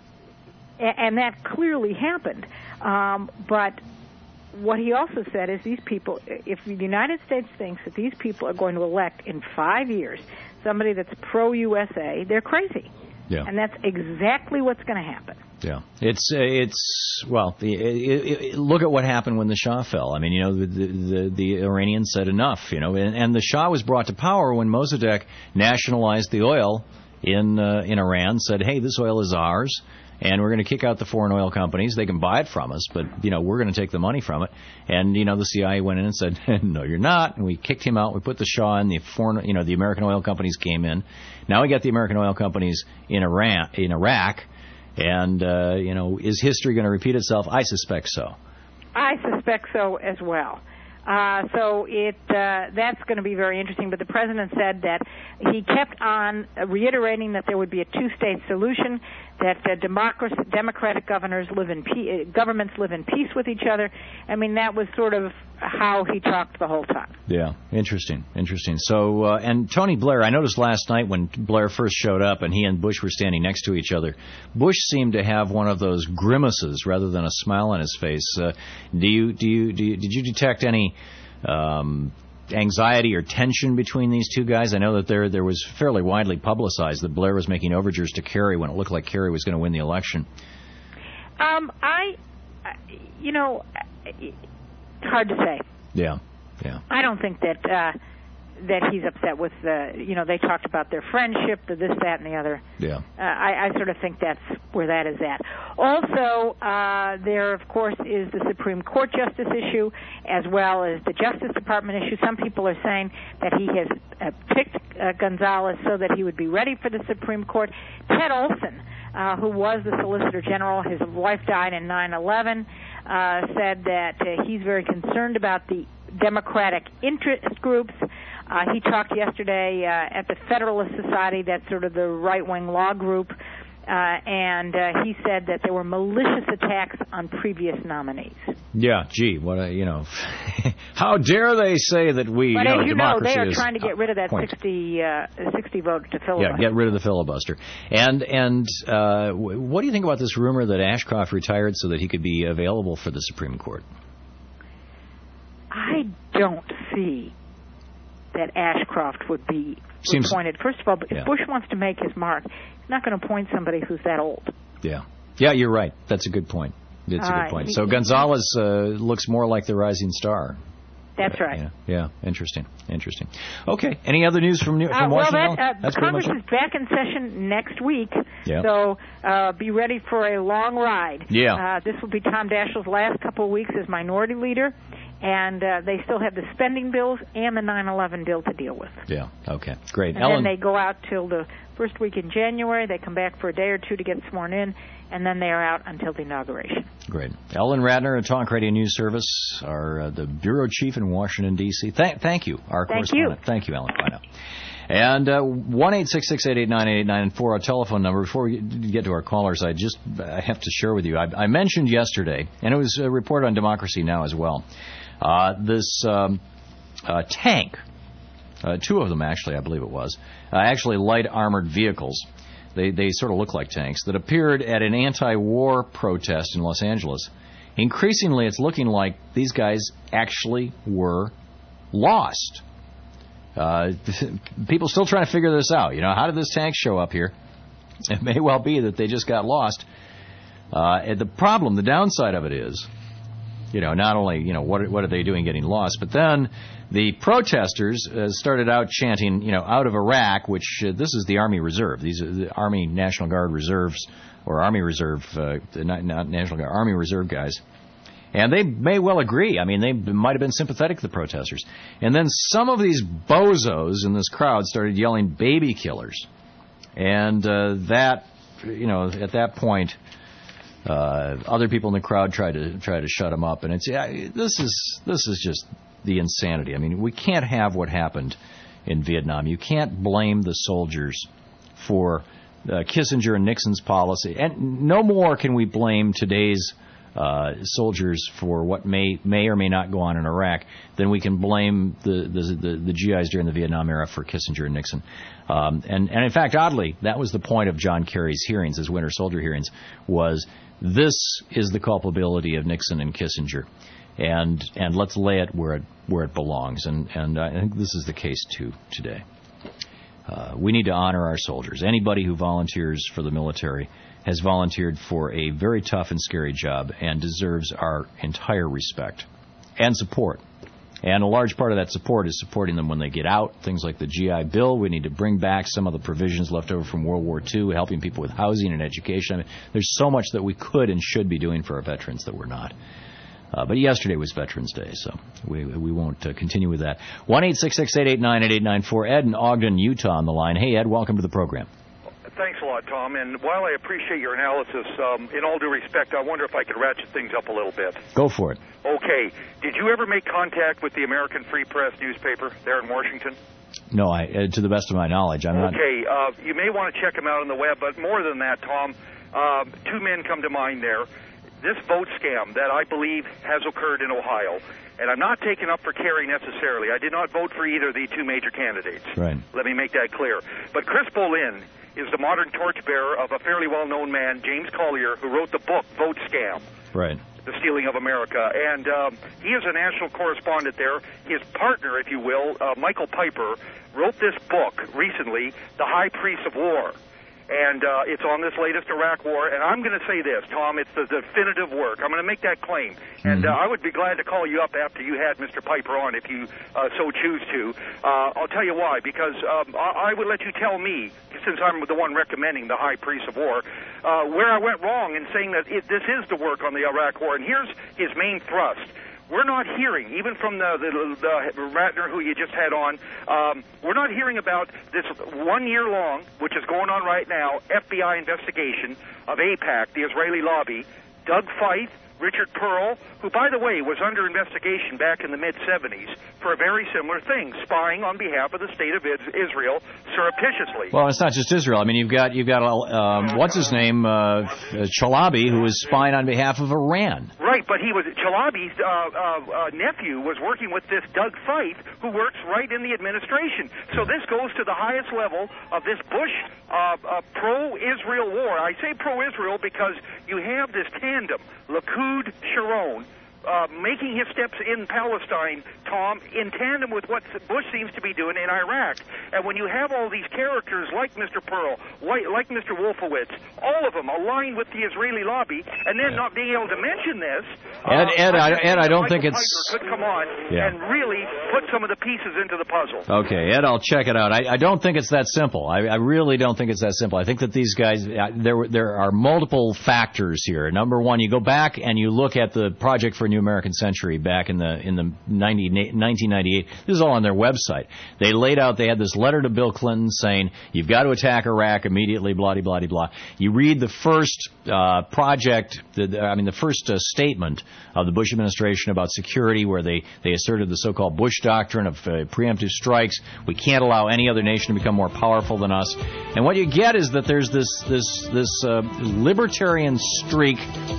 and that clearly happened. Um, but what he also said is these people, if the United States thinks that these people are going to elect in five years somebody that's pro-U S A, they're crazy.
Yeah.
And that's exactly what's going to happen.
Yeah, it's uh, it's well. The, it, it, look at what happened when the Shah fell. I mean, you know, the the, the Iranians said enough. You know, and, and the Shah was brought to power when Mossadegh nationalized the oil in uh, in Iran. Said, hey, this oil is ours, and we're going to kick out the foreign oil companies. They can buy it from us, but you know, we're going to take the money from it. And you know, the C I A went in and said, no, you're not. And we kicked him out. We put the Shah in. The foreign, you know, the American oil companies came in. Now we got the American oil companies in Iran, in Iraq. And, uh, you know, is history going to repeat itself? I suspect so.
I suspect so as well. Uh, so it uh, that's going to be very interesting. But the president said that he kept on reiterating that there would be a two-state solution, that uh, democracy, democratic governors live in pe- governments live in peace with each other. I mean, that was sort of how he talked the whole time.
Yeah, interesting, interesting. So, uh, and Tony Blair, I noticed last night when Blair first showed up and he and Bush were standing next to each other, Bush seemed to have one of those grimaces rather than a smile on his face. Uh, do you, do you, do you, did you detect any um, anxiety or tension between these two guys? I know that there there was fairly widely publicized that Blair was making overtures to Kerry when it looked like Kerry was going to win the election.
Um, I, you know, it's hard to say.
Yeah, yeah.
I don't think that uh, that he's upset with the, you know, they talked about their friendship, the this, that, and the other.
Yeah.
Uh, I, I sort of think that's where that is at. Also, uh, there, of course, is the Supreme Court justice issue as well as the Justice Department issue. Some people are saying that he has uh, picked uh, Gonzalez so that he would be ready for the Supreme Court. Ted Olson, uh, who was the Solicitor General, his wife died in nine eleven, uh, said that uh, he's very concerned about the Democratic interest groups. Uh, he talked yesterday uh, at the Federalist Society, that's sort of the right-wing law group, uh, and uh, he said that there were malicious attacks on previous nominees.
Yeah, gee, what a, you know, how dare they say that we,
but
you know,
as you know,
democracy
they are
is
trying to get rid of that
point.
sixty, uh, sixty vote to filibuster.
Yeah, get rid of the filibuster. And and uh, what do you think about this rumor that Ashcroft retired so that he could be available for the Supreme Court?
I don't see that Ashcroft would be
Seems,
appointed. First of all, if
yeah.
Bush wants to make his mark, he's not going to appoint somebody who's that old.
Yeah. Yeah, you're right. That's a good point. It's a
Uh,
good point.
he-
So Gonzalez uh, looks more like the rising star.
That's right.
Yeah, yeah, interesting, interesting. Okay, any other news from New, from
Uh, well,
Washington?
that, uh,
That's pretty
Congress
much
is back in session next week,
Yeah.
so uh, be ready for a long ride.
Yeah.
Uh, this will be Tom Daschle's last couple of weeks as minority leader, and uh, they still have the spending bills and the nine eleven bill to deal with.
Yeah, okay, great.
And
Ellen,
then they go out till the first week in January. They come back for a day or two to get sworn in, and then they are out until the inauguration.
Great. Ellen Radner of Talk Radio News Service, our uh, the bureau chief in Washington, D C Thank, thank you, our
Thank
correspondent.
you.
Thank you, Ellen. Bye now. And uh, one eight six six eight eight nine eight nine four, our telephone number. Before we get to our callers, I just I have to share with you. I, I mentioned yesterday, and it was uh, reported on Democracy Now! As well, uh, this um, uh, tank, uh, two of them actually, I believe it was, uh, actually light armored vehicles. They they sort of look like tanks that appeared at an anti-war protest in Los Angeles. Increasingly, it's looking like these guys actually were lost. Uh, people still trying to figure this out. You know, how did this tank show up here? It may well be that they just got lost. Uh, and the problem, the downside of it is, you know, not only, you know, what what are they doing getting lost, but then the protesters uh, started out chanting, you know, out of Iraq, which uh, this is the Army Reserve. These are the Army National Guard Reserves, or Army Reserve, uh, not, not National Guard, Army Reserve guys. And they may well agree. I mean, they might have been sympathetic to the protesters. And then some of these bozos in this crowd started yelling baby killers. And uh, that, you know, at that point, uh, other people in the crowd tried to try to shut them up. And it's yeah, this is this is just the insanity. I mean, we can't have what happened in Vietnam. You can't blame the soldiers for uh, Kissinger and Nixon's policy. And no more can we blame today's Uh, soldiers for what may may or may not go on in Iraq, then we can blame the the, the, the G Is during the Vietnam era for Kissinger and Nixon. Um, and, and in fact, oddly, that was the point of John Kerry's hearings, his winter soldier hearings, was this is the culpability of Nixon and Kissinger, and and let's lay it where it where it belongs. And and I think this is the case too today. Uh, we need to honor our soldiers. Anybody who volunteers for the military has volunteered for a very tough and scary job and deserves our entire respect and support. And a large part of that support is supporting them when they get out. Things like the G I Bill. We need to bring back some of the provisions left over from World War Two, helping people with housing and education. I mean, there's so much that we could and should be doing for our veterans that we're not. Uh, but yesterday was Veterans Day, so we we won't uh, continue with that. one eight six six, eight eight nine, eight eight nine four. Ed in Ogden, Utah on the line. Hey, Ed, welcome to the program.
Thanks a lot, Tom. And while I appreciate your analysis, um, in all due respect, I wonder if I could ratchet things up a little bit.
Go for it.
Okay. Did you ever make contact with the American Free Press newspaper there in Washington?
No, I, uh, to the best of my knowledge, I'm not.
Okay. Uh, you may want to check them out on the web, but more than that, Tom, uh, two men come to mind there. This vote scam that I believe has occurred in Ohio. And I'm not taking up for Kerry necessarily. I did not vote for either of the two major candidates.
Right.
Let me make that clear. But Chris Boleyn is the modern torchbearer of a fairly well-known man, James Collier, who wrote the book Vote Scam.
Right.
The Stealing of America. And um, he is a national correspondent there. His partner, if you will, uh, Michael Piper, wrote this book recently, The High Priest of War. And uh, it's on this latest Iraq war. And I'm going to say this, Tom, it's the definitive work. I'm going to make that claim. Mm-hmm. And uh, I would be glad to call you up after you had Mister Piper on, if you uh, so choose to. Uh, I'll tell you why. Because um, I-, I would let you tell me, since I'm the one recommending the High Priest of War, uh, where I went wrong in saying that it, this is the work on the Iraq war. And here's his main thrust. We're not hearing, even from the, the, the Ratner who you just had on, um, we're not hearing about this one year long, which is going on right now, F B I investigation of AIPAC, the Israeli lobby, Doug Feith, Richard Pearl, who, by the way, was under investigation back in the mid-seventies for a very similar thing, spying on behalf of the state of Israel surreptitiously.
Well, it's not just Israel. I mean, you've got, you've got um, what's his name, uh, Chalabi, who was spying on behalf of Iran.
Right, but he was Chalabi's uh, uh, uh, nephew was working with this Doug Feith, who works right in the administration. So this goes to the highest level of this Bush uh, uh, pro-Israel war. I say pro-Israel because you have this tandem, Likud, Sharon, uh, making his steps in Palestine, Tom, in tandem with what Bush seems to be doing in Iraq. And when you have all these characters like Mister Pearl, like Mister Wolfowitz, all of them aligned with the Israeli lobby, and then not being able to mention this,
Ed,
uh,
Ed, I, Ed, I don't
Michael
think it's...
Piper could come on
yeah.
and really put some of the pieces into the puzzle.
Okay, Ed, I'll check it out. I, I don't think it's that simple. I, I really don't think it's that simple. I think that these guys, uh, there there are multiple factors here. Number one, you go back and you look at the Project for a New American Century back in the in the nineteen ninety-eight. This is all on their website. They laid out, they had this letter to Bill Clinton saying, you've got to attack Iraq immediately, blah, blah, blah, blah. You read the first uh, project, the, I mean, the first uh, statement of the Bush administration about security, where they, they asserted the so-called Bush doctrine of uh, preemptive strikes. We can't allow any other nation to become more powerful than us. And what you get is that there's this this this uh, libertarian streak,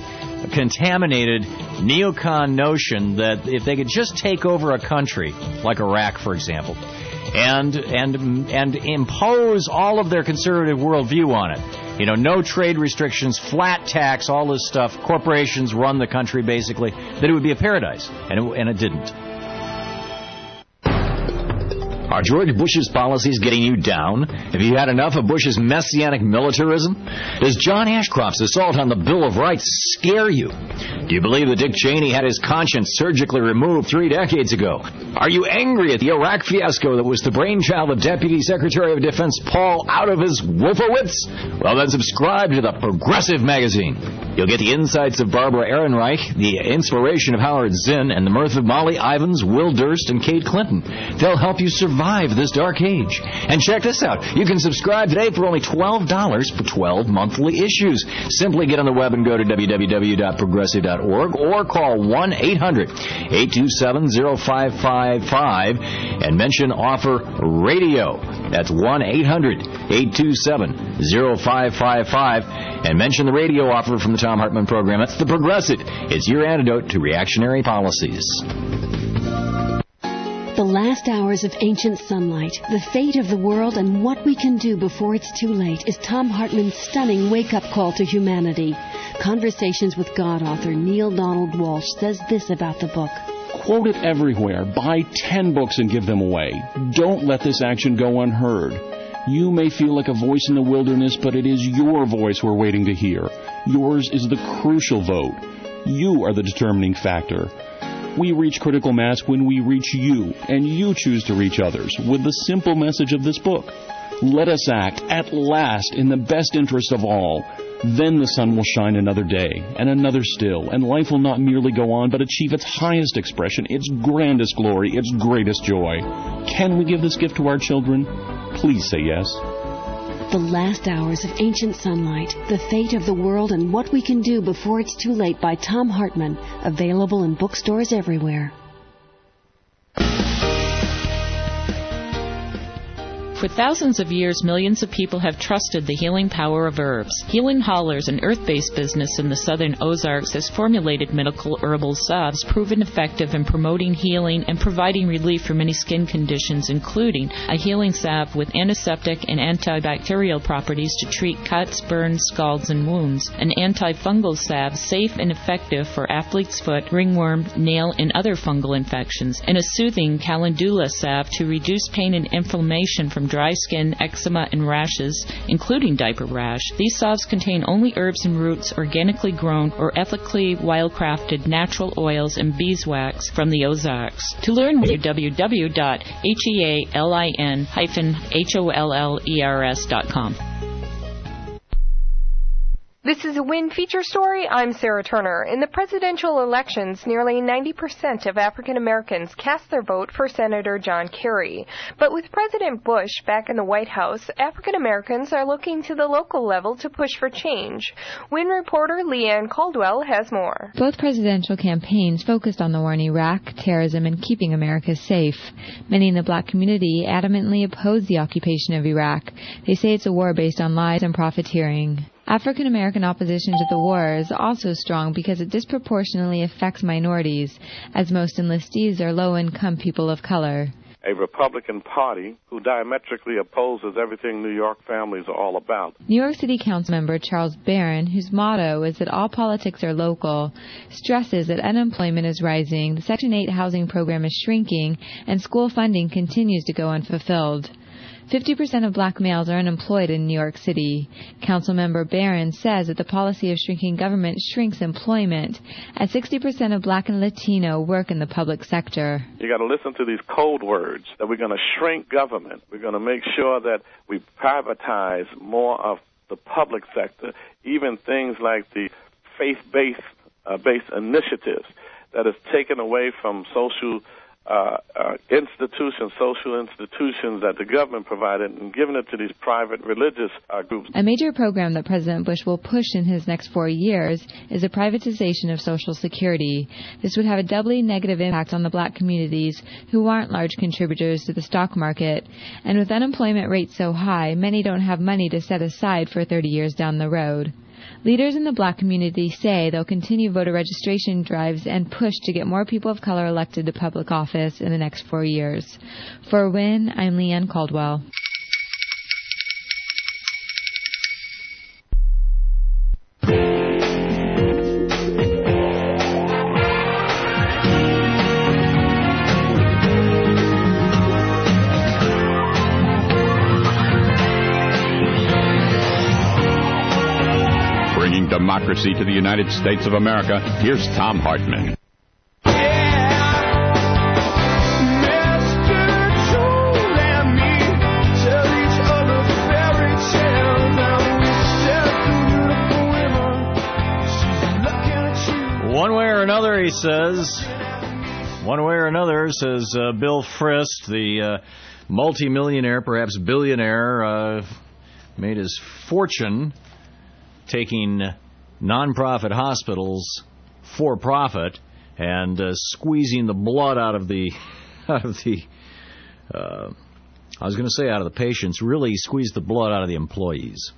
contaminated neocon notion that if they could just take over a country, like Iraq, for example, and and and impose all of their conservative worldview on it, you know, no trade restrictions, flat tax, all this stuff, corporations run the country basically, that it would be a paradise, and it, and it didn't. Are George Bush's policies getting you down? Have you had enough of Bush's messianic militarism? Does John Ashcroft's assault on the Bill of Rights scare you? Do you believe that Dick Cheney had his conscience surgically removed three decades ago? Are you angry at the Iraq fiasco that was the brainchild of Deputy Secretary of Defense Paul out of his Wolfowitz? Well, then subscribe to the Progressive Magazine. You'll get the insights of Barbara Ehrenreich, the inspiration of Howard Zinn, and the mirth of Molly Ivins, Will Durst, and Kate Clinton. They'll help you survive this dark age. And check this out. You can subscribe today for only twelve dollars for twelve monthly issues. Simply get on the web and go to w w w dot progressive dot org or call one eight hundred, eight two seven, zero five five five and mention offer radio. That's one eight hundred, eight two seven, zero five five five and mention the radio offer from the Thom Hartmann program. That's the Progressive. It's your antidote to reactionary policies.
The last hours of ancient sunlight, the fate of the world, and what we can do before it's too late is Thom Hartmann's stunning wake-up call to humanity. Conversations with God author Neil Donald Walsh says this about the book.
Quote it everywhere. Buy ten books and give them away. Don't let this action go unheard.
You may feel like a voice in the wilderness, but it is your voice we're waiting to hear. Yours is the crucial vote. You are the determining factor. We reach critical mass when we reach you, and you choose to reach others with the simple message of this book. Let us act, at last, in the best interest of all. Then the sun will shine another day, and another still, and life will not merely go on, but achieve its highest expression, its grandest glory, its greatest joy. Can we give this gift to our children? Please say yes.
The Last Hours of Ancient Sunlight, The Fate of the World and What We Can Do Before It's Too Late by Tom Hartman. Available in bookstores everywhere.
For thousands of years, millions of people have trusted the healing power of herbs. Healing Hollers, an earth-based business in the southern Ozarks, has formulated medical herbal salves proven effective in promoting healing and providing relief for many skin conditions, including a healing salve with antiseptic and antibacterial properties to treat cuts, burns, scalds, and wounds, an antifungal salve safe and effective for athlete's foot, ringworm, nail, and other fungal infections, and a soothing calendula salve to reduce pain and inflammation from dry skin, eczema, and rashes, including diaper rash. These salves contain only herbs and roots organically grown or ethically wildcrafted natural oils and beeswax from the Ozarks. To learn more, w w w dot healin hollers dot com.
This is a WIN feature story. I'm Sarah Turner. In the presidential elections, nearly ninety percent of African Americans cast their vote for Senator John Kerry. But with President Bush back in the White House, African Americans are looking to the local level to push for change. WIN reporter Leanne Caldwell has more.
Both presidential campaigns focused on the war in Iraq, terrorism, and keeping America safe. Many in the black community adamantly oppose the occupation of Iraq. They say it's a war based on lies and profiteering. African American opposition to the war is also strong because it disproportionately affects minorities, as most enlistees are low-income people of color.
A Republican Party who diametrically opposes everything New York families are all about.
New York City Council member Charles Barron, whose motto is that all politics are local, stresses that unemployment is rising, the Section eight housing program is shrinking, and school funding continues to go unfulfilled. fifty percent of black males are unemployed in New York City. Councilmember Barron says that the policy of shrinking government shrinks employment, as sixty percent of black and Latino work in the public sector.
You got to listen to these code words, that we're going to shrink government. We're going to make sure that we privatize more of the public sector, even things like the faith-based uh, based initiatives that is taken away from social Uh, uh, institutions, social institutions that the government provided, and giving it to these private religious uh, groups.
A major program that President Bush will push in his next four years is the privatization of Social Security. This would have a doubly negative impact on the black communities who aren't large contributors to the stock market. And with unemployment rates so high, many don't have money to set aside for thirty years down the road. Leaders in the black community say they'll continue voter registration drives and push to get more people of color elected to public office in the next four years. For WIN, I'm Leanne Caldwell.
Democracy to the United States of America. Here's Tom Hartman.
One way or another, he says, one way or another, says uh, Bill Frist, the uh, multimillionaire, perhaps billionaire, uh, made his fortune taking nonprofit hospitals for profit and uh, squeezing the blood out of the out of the uh, I was going to say out of the patients, really squeeze the blood out of the employees.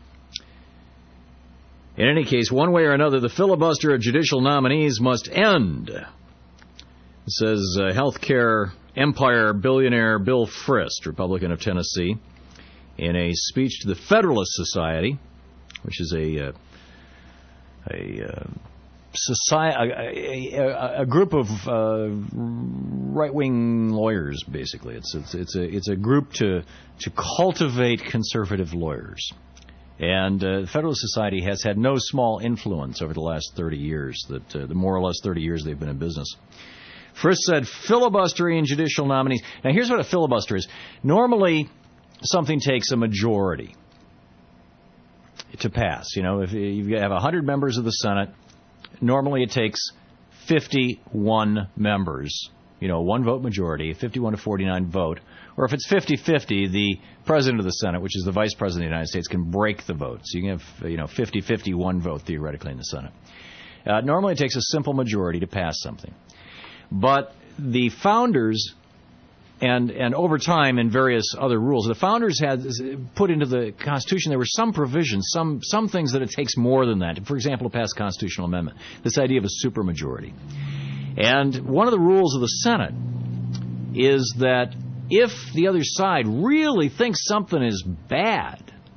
In any case, one way or another, the filibuster of judicial nominees must end, says uh, healthcare empire billionaire Bill Frist, Republican of Tennessee, in a speech to the Federalist Society, which is a uh, a uh, society, a, a, a group of uh, right-wing lawyers, basically. It's it's it's a it's a group to to cultivate conservative lawyers, and uh, the Federalist Society has had no small influence over the last thirty years. That uh, the more or less thirty years they've been in business. Frist said filibustering judicial nominees. Now, here's what a filibuster is. Normally, something takes a majority to pass. You know, if you have one hundred members of the Senate, normally it takes fifty-one members, you know, one vote majority, fifty-one to forty-nine vote. Or if it's fifty-fifty, the president of the Senate, which is the vice president of the United States, can break the vote. So you can have, you know, fifty-fifty, one vote theoretically in the Senate. Uh, normally it takes a simple majority to pass something. But the founders, and and over time in various other rules, the founders had put into the Constitution, there were some provisions, some some things that it takes more than that. For example, to pass a constitutional amendment, this idea of a supermajority. And one of the rules of the Senate is that if the other side really thinks something is bad,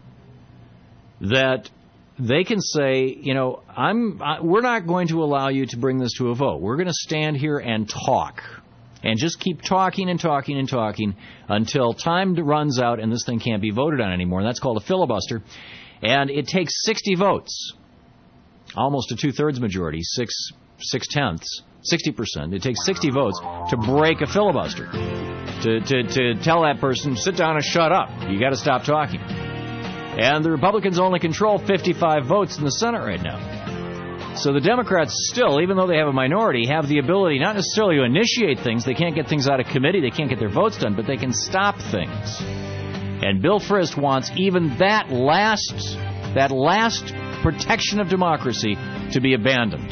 that they can say, you know, I'm, I, we're not going to allow you to bring this to a vote. We're going to stand here and talk, and just keep talking and talking and talking until time runs out and this thing can't be voted on anymore. And that's called a filibuster. And it takes sixty votes, almost a two-thirds majority, six, six-tenths, sixty percent. It takes sixty votes to break a filibuster, to, to, to tell that person, sit down and shut up. You got to stop talking. And the Republicans only control fifty-five votes in the Senate right now. So the Democrats still, even though they have a minority, have the ability not necessarily to initiate things. They can't get things out of committee. They can't get their votes done, but they can stop things. And Bill Frist wants even that last, that last protection of democracy to be abandoned.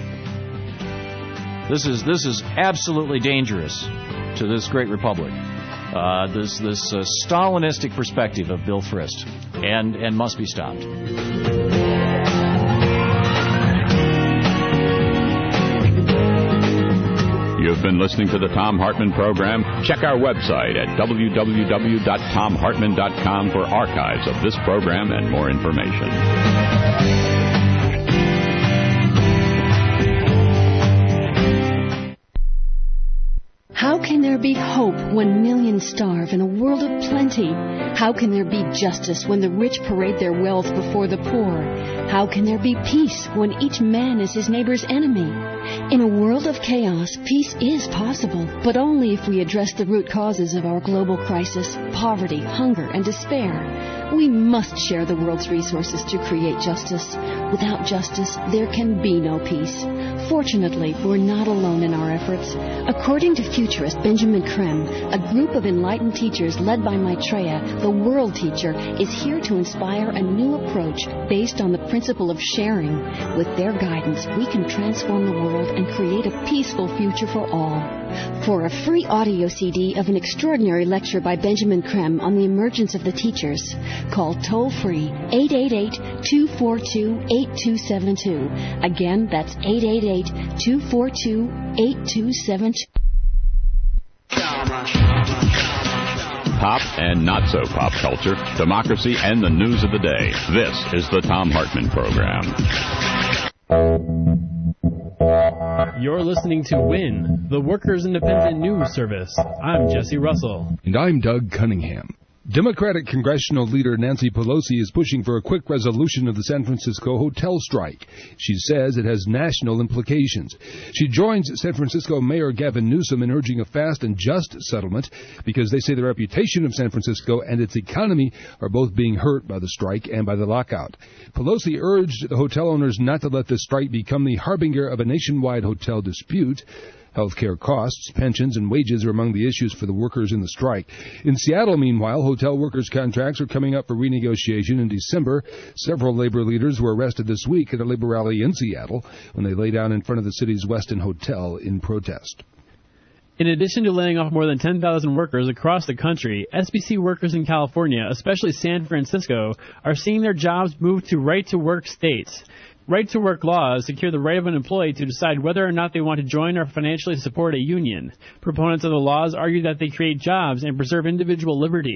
This is, this is absolutely dangerous to this great republic. Uh, this this uh, Stalinistic perspective of Bill Frist, and, and must be stopped.
You've been listening to the Thom Hartmann Program. Check our website at w w w dot thom hartmann dot com for archives of this program and more information.
How can there be hope when millions starve in a world of plenty? How can there be justice when the rich parade their wealth before the poor? How can there be peace when each man is his neighbor's enemy? In a world of chaos, peace is possible, but only if we address the root causes of our global crisis, poverty, hunger, and despair. We must share the world's resources to create justice. Without justice, there can be no peace. Fortunately, we're not alone in our efforts. According to futurist Benjamin Creme, a group of enlightened teachers led by Maitreya, the world teacher, is here to inspire a new approach based on the principle of sharing. With their guidance, we can transform the world and create a peaceful future for all. For a free audio C D of an extraordinary lecture by Benjamin Creme on the emergence of the teachers, call toll-free eight eight eight, two four two, eight two seven two. Again, that's eight eight eight, two four two, eight two seven two.
Pop and not so pop culture, democracy, and the news of the day. This is the Thom Hartmann Program.
You're listening to WIN, the Workers' Independent News Service. I'm Jesse Russell.
And I'm Doug Cunningham. Democratic congressional leader Nancy Pelosi is pushing for a quick resolution of the San Francisco hotel strike. She says it has national implications. She joins San Francisco Mayor Gavin Newsom in urging a fast and just settlement because they say the reputation of San Francisco and its economy are both being hurt by the strike and by the lockout. Pelosi urged the hotel owners not to let the strike become the harbinger of a nationwide hotel dispute. Healthcare costs, pensions, and wages are among the issues for the workers in the strike. In Seattle, meanwhile, hotel workers' contracts are coming up for renegotiation in December. Several labor leaders were arrested this week at a labor rally in Seattle when they lay down in front of the city's Westin Hotel in protest.
In addition to laying off more than ten thousand workers across the country, S B C workers in California, especially San Francisco, are seeing their jobs move to right-to-work states. Right-to-work laws secure the right of an employee to decide whether or not they want to join or financially support a union. Proponents of the laws argue that they create jobs and preserve individual liberty.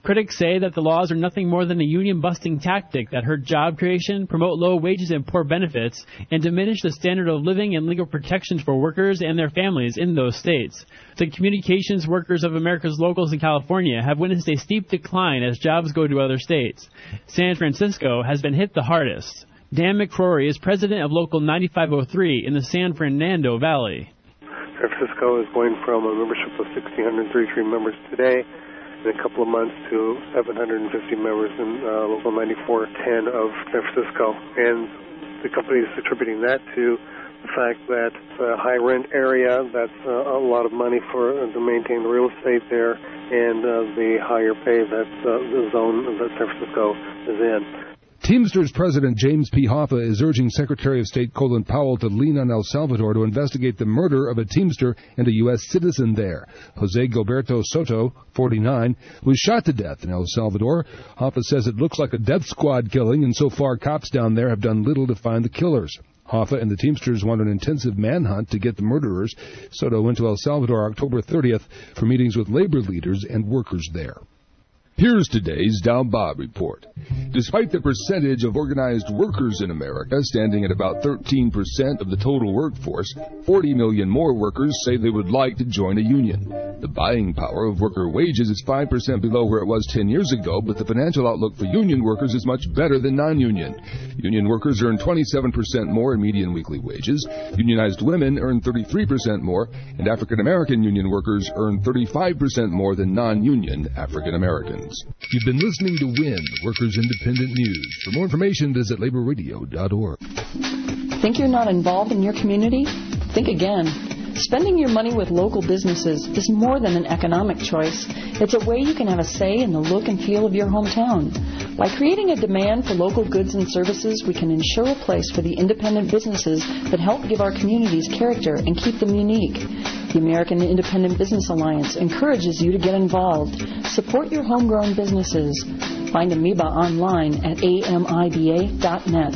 Critics say that the laws are nothing more than a union-busting tactic that hurt job creation, promote low wages and poor benefits, and diminish the standard of living and legal protections for workers and their families in those states. The communications workers of America's locals in California have witnessed a steep decline as jobs go to other states. San Francisco has been hit the hardest. Dan McCrory is president of Local ninety-five oh three in the San Fernando Valley.
San Francisco is going from a membership of one thousand six hundred thirty-three members today in a couple of months to seven hundred fifty members in uh, Local ninety-four ten of San Francisco. And the company is attributing that to the fact that it's a high-rent area, that's uh, a lot of money for uh, to maintain the real estate there, and uh, the higher pay that uh, the zone that San Francisco is in.
Teamsters President James P. Hoffa is urging Secretary of State Colin Powell to lean on El Salvador to investigate the murder of a Teamster and a U S citizen there. Jose Gilberto Soto, forty-nine, was shot to death in El Salvador. Hoffa says it looks like a death squad killing, and so far cops down there have done little to find the killers. Hoffa and the Teamsters want an intensive manhunt to get the murderers. Soto went to El Salvador October thirtieth for meetings with labor leaders and workers there.
Here's today's Dow Bob report. Despite the percentage of organized workers in America standing at about thirteen percent of the total workforce, forty million more workers say they would like to join a union. The buying power of worker wages is five percent below where it was ten years ago, but the financial outlook for union workers is much better than non-union. Union workers earn twenty-seven percent more in median weekly wages, unionized women earn thirty-three percent more, and African-American union workers earn thirty-five percent more than non-union African Americans.
You've been listening to W I N, Workers Independent News. For more information, visit labor radio dot org.
Think you're not involved in your community? Think again. Spending your money with local businesses is more than an economic choice. It's a way you can have a say in the look and feel of your hometown. By creating a demand for local goods and services, we can ensure a place for the independent businesses that help give our communities character and keep them unique. The American Independent Business Alliance encourages you to get involved. Support your homegrown businesses. Find Amoeba online at A M I B A dot net.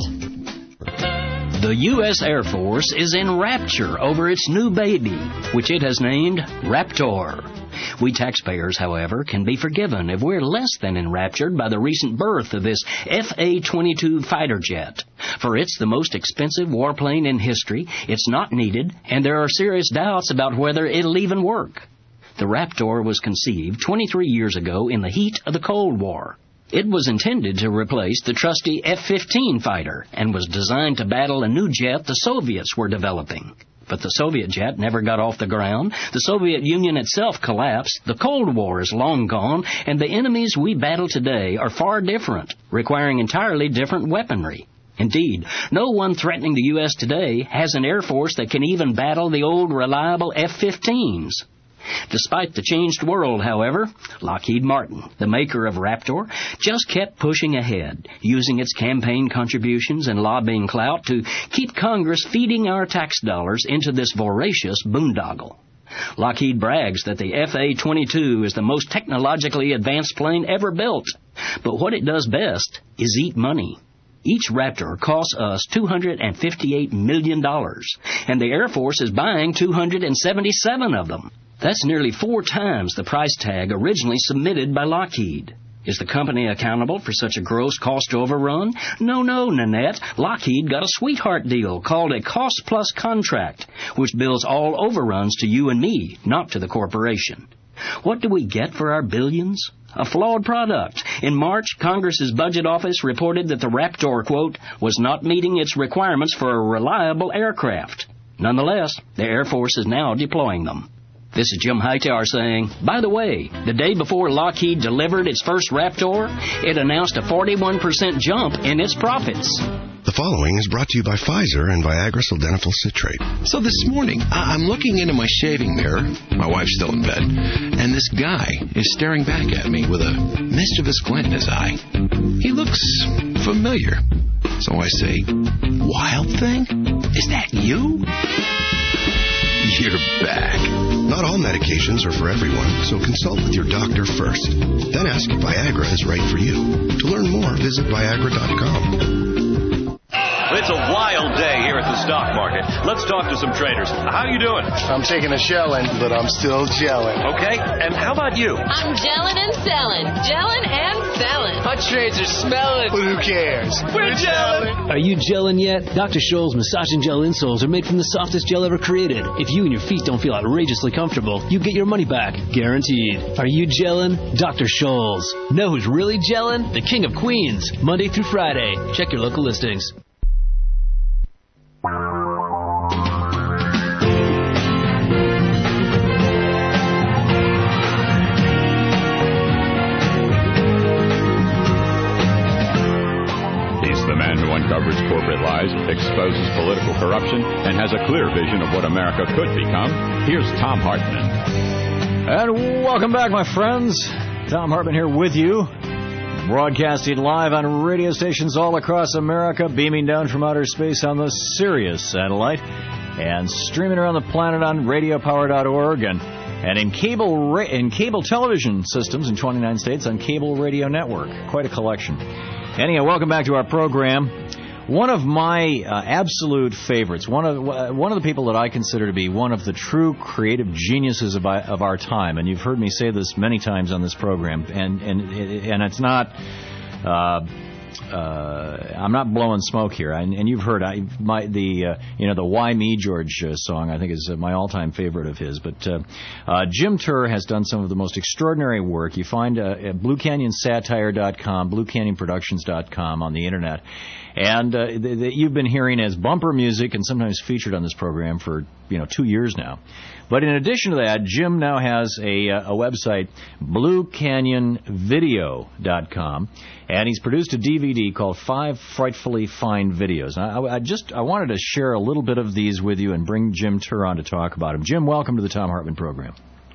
The U S Air Force is in rapture over its new baby, which it has named Raptor. We taxpayers, however, can be forgiven if we're less than enraptured by the recent birth of this F A twenty-two fighter jet. For it's the most expensive warplane in history, it's not needed, and there are serious doubts about whether it'll even work. The Raptor was conceived twenty-three years ago in the heat of the Cold War. It was intended to replace the trusty F fifteen fighter and was designed to battle a new jet the Soviets were developing. But the Soviet jet never got off the ground, the Soviet Union itself collapsed, the Cold War is long gone, and the enemies we battle today are far different, requiring entirely different weaponry. Indeed, no one threatening the U S today has an air force that can even battle the old reliable F fifteens. Despite the changed world, however, Lockheed Martin, the maker of Raptor, just kept pushing ahead, using its campaign contributions and lobbying clout to keep Congress feeding our tax dollars into this voracious boondoggle. Lockheed brags that the F A twenty-two is the most technologically advanced plane ever built, but what it does best is eat money. Each Raptor costs us two hundred fifty-eight million dollars, and the Air Force is buying two hundred seventy-seven of them. That's nearly four times the price tag originally submitted by Lockheed. Is the company accountable for such a gross cost overrun? No, no, Nanette. Lockheed got a sweetheart deal called a cost-plus contract, which bills all overruns to you and me, not to the corporation. What do we get for our billions? A flawed product. In March, Congress's Budget Office reported that the Raptor, quote, was not meeting its requirements for a reliable aircraft. Nonetheless, the Air Force is now deploying them. This is Jim Hightower saying, by the way, the day before Lockheed delivered its first Raptor, it announced a forty-one percent jump in its profits.
The following is brought to you by Pfizer and Viagra sildenafil citrate. So this morning, I- I'm looking into my shaving mirror. My wife's still in bed. And this guy is staring back at me with a mischievous glint in his eye. He looks familiar. So I say, Wild Thing? Is that you? You're back. Not all medications are for everyone, so consult with your doctor first. Then ask if Viagra is right for you. To learn more, visit Viagra dot com.
It's a wild day here at the stock market. Let's talk to some traders. How you doing?
I'm taking a shelling, but I'm still gelling.
Okay, and how about you?
I'm gelling and selling, gelling
My trains are smelling.
But who cares?
We're gelling.
Are you gelling yet? Doctor Scholl's massaging gel insoles are made from the softest gel ever created. If you and your feet don't feel outrageously comfortable, you get your money back, guaranteed. Are you gelling? Doctor Scholl's. Know who's really gelling? The King of Queens. Monday through Friday. Check your local listings.
Uncovers corporate lies, exposes political corruption, and has a clear vision of what America could become. Here's Thom Hartmann.
And welcome back, my friends. Thom Hartmann here with you, broadcasting live on radio stations all across America, beaming down from outer space on the Sirius satellite, and streaming around the planet on radio power dot org, and and in cable ra- in cable television systems in twenty-nine states on Cable Radio Network. Quite a collection. Anyhow, welcome back to our program. One of my uh, absolute favorites, one of uh, one of the people that I consider to be one of the true creative geniuses of, of our time, and you've heard me say this many times on this program, and and and it's not. Uh, Uh, I'm not blowing smoke here, and, and you've heard I, my the uh, you know the Why Me George uh, song, I think is uh, my all-time favorite of his. But uh, uh, Jim Turr has done some of the most extraordinary work. You find uh, at blue canyon satire dot com, blue canyon productions dot com on the internet, and uh, th- th- you've been hearing as bumper music and sometimes featured on this program for you know two years now. But in addition to that, Jim now has a, a website, blue canyon video dot com, and he's produced a D V D called Five Frightfully Fine Videos. I, I just I wanted to share a little bit of these with you and bring Jim Turr on to talk about them. Jim, welcome to the Thom Hartmann program.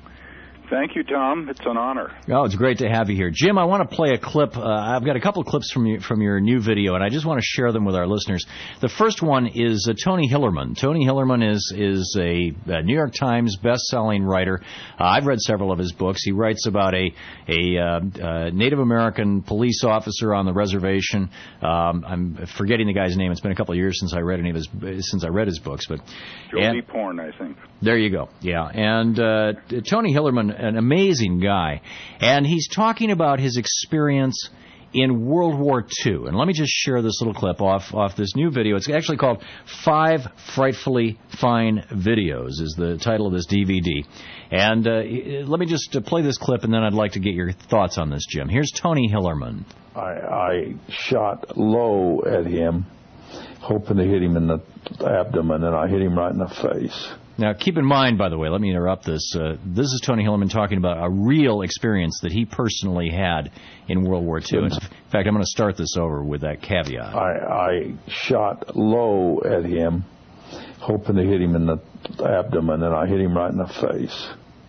Thank you, Tom. It's an honor.
Oh, it's great to have you here. Jim, I want to play a clip. Uh, I've got a couple of clips from you, from your new video, and I just want to share them with our listeners. The first one is uh, Tony Hillerman. Tony Hillerman is is a, a New York Times best-selling writer. Uh, I've read several of his books. He writes about a a uh, uh, Native American police officer on the reservation. Um, I'm forgetting the guy's name. It's been a couple of years since I read any of his since I read his books, but
Jody Porn, I think.
There you go. Yeah, and uh, Tony Hillerman, an amazing guy, and he's talking about his experience in World War Two. And let me just share this little clip off off this new video. It's actually called Five Frightfully Fine Videos is the title of this D V D. And uh, let me just uh, play this clip, and then I'd like to get your thoughts on this, Jim. Here's Tony Hillerman.
I, I shot low at him, hoping to hit him in the abdomen, and I hit him right in the face.
Now, keep in mind, by the way, let me interrupt this. Uh, this is Tony Hillerman talking about a real experience that he personally had in World War Two. In fact, I'm going to start this over with that caveat.
I, I shot low at him, hoping to hit him in the abdomen, and I hit him right in the face.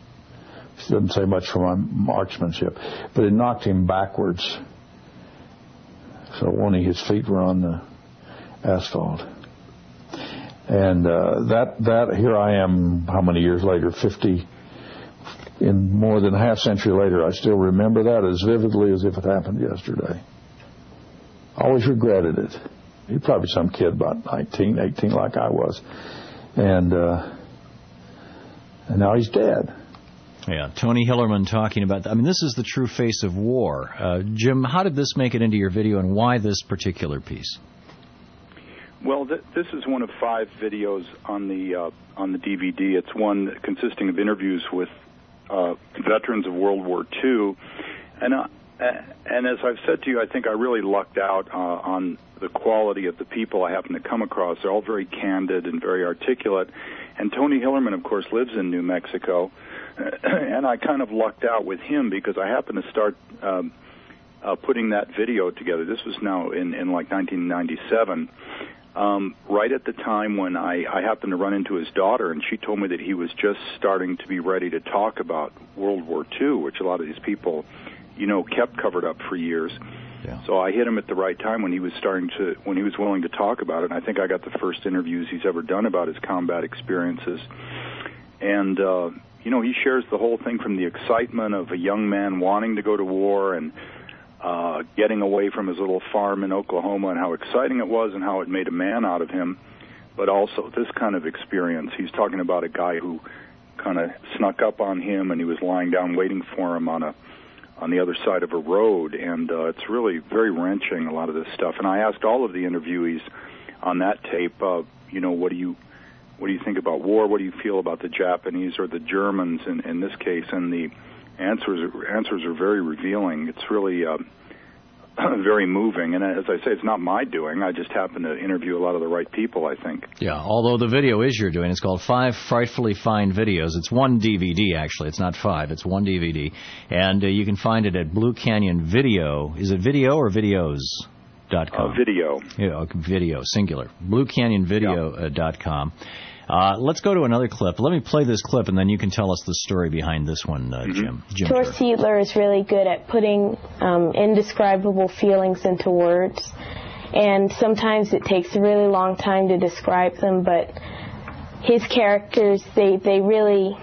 It doesn't say much for my marksmanship, but it knocked him backwards. So one of his feet were on the asphalt. And uh, that that here I am, how many years later, fifty, in more than a half century later, I still remember that as vividly as if it happened yesterday. Always regretted it. He's probably some kid about nineteen, eighteen like I was. And, uh, and now he's dead.
Yeah, Tony Hillerman talking about, I mean, this is the true face of war. Uh, Jim, how did this make it into your video, and why this particular piece?
Well, th- this is one of five videos on the uh, on the D V D. It's one consisting of interviews with uh, veterans of World War Two, and uh, and as I've said to you, I think I really lucked out uh, on the quality of the people I happen to come across. They're all very candid and very articulate. And Tony Hillerman, of course, lives in New Mexico, and I kind of lucked out with him because I happened to start um, uh, putting that video together. This was now in, in like nineteen ninety-seven. Um, right at the time when I, I happened to run into his daughter, and she told me that he was just starting to be ready to talk about World War Two, which a lot of these people, you know, kept covered up for years. Yeah. So I hit him at the right time when he was starting to, when he was willing to talk about it. And I think I got the first interviews he's ever done about his combat experiences. And, uh, you know, he shares the whole thing from the excitement of a young man wanting to go to war and Uh, getting away from his little farm in Oklahoma, and how exciting it was and how it made a man out of him, but also this kind of experience. He's talking about a guy who kind of snuck up on him, and he was lying down waiting for him on a
on the other side of a road, and uh, it's really very wrenching, a lot of this stuff. And I asked all of the interviewees on that tape, uh, you know, what do you what do you think about war? What do you feel about the Japanese or the Germans in, in this case? And the answers answers are very revealing. It's really uh, very moving. And as I say, it's not my doing. I just happen to interview a lot of the right people, I think.
Yeah, although the video is your doing. It's called Five Frightfully Fine Videos. It's one D V D, actually. It's not five. It's one D V D. And uh, you can find it at Blue Canyon Video. Is it video or videos? Dot com.
Uh, video.
Yeah, video, singular. Blue Canyon Video dot com. Uh, let's go to another clip. Let me play this clip, and then you can tell us the story behind this one, uh, mm-hmm. Jim. Jim
George Siedler is really good at putting um, indescribable feelings into words, and sometimes it takes a really long time to describe them, but his characters, they, they really...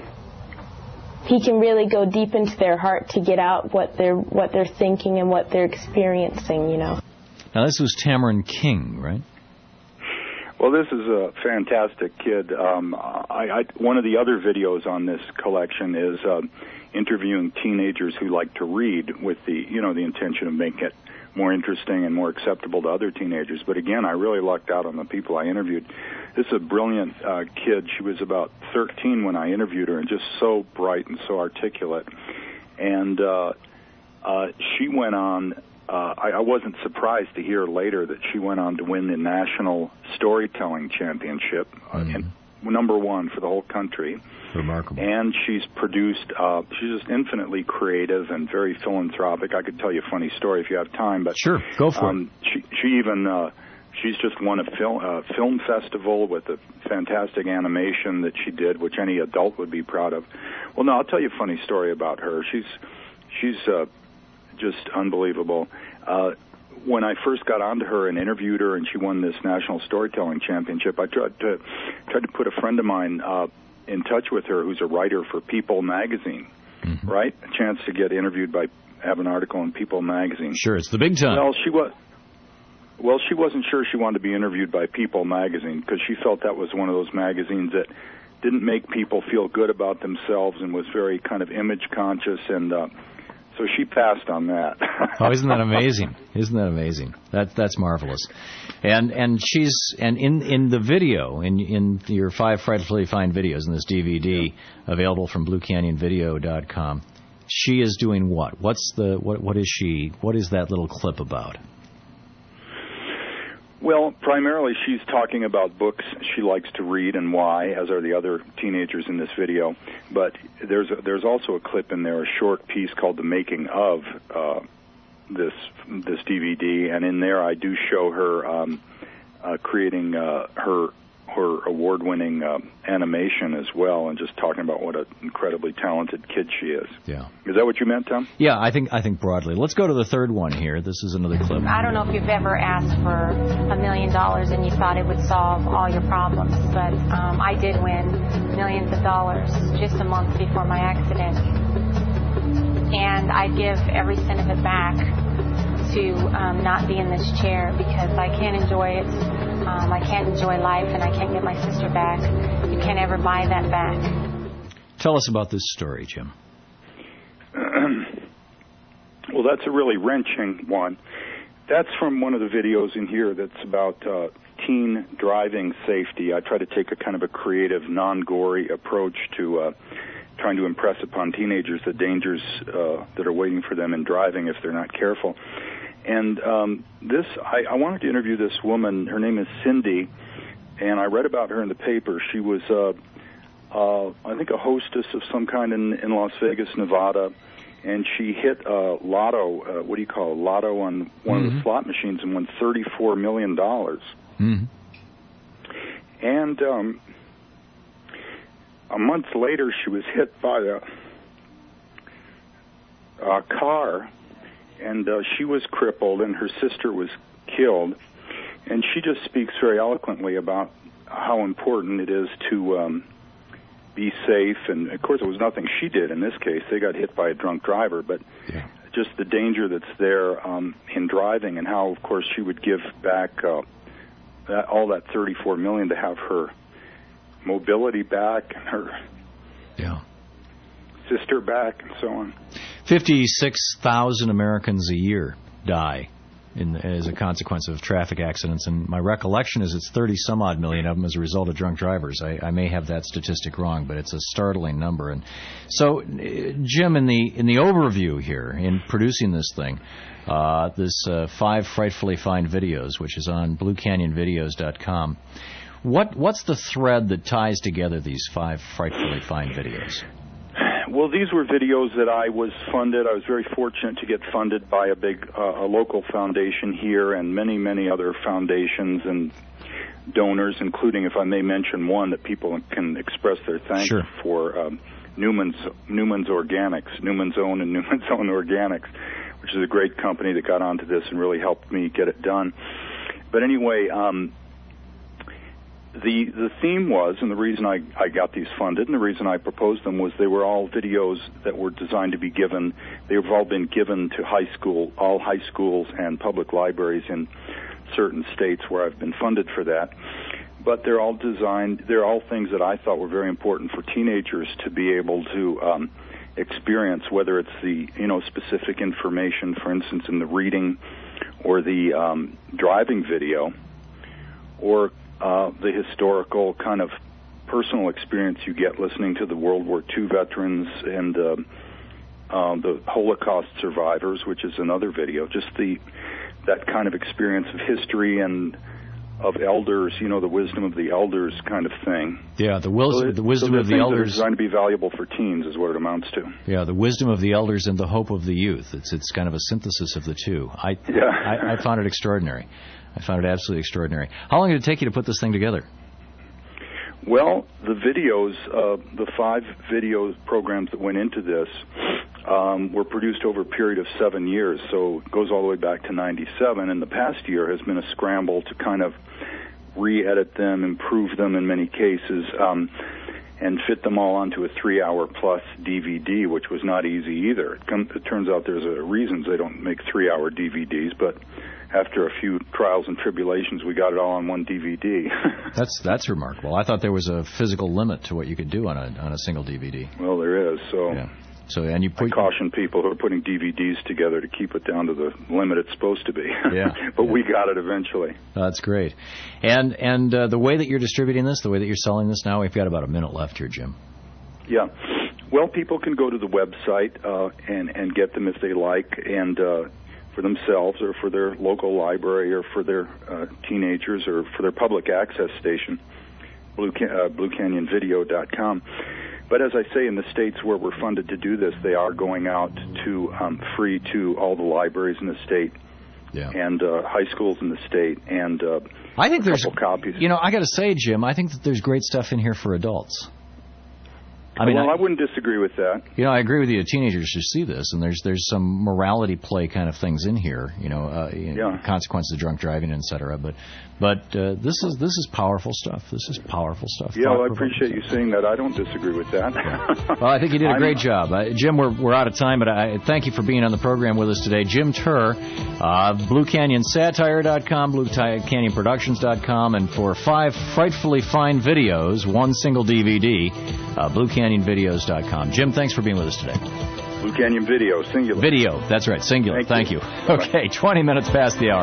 he can really go deep into their heart to get out what they're what they're thinking and what they're experiencing, you know.
Now, this was Tamarin King, right?
Well, this is a fantastic kid. Um, I, I, one of the other videos on this collection is uh, interviewing teenagers who like to read with the, you know, the intention of making it more interesting and more acceptable to other teenagers. But again, I really lucked out on the people I interviewed. This is a brilliant uh, kid. She was about thirteen when I interviewed her, and just so bright and so articulate. And uh, uh, she went on. Uh, I, I wasn't surprised to hear later that she went on to win the National Storytelling Championship, uh, mm-hmm. and number one for the whole country.
Remarkable.
And she's produced, uh, she's just infinitely creative and very philanthropic. I could tell you a funny story if you have time. But
sure, go for
um, it. She, she even, uh, she's just won a film, uh, film festival with a fantastic animation that she did, which any adult would be proud of. Well, no, I'll tell you a funny story about her. She's, she's, uh, just unbelievable. Uh, when I first got onto her and interviewed her, and she won this National Storytelling Championship, I tried to tried to put a friend of mine uh, in touch with her, who's a writer for People magazine. Mm-hmm. Right, a chance to get interviewed by have an article in People magazine.
Sure, it's the big time.
Well, she was. Well, she wasn't sure she wanted to be interviewed by People magazine because she felt that was one of those magazines that didn't make people feel good about themselves and was very kind of image conscious and. Uh, So she passed on that.
Oh, isn't that amazing? Isn't that amazing? That that's marvelous. And and she's and in in the video in in your five frightfully fine videos in this D V D available from Blue Canyon Video dot com, she is doing what? What's the what what is she? What is that little clip about?
Well, primarily she's talking about books she likes to read and why, as are the other teenagers in this video. But there's a, there's also a clip in there, a short piece called "The Making of" uh, this this D V D, and in there I do show her um, uh, creating uh, her her award-winning uh, animation as well, and just talking about what an incredibly talented kid she is.
Yeah.
Is that what you meant, Tom?
Yeah, I think I think broadly. Let's go to the third one here. This is another clip.
I don't know if you've ever asked for a million dollars and you thought it would solve all your problems, but um, I did win millions of dollars just a month before my accident. And I'd give every cent of it back to um, not be in this chair because I can't enjoy it. Um, I can't enjoy life, and I can't get my sister back. You can't ever buy that back.
Tell us about this story, Jim.
Well, that's a really wrenching one. That's from one of the videos in here that's about uh, teen driving safety. I try to take a kind of a creative, non-gory approach to uh, trying to impress upon teenagers the dangers uh, that are waiting for them in driving if they're not careful. And um, this, I, I wanted to interview this woman. Her name is Cindy, and I read about her in the paper. She was, uh, uh, I think, a hostess of some kind in, in Las Vegas, Nevada, and she hit a lotto, uh, what do you call it, lotto on one mm-hmm. of the slot machines and won thirty-four million dollars.
Mm-hmm.
And um, a month later, she was hit by a, a car, and uh, she was crippled, and her sister was killed. And she just speaks very eloquently about how important it is to um, be safe. And, of course, it was nothing she did in this case. They got hit by a drunk driver, but
yeah.
just the danger that's there um, in driving, and how, of course, she would give back uh, that, all that thirty-four million dollars to have her mobility back and her...
Yeah.
sister back, and so on.
fifty-six thousand Americans a year die in, as a consequence of traffic accidents, and my recollection is it's thirty some odd million of them as a result of drunk drivers. I, I may have that statistic wrong, but it's a startling number. And so, Jim, in the in the overview here, in producing this thing, uh, this uh, five frightfully fine videos, which is on blue canyon videos dot com, what what's the thread that ties together these five frightfully fine videos?
Well, these were videos that I was funded. I was very fortunate to get funded by a big, uh, a local foundation here, and many, many other foundations and donors, including, if I may mention one, that people can express their thanks
sure.
for, um, Newman's Newman's Organics, Newman's Own and Newman's Own Organics, which is a great company that got onto this and really helped me get it done. But anyway, um, The the theme was, and the reason I, I got these funded, and the reason I proposed them was they were all videos that were designed to be given. They've all been given to high school, all high schools and public libraries in certain states where I've been funded for that. But they're all designed, they're all things that I thought were very important for teenagers to be able to um, experience, whether it's the, you know, specific information, for instance, in the reading or the um, driving video, or Uh, the historical kind of personal experience you get listening to the World War Two veterans and uh, uh, the Holocaust survivors, which is another video. Just the that kind of experience of history and of elders, you know, the wisdom of the elders kind of thing.
Yeah, the, wil-
so
the wisdom
so
of the elders.
Designed to be valuable for teens is what it amounts to.
Yeah, the wisdom of the elders and the hope of the youth. It's it's kind of a synthesis of the two. I
yeah.
I, I found it extraordinary. I found it absolutely extraordinary. How long did it take you to put this thing together?
Well, the videos, uh, the five video programs that went into this um, were produced over a period of seven years, so it goes all the way back to ninety-seven, and the past year has been a scramble to kind of re-edit them, improve them in many cases, um, and fit them all onto a three-hour plus D V D, which was not easy either. It, com- it turns out there's a reasons they don't make three-hour D V Ds, but after a few trials and tribulations, we got it all on one D V D.
that's that's remarkable. I thought there was a physical limit to what you could do on a on a single D V D.
Well, there is. So,
yeah. so and you put,
I caution people who are putting D V Ds together to keep it down to the limit it's supposed to be.
Yeah.
but
yeah.
we got it eventually.
That's great. And and uh, the way that you're distributing this, the way that you're selling this now, we've got about a minute left here, Jim.
Yeah. Well, people can go to the website uh, and and get them if they like, and. Uh, for themselves or for their local library or for their uh, teenagers or for their public access station, blue, uh, blue canyon video dot com. But as I say, in the states where we're funded to do this, they are going out to um, free to all the libraries in the state
yeah.
and uh, high schools in the state. And uh,
I think
a
there's,
couple copies.
You know, I got to say, Jim, I think that there's great stuff in here for adults.
I mean, well, I, I wouldn't disagree with that.
You know, I agree with you. Teenagers should see this, and there's there's some morality play kind of things in here. You know, uh,
yeah.
consequences of drunk driving, et cetera. But but uh, this is this is powerful stuff. This is powerful stuff.
Yeah, well, I appreciate you saying that. I don't disagree with that.
Yeah. Well, I think you did a great job, uh, Jim. We're we're out of time, but I thank you for being on the program with us today, Jim Turr, uh, blue canyon satire dot com, blue canyon productions dot com, and for five frightfully fine videos, one single D V D, uh, blue canyon videos dot com. Jim, thanks for being with us today.
Blue Canyon Video, singular.
Video, that's right, singular.
Thank,
Thank you.
you.
Okay, twenty minutes past the hour.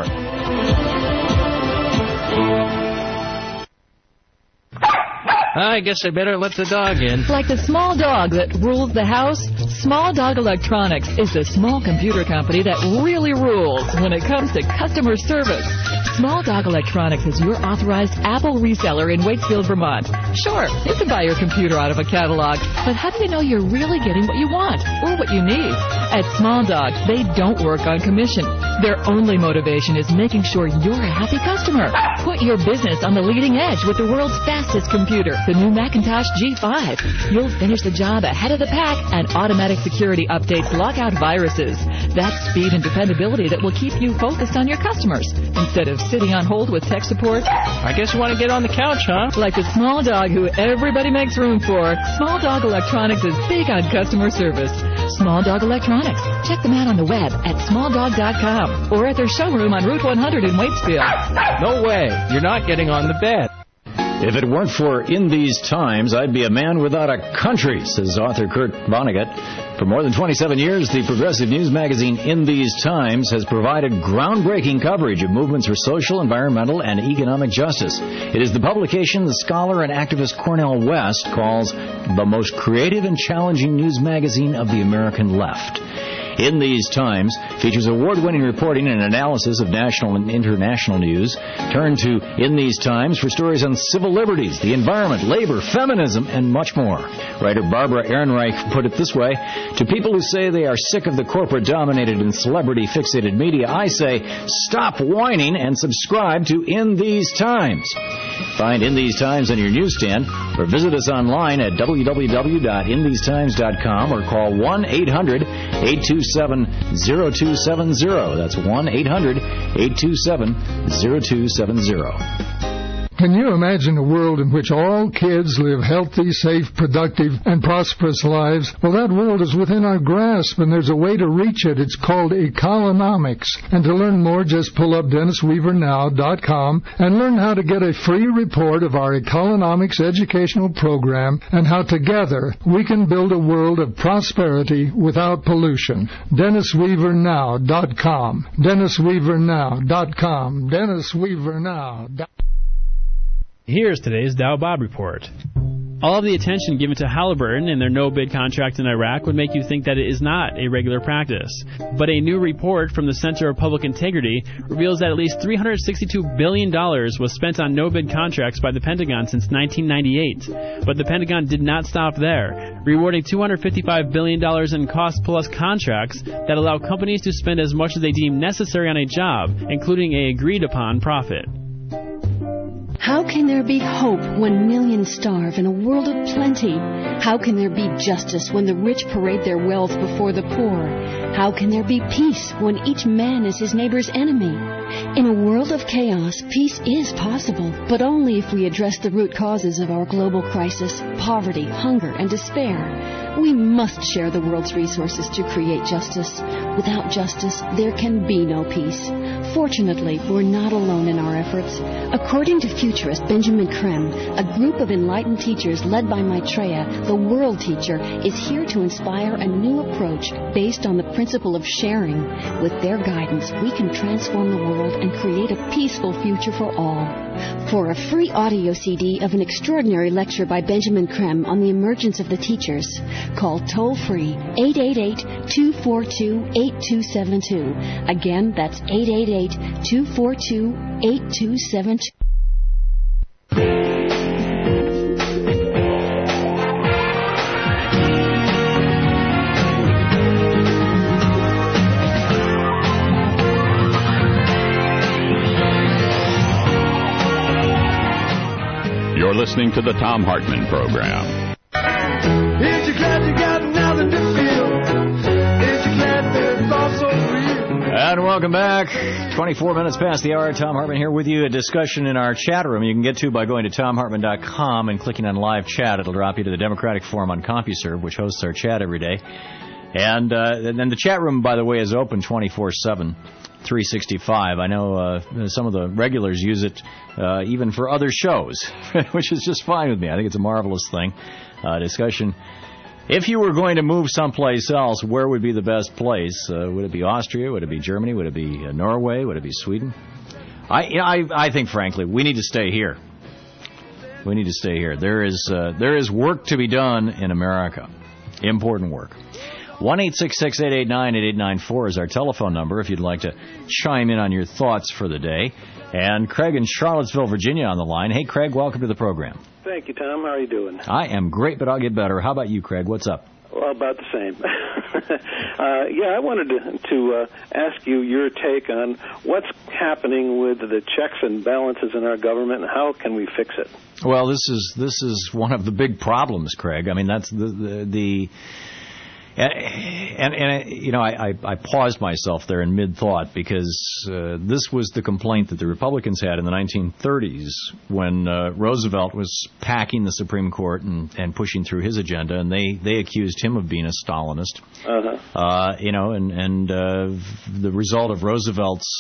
I guess I better let the dog in.
Like the small dog that rules the house, Small Dog Electronics is the small computer company that really rules when it comes to customer service. Small Dog Electronics is your authorized Apple reseller in Waitsfield, Vermont. Sure, you can buy your computer out of a catalog, but how do you know you're really getting what you want or what you need? At Small Dog, they don't work on commission. Their only motivation is making sure you're a happy customer. Put your business on the leading edge with the world's fastest computer, the new Macintosh G five. You'll finish the job ahead of the pack, and automatic security updates block out viruses. That's speed and dependability that will keep you focused on your customers instead of sitting on hold with tech support.
I guess you want to get on the couch, huh?
Like the small dog who everybody makes room for, Small Dog Electronics is big on customer service. Small Dog Electronics. Check them out on the web at small dog dot com or at their showroom on Route one hundred in Waitsfield.
No way. You're not getting on the bed.
If it weren't for In These Times, I'd be a man without a country, says author Kurt Vonnegut. For more than twenty-seven years, the progressive news magazine In These Times has provided groundbreaking coverage of movements for social, environmental, and economic justice. It is the publication the scholar and activist Cornel West calls the most creative and challenging news magazine of the American left. In These Times features award-winning reporting and analysis of national and international news. Turn to In These Times for stories on civil liberties, the environment, labor, feminism, and much more. Writer Barbara Ehrenreich put it this way: to people who say they are sick of the corporate-dominated and celebrity-fixated media, I say, stop whining and subscribe to In These Times. Find In These Times on your newsstand or visit us online at w w w dot in these times dot com or call one eight hundred eight two seven zero two seven zero. That's one eight hundred eight two seven zero two seven zero.
Can you imagine a world in which all kids live healthy, safe, productive, and prosperous lives? Well, that world is within our grasp, and there's a way to reach it. It's called Economics. And to learn more, just pull up dennis weaver now dot com and learn how to get a free report of our Economics educational program and how together we can build a world of prosperity without pollution. dennis weaver now dot com. dennis weaver now dot com. dennis weaver now dot com.
Here's today's Dow Bob Report. All of the attention given to Halliburton and their no-bid contract in Iraq would make you think that it is not a regular practice. But a new report from the Center of Public Integrity reveals that at least three hundred sixty-two billion dollars was spent on no-bid contracts by the Pentagon since nineteen ninety-eight. But the Pentagon did not stop there, rewarding two hundred fifty-five billion dollars in cost-plus contracts that allow companies to spend as much as they deem necessary on a job, including a agreed-upon profit.
How can there be hope when millions starve in a world of plenty? How can there be justice when the rich parade their wealth before the poor? How can there be peace when each man is his neighbor's enemy? In a world of chaos, peace is possible, but only if we address the root causes of our global crisis, poverty, hunger, and despair. We must share the world's resources to create justice. Without justice, there can be no peace. Fortunately, we're not alone in our efforts. According to futurist Benjamin Creme, a group of enlightened teachers led by Maitreya, the world teacher, is here to inspire a new approach based on the principle of sharing. With their guidance, we can transform the world and create a peaceful future for all. For a free audio C D of an extraordinary lecture by Benjamin Creme on the emergence of the teachers, call toll-free eight eight eight, two four two, eight two seven two. Again, that's eight eight eight, two four two, eight two seven two.
You're listening to the Thom Hartmann Program.
Ain't you glad you got nothing to feel? Ain't you glad that it's all so real?
And welcome back. twenty-four minutes past the hour. Thom Hartmann here with you. A discussion in our chat room you can get to by going to tom hartmann dot com and clicking on live chat. It'll drop you to the Democratic Forum on CompuServe, which hosts our chat every day. And uh, and the chat room, by the way, is open twenty-four seven. three sixty-five. I know uh, some of the regulars use it uh, even for other shows, which is just fine with me. I think it's a marvelous thing. Uh, discussion. If you were going to move someplace else, where would be the best place? Uh, would it be Austria? Would it be Germany? Would it be uh, Norway? Would it be Sweden? I, you know, I I think, frankly, we need to stay here. We need to stay here. There is uh, there is work to be done in America. Important work. one eight six six, eight eight nine, eight eight nine four is our telephone number if you'd like to chime in on your thoughts for the day. And Craig in Charlottesville, Virginia on the line. Hey, Craig, welcome to the program.
Thank you, Tom. How are you doing?
I am great, but I'll get better. How about you, Craig? What's up?
Well, about the same. uh, yeah, I wanted to, to uh, ask you your take on what's happening with the checks and balances in our government and how can we fix it?
Well, this is this is one of the big problems, Craig. I mean, that's the the... the And, and, and, you know, I, I, I paused myself there in mid-thought because uh, this was the complaint that the Republicans had in the nineteen thirties when uh, Roosevelt was packing the Supreme Court and, and pushing through his agenda, and they, they accused him of being a Stalinist.
Uh-huh.
Uh, you know, and, and uh, the result of Roosevelt's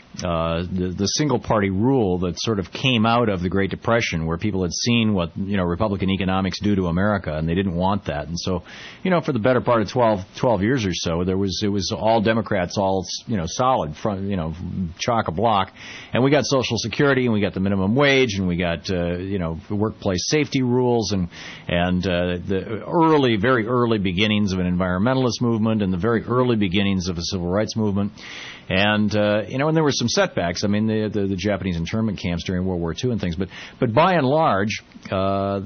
uh, the, the single-party rule that sort of came out of the Great Depression, where people had seen what, you know, Republican economics do to America, and they didn't want that. And so, you know, for the better part of twelve, twelve years or so, there was it was all Democrats, all, you know, solid, front, you know, chock-a-block. And we got Social Security, and we got the minimum wage, and we got, uh, you know, workplace safety rules, and and uh, the early, very early beginnings of an environmentalist movement, and the very early beginnings of a civil rights movement. And, uh, you know, and there were some setbacks. I mean, the, the, the Japanese internment camps during World War Two and things. But, but by and large, uh,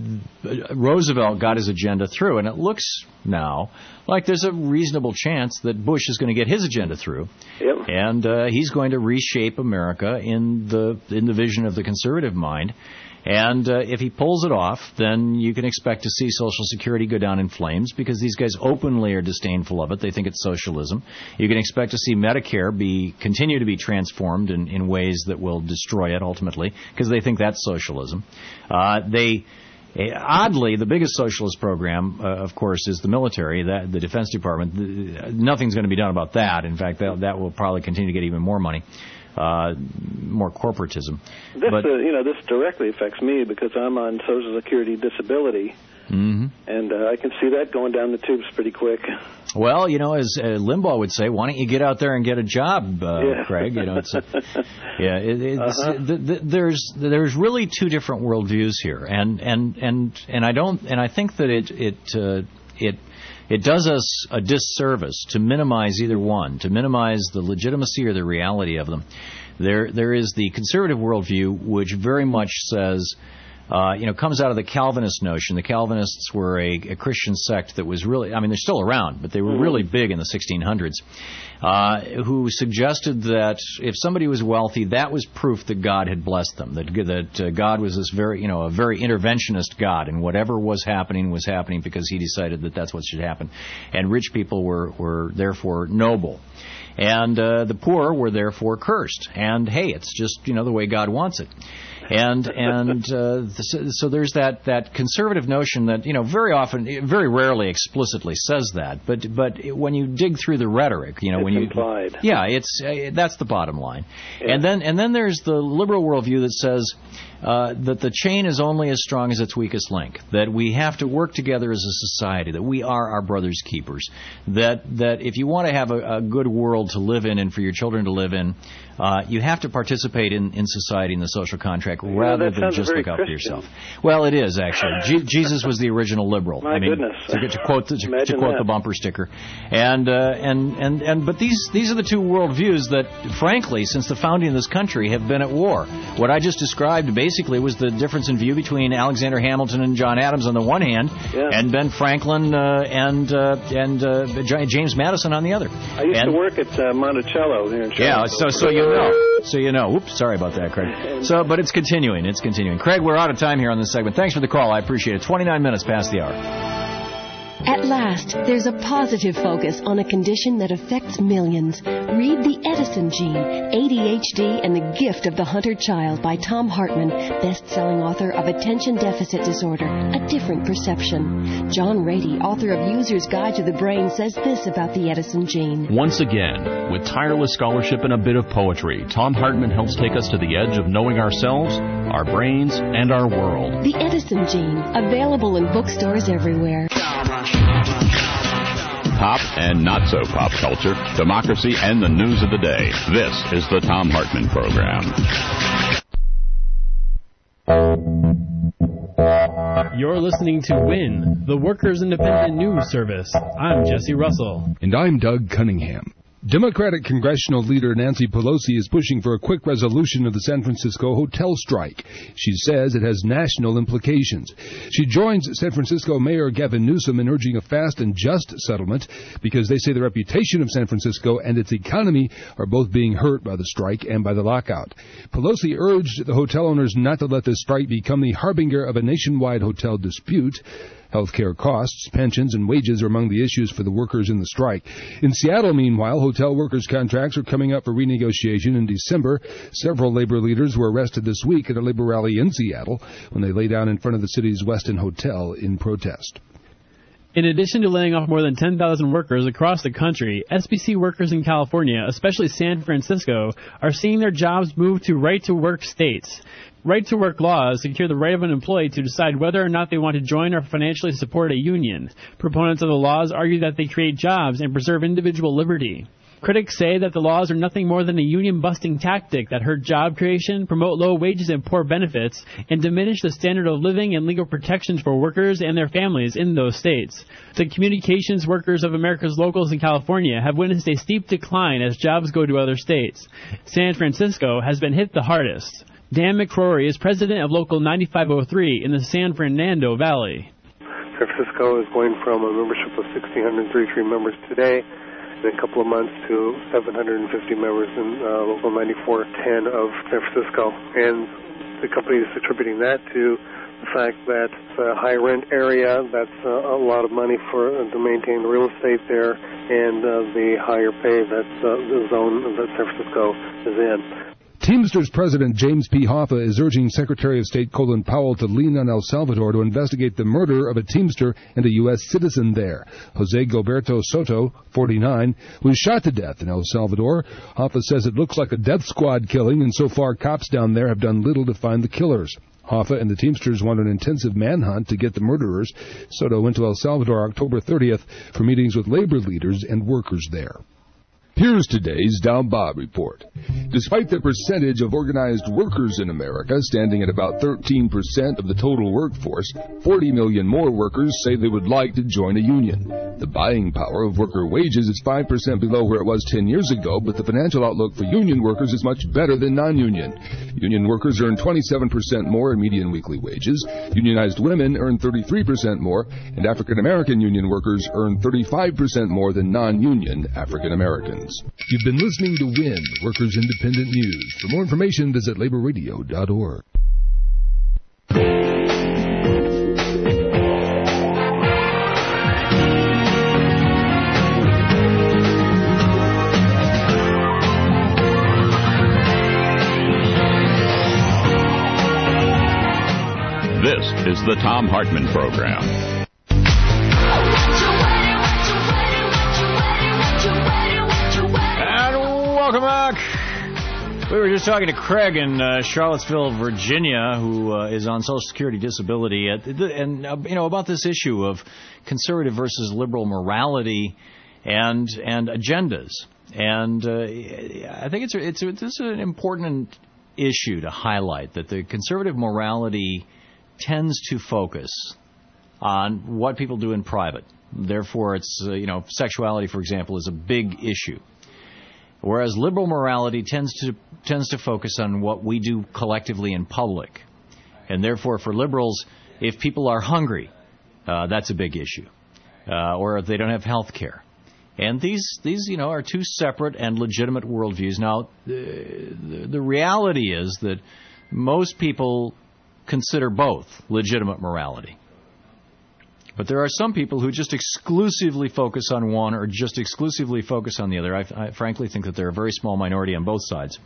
Roosevelt got his agenda through. And it looks now like there's a reasonable chance that Bush is going to get his agenda through.
Yep.
And uh, he's going to reshape America in the in the vision of the conservative mind. And uh, if he pulls it off, then you can expect to see Social Security go down in flames, because these guys openly are disdainful of it. They think it's socialism. You can expect to see Medicare be continue to be transformed in, in ways that will destroy it ultimately, because they think that's socialism. Uh, they... Oddly, the biggest socialist program, uh, of course, is the military, that, the Defense Department. The, nothing's going to be done about that. In fact, that, that will probably continue to get even more money, uh, more corporatism.
This,
but,
uh, you know, this directly affects me because I'm on Social Security disability,
mm-hmm.
and uh, I can see that going down the tubes pretty quick.
Well, you know, as uh, Limbaugh would say, why don't you get out there and get a job, uh,
yeah.
Craig? You know, it's a, yeah. It, it's,
uh-huh.
th- th- there's there's really two different worldviews here, and and and and I don't and I think that it it uh, it. It does us a disservice to minimize either one, to minimize the legitimacy or the reality of them. There, there is the conservative worldview, which very much says, uh, you know, comes out of the Calvinist notion. The Calvinists were a, a Christian sect that was really, I mean, they're still around, but they were really big in the sixteen hundreds, uh, who suggested that if somebody was wealthy, that was proof that God had blessed them, that that uh, God was this very, you know, a very interventionist God, and whatever was happening was happening because he decided that that's what should happen. And rich people were, were therefore noble. And uh, the poor were therefore cursed. And, hey, it's just, you know, the way God wants it. And and uh, so, so there's that, that conservative notion that, you know, very often, very rarely explicitly says that. But but when you dig through the rhetoric, you know,
it's
when you
implied.
Yeah, it's uh, that's the bottom line.
Yeah.
And then and then there's the liberal worldview that says uh, that the chain is only as strong as its weakest link. That we have to work together as a society. That we are our brother's keepers. That that if you want to have a, a good world to live in and for your children to live in, uh, you have to participate in, in society in the social contract rather
yeah,
than just look out
Christian.
for yourself. Well, it is actually. Je- Jesus was the original liberal.
My
I mean,
goodness.
To, to quote to, to quote
that.
the bumper sticker, and uh, and and and but these these are the two worldviews that, frankly, since the founding of this country, have been at war. What I just described basically was the difference in view between Alexander Hamilton and John Adams on the one hand,
yeah.
and Ben Franklin uh, and uh, and uh, James Madison on the other.
I used
and,
to work at uh, Monticello here in Chicago.
Yeah, so so you know, so you know. Oops, sorry about that, Craig. So, but it's continuing. It's continuing. Craig, we're out of time here on this segment. Thanks for the call. I appreciate it. twenty-nine minutes past the hour.
At last, there's a positive focus on a condition that affects millions. Read The Edison Gene, A D H D and the Gift of the Hunter Child by Tom Hartman, best-selling author of Attention Deficit Disorder, A Different Perception. John Rady, author of User's Guide to the Brain, says this about the Edison Gene.
Once again, with tireless scholarship and a bit of poetry, Tom Hartman helps take us to the edge of knowing ourselves, our brains, and our world.
The Edison Gene, available in bookstores everywhere.
Pop and not so pop culture, democracy, and the news of the day. This is the Tom Hartman Program.
You're listening to WIN, the Workers' Independent News Service. I'm Jesse Russell.
And I'm Doug Cunningham. Democratic congressional leader Nancy Pelosi is pushing for a quick resolution of the San Francisco hotel strike. She says it has national implications. She joins San Francisco Mayor Gavin Newsom in urging a fast and just settlement because they say the reputation of San Francisco and its economy are both being hurt by the strike and by the lockout. Pelosi urged the hotel owners not to let this strike become the harbinger of a nationwide hotel dispute. Healthcare costs, pensions, and wages are among the issues for the workers in the strike. In Seattle, meanwhile, hotel workers' contracts are coming up for renegotiation in December. Several labor leaders were arrested this week at a labor rally in Seattle when they lay down in front of the city's Westin Hotel in protest.
In addition to laying off more than ten thousand workers across the country, S B C workers in California, especially San Francisco, are seeing their jobs move to right-to-work states. Right-to-work laws secure the right of an employee to decide whether or not they want to join or financially support a union. Proponents of the laws argue that they create jobs and preserve individual liberty. Critics say that the laws are nothing more than a union-busting tactic that hurt job creation, promote low wages and poor benefits, and diminish the standard of living and legal protections for workers and their families in those states. The communications workers of America's locals in California have witnessed a steep decline as jobs go to other states. San Francisco has been hit the hardest. Dan McCrory is president of Local ninety-five oh three in the San Fernando Valley.
San Francisco is going from a membership of one thousand six hundred thirty-three members today in a couple of months to seven hundred fifty members in uh, Local ninety-four ten of San Francisco. And the company is attributing that to the fact that it's a high-rent area, that's uh, a lot of money for uh, to maintain real estate there, and uh, the higher pay that uh, the zone that San Francisco is in.
Teamsters President James P. Hoffa is urging Secretary of State Colin Powell to lean on El Salvador to investigate the murder of a Teamster and a U S citizen there. Jose Gilberto Soto, forty-nine, was shot to death in El Salvador. Hoffa says it looks like a death squad killing, and so far cops down there have done little to find the killers. Hoffa and the Teamsters want an intensive manhunt to get the murderers. Soto went to El Salvador October thirtieth for meetings with labor leaders and workers there.
Here's today's Dow Bob report. Despite the percentage of organized workers in America standing at about thirteen percent of the total workforce, forty million more workers say they would like to join a union. The buying power of worker wages is five percent below where it was ten years ago, but the financial outlook for union workers is much better than non-union. Union workers earn twenty-seven percent more in median weekly wages, unionized women earn thirty-three percent more, and African-American union workers earn thirty-five percent more than non-union African-Americans.
You've been listening to W I N, Workers Independent News. For more information, visit labor radio dot org.
This is the Thom Hartmann Program.
Welcome back. We were just talking to Craig in uh, Charlottesville, Virginia, who uh, is on Social Security disability, at the, and uh, you know about this issue of conservative versus liberal morality and and agendas. And uh, I think it's a, it's a, it's an important issue to highlight that the conservative morality tends to focus on what people do in private. Therefore, it's uh, you know sexuality, for example, is a big issue. Whereas liberal morality tends to tends to focus on what we do collectively in public. And therefore, for liberals, if people are hungry, uh, that's a big issue. Uh, or if they don't have health care. And these, these, you know, are two separate and legitimate worldviews. Now, the, the reality is that most people consider both legitimate morality. But there are some people who just exclusively focus on one or just exclusively focus on the other. I, I frankly think that they're a very small minority on both sides.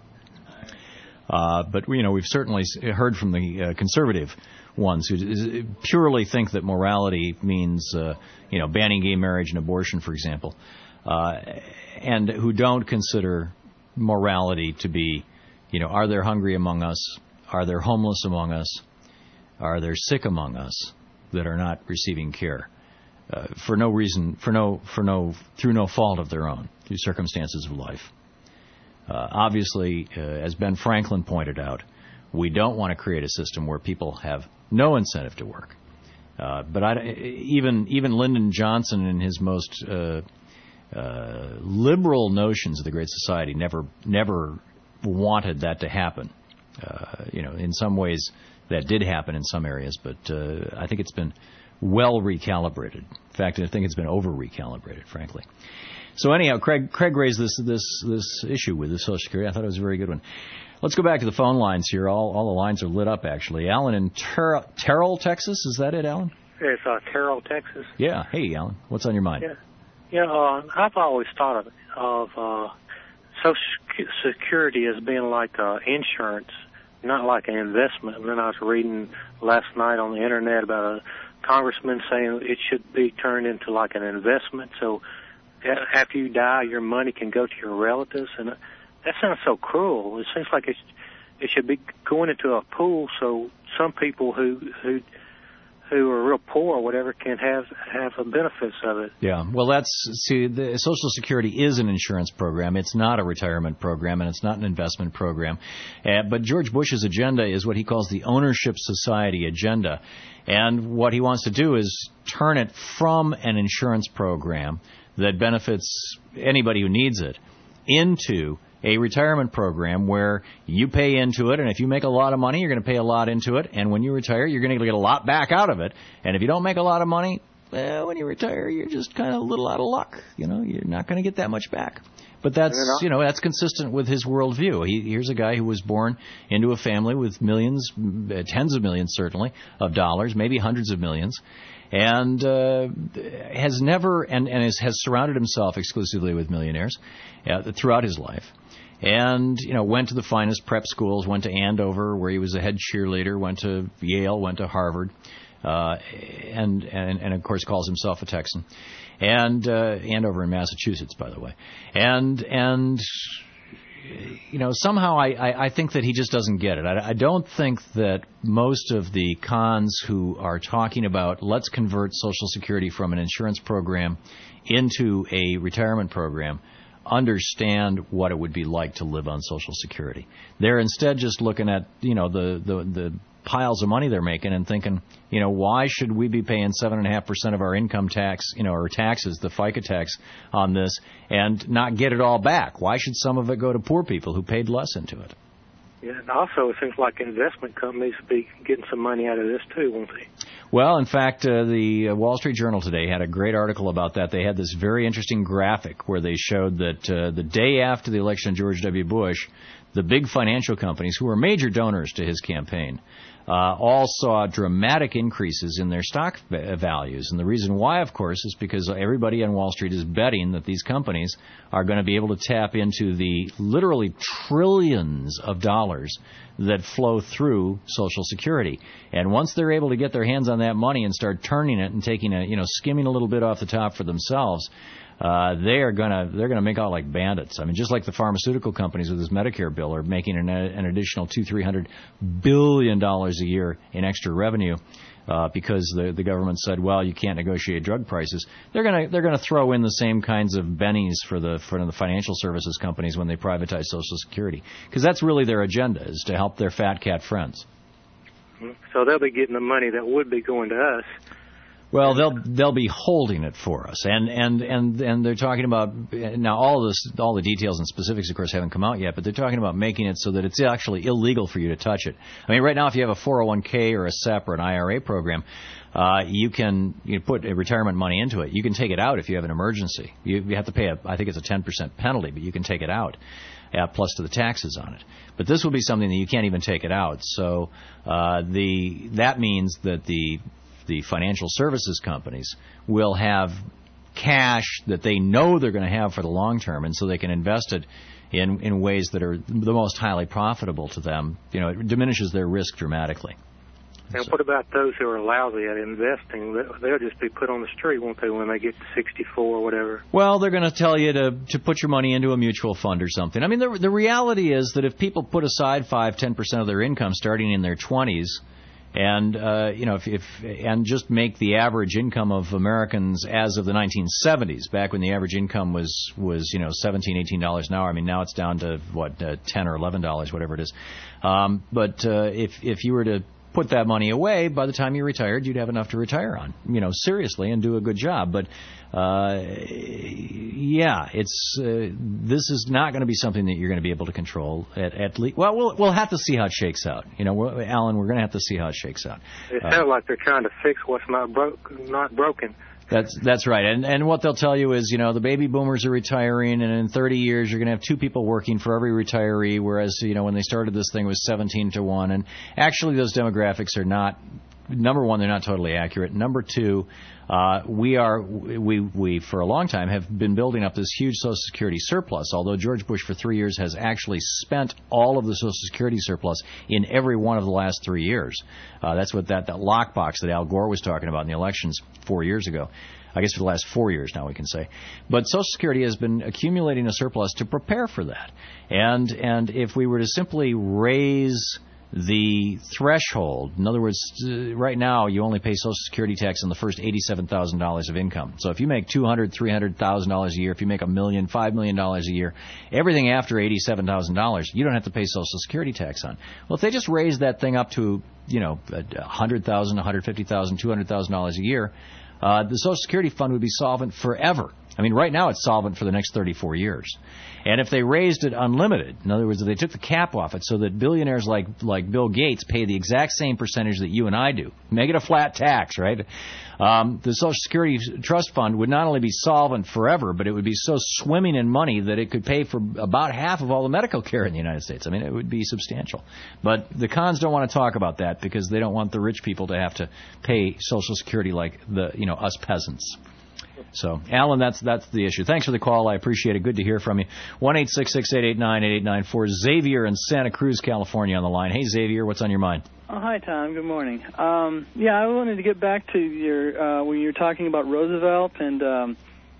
Uh, but, you know, we've certainly heard from the uh, conservative ones who purely think that morality means, uh, you know, banning gay marriage and abortion, for example, uh, and who don't consider morality to be, you know, are there hungry among us? Are there homeless among us? Are there sick among us that are not receiving care uh, for no reason, for no, for no, through no fault of their own, through circumstances of life. Uh, obviously, uh, as Ben Franklin pointed out, we don't want to create a system where people have no incentive to work. Uh, but I, even even Lyndon Johnson, in his most uh, uh, liberal notions of the Great Society, never never wanted that to happen. Uh, you know, in some ways, that did happen in some areas, but uh, I think it's been well recalibrated. In fact, I think it's been over recalibrated, frankly. So anyhow, Craig Craig raised this this this issue with the Social Security. I thought it was a very good one. Let's go back to the phone lines here. All all the lines are lit up, actually. Alan in Ter- Terrell, Texas. Is that it, Alan?
It's uh, Terrell, Texas.
Yeah. Hey, Alan. What's on your mind?
Yeah. Yeah. Uh, I've always thought of of uh, Social Security as being like uh, insurance. not like an investment. And then I was reading last night on the internet about a congressman saying it should be turned into like an investment. So after you die, your money can go to your relatives, and that sounds so cruel. It seems like it's, it should be going into a pool so some people who who who are real poor or whatever can have have the benefits of it.
Yeah, well, that's, see, the Social Security is an insurance program. It's not a retirement program, and it's not an investment program. Uh, but George Bush's agenda is what he calls the ownership society agenda. And what he wants to do is turn it from an insurance program that benefits anybody who needs it into a retirement program where you pay into it, and if you make a lot of money, you're going to pay a lot into it, and when you retire, you're going to get a lot back out of it. And if you don't make a lot of money, well, when you retire, you're just kind of a little out of luck. You know, you're not going to get that much back. But that's, you know, that's consistent with his worldview. He, here's a guy who was born into a family with millions, tens of millions certainly, of dollars, maybe hundreds of millions, and uh, has never, and, and is, has surrounded himself exclusively with millionaires uh, throughout his life. And, you know, went to the finest prep schools, went to Andover, where he was a head cheerleader, went to Yale, went to Harvard, uh, and, and, and, of course, calls himself a Texan. And uh, Andover in Massachusetts, by the way. And, and you know, somehow I, I, I think that he just doesn't get it. I, I don't think that most of the cons who are talking about let's convert Social Security from an insurance program into a retirement program understand what it would be like to live on Social Security. They're instead just looking at, you know, the, the, the piles of money they're making and thinking, you know, why should we be paying seven point five percent of our income tax, you know, or taxes, the FICA tax on this, and not get it all back? Why should some of it go to poor people who paid less into it?
Yeah, and also it seems like investment companies will be getting some money out of this too, won't they?
Well, in fact, uh, the uh, Wall Street Journal today had a great article about that. They had this very interesting graphic where they showed that uh, the day after the election of George W. Bush, the big financial companies, who were major donors to his campaign, uh, all saw dramatic increases in their stock values. And the reason why, of course, is because everybody on Wall Street is betting that these companies are going to be able to tap into the literally trillions of dollars that flow through Social Security. And once they're able to get their hands on that money and start turning it and taking a, you know, skimming a little bit off the top for themselves, Uh, they are gonna they're gonna make out like bandits. I mean, just like the pharmaceutical companies with this Medicare bill are making an, an additional two three hundred billion dollars a year in extra revenue uh, because the the government said, well, you can't negotiate drug prices. They're gonna they're gonna throw in the same kinds of bennies for the for the financial services companies when they privatize Social Security, because that's really their agenda, is to help their fat cat friends.
So they'll be getting the money that would be going to us.
Well, they'll they'll be holding it for us, and and and and they're talking about now all of this, all the details and specifics, of course, haven't come out yet, but they're talking about making it so that it's actually illegal for you to touch it. I mean, right now, if you have a four oh one k or a S E P or an I R A program, uh, you can you put a retirement money into it. You can take it out if you have an emergency. You, you have to pay a, I think it's a ten percent penalty, but you can take it out. Uh, plus to the taxes on it. But this will be something that you can't even take it out. So uh, the that means that the the financial services companies will have cash that they know they're going to have for the long term, and so they can invest it in, in ways that are the most highly profitable to them. You know, it diminishes their risk dramatically.
And
so,
what about those who are lousy at investing? They'll just be put on the street, won't they, when they get to sixty-four or whatever?
Well, they're going to tell you to to put your money into a mutual fund or something. I mean, the the reality is that if people put aside five, ten percent of their income starting in their twenties, and uh, you know, if, if and just make the average income of Americans as of the nineteen seventies, back when the average income was was you know seventeen, eighteen dollars an hour. I mean, now it's down to what uh, ten or eleven dollars, whatever it is. Um, but uh, if if you were to put that money away, by the time you retired, you'd have enough to retire on, you know, seriously, and do a good job. But uh, yeah, it's uh, this is not going to be something that you're going to be able to control at, at least. Well, we'll we'll have to see how it shakes out. You know, we're, Alan, we're going to have to see how it shakes out.
It
uh,
sounds like they're trying to fix what's not broke, not broken.
That's that's right, and and what they'll tell you is, you know, the baby boomers are retiring, and in thirty years you're going to have two people working for every retiree, whereas, you know, when they started this thing it was seventeen to one, and actually those demographics are not number one, they're not totally accurate. Number two, uh, we are we we for a long time have been building up this huge Social Security surplus. Although George Bush for three years has actually spent all of the Social Security surplus in every one of the last three years. Uh, that's what that that lockbox that Al Gore was talking about in the elections four years ago. I guess for the last four years now we can say. But Social Security has been accumulating a surplus to prepare for that. And and if we were to simply raise the threshold, in other words, uh, right now you only pay Social Security tax on the first eighty-seven thousand dollars of income. So if you make two hundred thousand dollars, three hundred thousand dollars a year, if you make a million, five million dollars a year, everything after eighty-seven thousand dollars, you don't have to pay Social Security tax on. Well, if they just raise that thing up to, you know, one hundred thousand dollars, one hundred fifty thousand dollars, two hundred thousand dollars a year, Uh, the Social Security fund would be solvent forever. I mean, right now it's solvent for the next thirty-four years. And if they raised it unlimited, in other words, if they took the cap off it so that billionaires like like Bill Gates pay the exact same percentage that you and I do, make it a flat tax, right? Um, the Social Security Trust Fund would not only be solvent forever, but it would be so swimming in money that it could pay for about half of all the medical care in the United States. I mean, it would be substantial. But the cons don't want to talk about that because they don't want the rich people to have to pay Social Security like the, you know, us peasants. So, Alan, that's that's the issue. Thanks for the call. I appreciate it. Good to hear from you. one eight six six, eight eight nine, eight eight nine four. Xavier in Santa Cruz, California on the line. Hey, Xavier, what's on your mind?
Oh, hi, Tom. Good morning. Um, yeah, I wanted to get back to your uh, when you were talking about Roosevelt and um,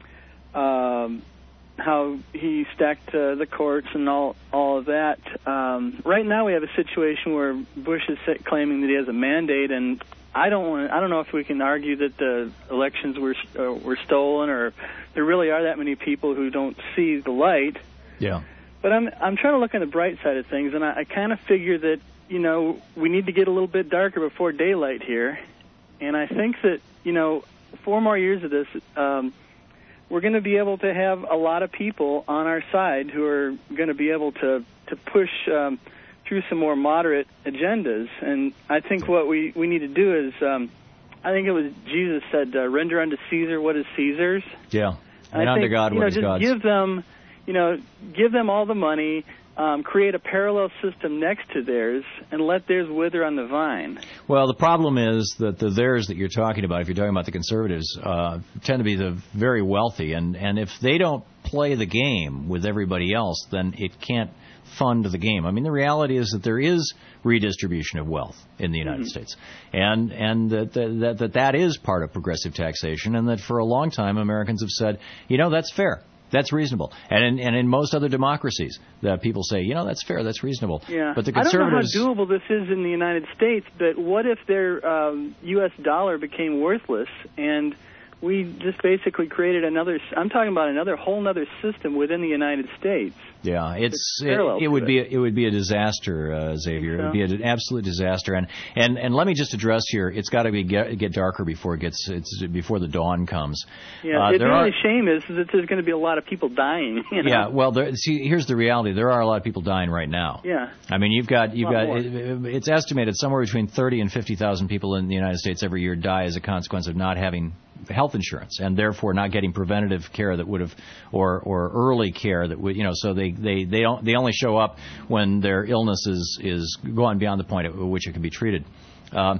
um, how he stacked uh, the courts and all all of that. Um, right now, we have a situation where Bush is claiming that he has a mandate, and I don't want. I don't know if we can argue that the elections were uh, were stolen, or there really are that many people who don't see the light.
Yeah.
But I'm I'm trying to look on the bright side of things, and I, I kind of figure that, you know, we need to get a little bit darker before daylight here, and I think that, you know, four more years of this, um, we're going to be able to have a lot of people on our side who are going to be able to to push um, through some more moderate agendas. And I think what we, we need to do is, um, I think it was Jesus said, uh, render unto Caesar what is Caesar's.
Yeah, and,
and
unto
think,
God
you know,
what is
just
God's.
Give them, you know, give them all the money, um, create a parallel system next to theirs, and let theirs wither on the vine.
Well, the problem is that the theirs that you're talking about, if you're talking about the conservatives, uh, tend to be the very wealthy, and, and if they don't play the game with everybody else, then it can't fund the game. I mean, the reality is that there is redistribution of wealth in the United mm-hmm. States, and and that that, that that is part of progressive taxation, and that for a long time Americans have said, you know, that's fair. That's reasonable. And in, and in most other democracies, that people say, you know, that's fair, that's reasonable.
Yeah.
But the conservatives...
I don't know how doable this is in the United States, but what if their um, U S dollar became worthless and we just basically created another... I'm talking about another whole other system within the United States.
Yeah, it's it,
it,
it would
it.
be a, it would be a disaster, uh, Xavier. It would be an absolute disaster. And, and and let me just address here. It's got to be get, get darker before it gets it's before the dawn comes.
Yeah,
uh,
the
there
only
are,
shame is that there's going to be a lot of people dying. You know?
Yeah, well, there, see, here's the reality. There are a lot of people dying right now.
Yeah.
I mean, you've got you've got it, it's estimated somewhere between thirty and fifty thousand people in the United States every year die as a consequence of not having health insurance and therefore not getting preventative care that would have or or early care that would, you know, so they they they don't they only show up when their illness is is gone beyond the point at which it can be treated. Um,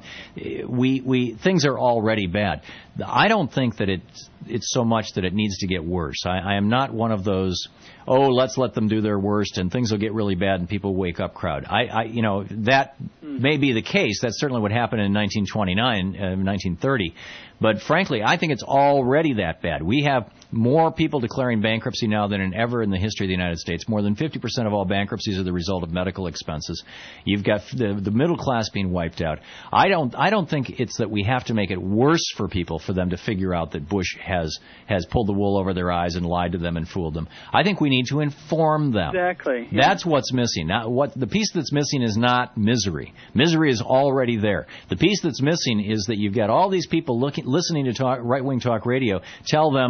we we things are already bad. I don't think that it's it's so much that it needs to get worse. I, I am not one of those, oh, let's let them do their worst and things will get really bad and people wake up crowd. I, I you know, that may be the case. That's certainly what happened in nineteen twenty-nine, uh, nineteen thirty. But frankly, I think it's already that bad. We have more people declaring bankruptcy now than in ever in the history of the United States. More than fifty percent of all bankruptcies are the result of medical expenses. You've got the, the middle class being wiped out. I don't I don't think it's that we have to make it worse for people for them to figure out that Bush has has pulled the wool over their eyes and lied to them and fooled them. I think we need to inform them.
Exactly. Yeah.
That's what's missing. Not what the piece that's missing is not misery. Misery is already there. The piece that's missing is that you've got all these people looking listening to talk, right-wing talk radio tell them that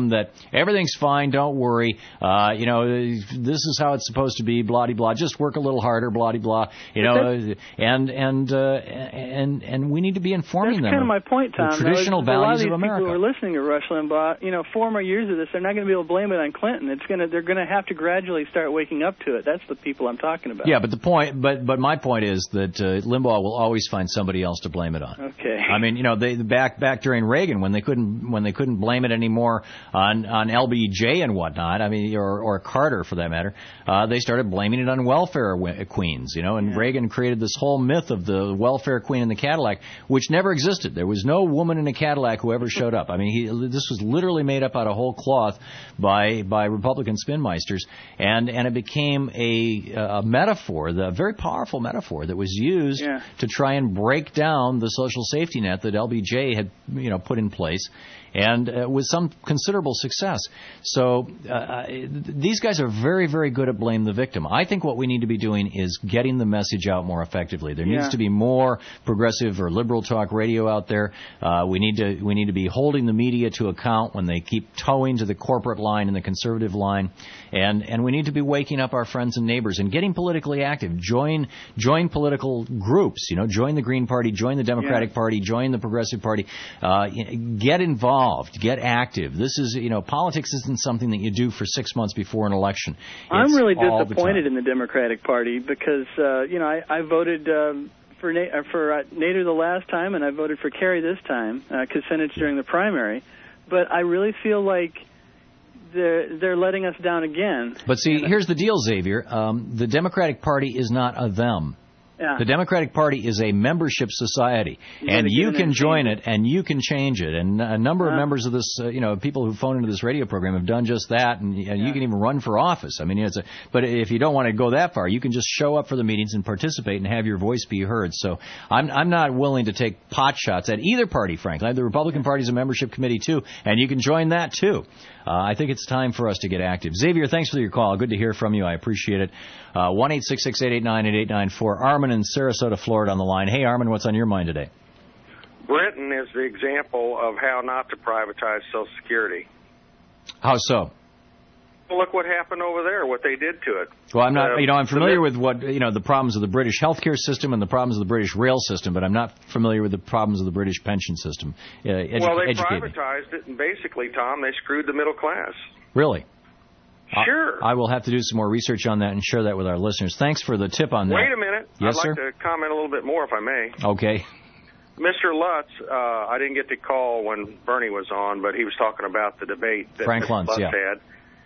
Everything's fine. Don't worry. Uh, you know, this is how it's supposed to be. Blah blah. Just work a little harder. Blah blah. You know, and and uh, and and we need to be informing
That's
them.
That's kind of my point, Tom.
The traditional
Though,
values
a lot of,
of
these
America.
People who are listening to Rush Limbaugh, you know, four more years of this, they're not going to be able to blame it on Clinton. It's going to they're going to have to gradually start waking up to it. That's the people I'm talking about.
Yeah, but the point, but but my point is that uh, Limbaugh will always find somebody else to blame it on.
Okay.
I mean, you know, they back back during Reagan when they couldn't when they couldn't blame it anymore on on L B J and whatnot. I mean, or or Carter for that matter. Uh, they started blaming it on welfare queens. You know, and yeah. Reagan created this whole myth of the welfare queen in the Cadillac, which never existed. There was no woman in a Cadillac who ever showed up. I mean, he, this was literally made up out of whole cloth by by Republican spinmeisters, and and it became a, a metaphor, the very powerful metaphor that was used
yeah.
to try and break down the social safety net that L B J had, you know, put in place, and uh, with some considerable success. So uh, these guys are very, very good at blame the victim. I think what we need to be doing is getting the message out more effectively. There
yeah.
needs to be more progressive or liberal talk radio out there. Uh, we need to we need to be holding the media to account when they keep towing to the corporate line and the conservative line, and and we need to be waking up our friends and neighbors and getting politically active. Join join political groups. You know, join the Green Party, join the Democratic
yeah.
Party, join the Progressive Party. Uh, get involved, get active. This is, you know, politics isn't something that you do for six months before an election. It's
I'm really
all
disappointed
the
in the Democratic Party because uh, you know I, I voted um, for Na- uh, for uh, Nader the last time, and I voted for Kerry this time because uh, Senate's during the primary. But I really feel like they're they're letting us down again.
But see, here's the deal, Xavier. Um, the Democratic Party is not a them.
Yeah.
The Democratic Party is a membership society,
you
and you can join
it,
it, and you can change it. And a number
uh-huh.
of members of this, uh, you know, people who phone into this radio program have done just that, and, and
yeah.
you can even run for office. I mean, it's a, but if you don't want to go that far, you can just show up for the meetings and participate and have your voice be heard. So I'm I'm not willing to take pot shots at either party, frankly. The Republican Party is a membership committee too, and you can join that too. Uh, I think it's time for us to get active. Xavier, thanks for your call. Good to hear from you. I appreciate it. Uh, one eight six six eight eight nine eight eight nine four. Armin in Sarasota, Florida on the line. Hey, Armin, what's on your mind today?
Britain is the example of how not to privatize Social Security.
How so?
Well, look what happened over there, what they did to it.
Well, I'm not,
uh,
you know, I'm familiar with what, you know, the problems of the British healthcare system and the problems of the British rail system, but I'm not familiar with the problems of the British pension system. Uh, edu-
well, they
educate me.
privatized it, and basically, Tom, they screwed the middle class.
Really?
Sure.
I, I will have to do some more research on that and share that with our listeners. Thanks for the tip on that.
Wait a minute.
Yes,
I'd
sir?
like to comment a little bit more, if I may.
Okay.
Mister Lutz, uh, I didn't get to call when Bernie was on, but he was talking about the debate that
Frank
Mister
Luntz,
Lutz
yeah.
had.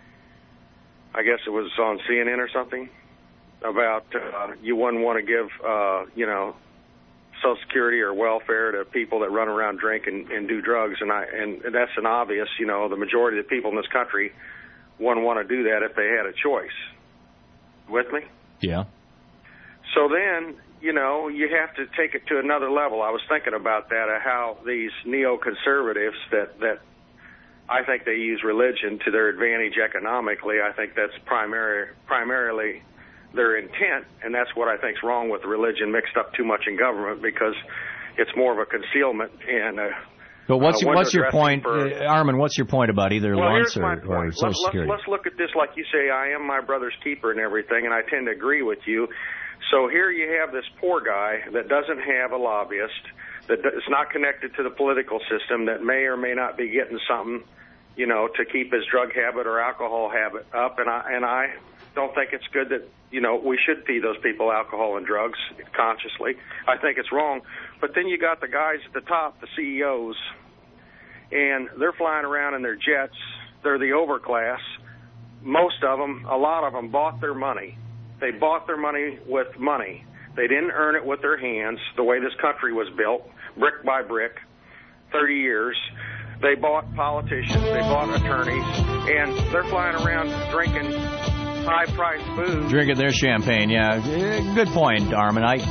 I guess it was on C N N or something, about uh, you wouldn't want to give, uh, you know, Social Security or welfare to people that run around, drink, and, and do drugs. And, I, and that's an obvious, you know, the majority of the people in this country wouldn't want to do that if they had a choice. With me?
Yeah.
So then, you know, you have to take it to another level. I was thinking about that, of how these neoconservatives that, that I think they use religion to their advantage economically. I think that's primary, primarily their intent, and that's what I think is wrong with religion mixed up too much in government, because it's more of a concealment and a
But what's
uh,
your, what's your point,
for,
uh, Armin, what's your point about either
well,
Luntz
here's my
or, or
point.
Social
Let,
Security?
Let's, let's look at this like you say, I am my brother's keeper and everything, and I tend to agree with you. So here you have this poor guy that doesn't have a lobbyist, that is not connected to the political system, that may or may not be getting something, you know, to keep his drug habit or alcohol habit up. And I, and I don't think it's good that, you know, we should feed those people alcohol and drugs consciously. I think it's wrong. But then you got the guys at the top, the C E Os, and they're flying around in their jets. They're the overclass. Most of them, a lot of them, bought their money. They bought their money with money. They didn't earn it with their hands, the way this country was built, brick by brick, thirty years. They bought politicians, they bought attorneys, and they're flying around drinking high-priced food.
Drinking their champagne, yeah. Good point, Armin. I,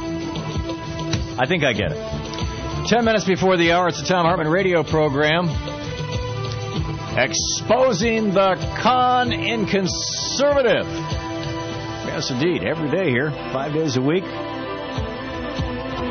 I think I get it. Ten minutes before the hour, it's the Tom Hartman radio program. Exposing the con in conservative. Yes, indeed. Every day here, five days a week.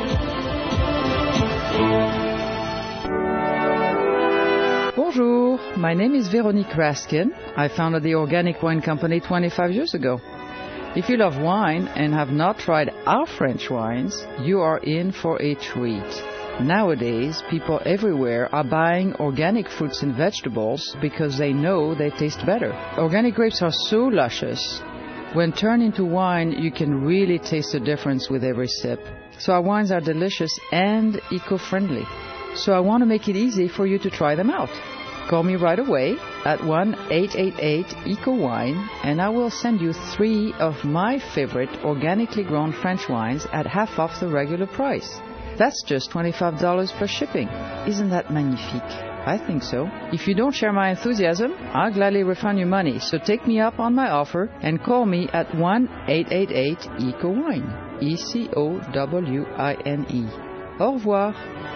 Bonjour, My name is Veronique Raskin. I founded the Organic Wine Company twenty-five years ago. If you love wine and have not tried our French wines, you are in for a treat. Nowadays, people everywhere are buying organic fruits and vegetables because they know they taste better. Organic grapes are so luscious. When turned into wine, you can really taste the difference with every sip. So our wines are delicious and eco-friendly. So I want to make it easy for you to try them out. Call me right away at one eight eight eight E C O wine and I will send you three of my favorite organically grown French wines at half off the regular price. That's just twenty-five dollars plus shipping. Isn't that magnifique? I think so. If you don't share my enthusiasm, I'll gladly refund your money. So take me up on my offer and call me at one eight eight eight E C O wine. E C O W I N E. Au revoir.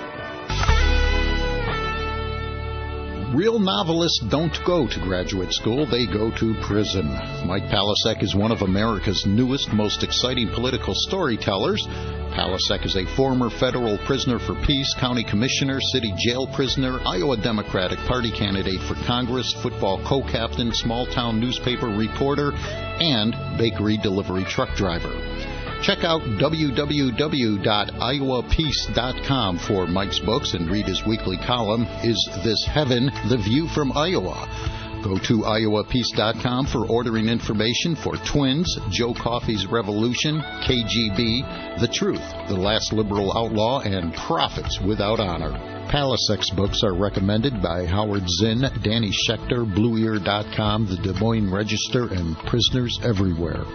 Real novelists don't go to graduate school, they go to prison. Mike Palasek is one of America's newest, most exciting political storytellers. Palasek is a former federal prisoner for peace, county commissioner, city jail prisoner, Iowa Democratic Party candidate for Congress, football co-captain, small-town newspaper reporter, and bakery delivery truck driver. Check out w w w dot iowa peace dot com for Mike's books and read his weekly column, Is This Heaven? The View from Iowa. Go to iowa peace dot com for ordering information for Twins, Joe Coffey's Revolution, K G B, The Truth, The Last Liberal Outlaw, and Profits Without Honor. Palasek's books are recommended by Howard Zinn, Danny Schechter, Blue Ear dot com, the Des Moines Register, and Prisoners Everywhere.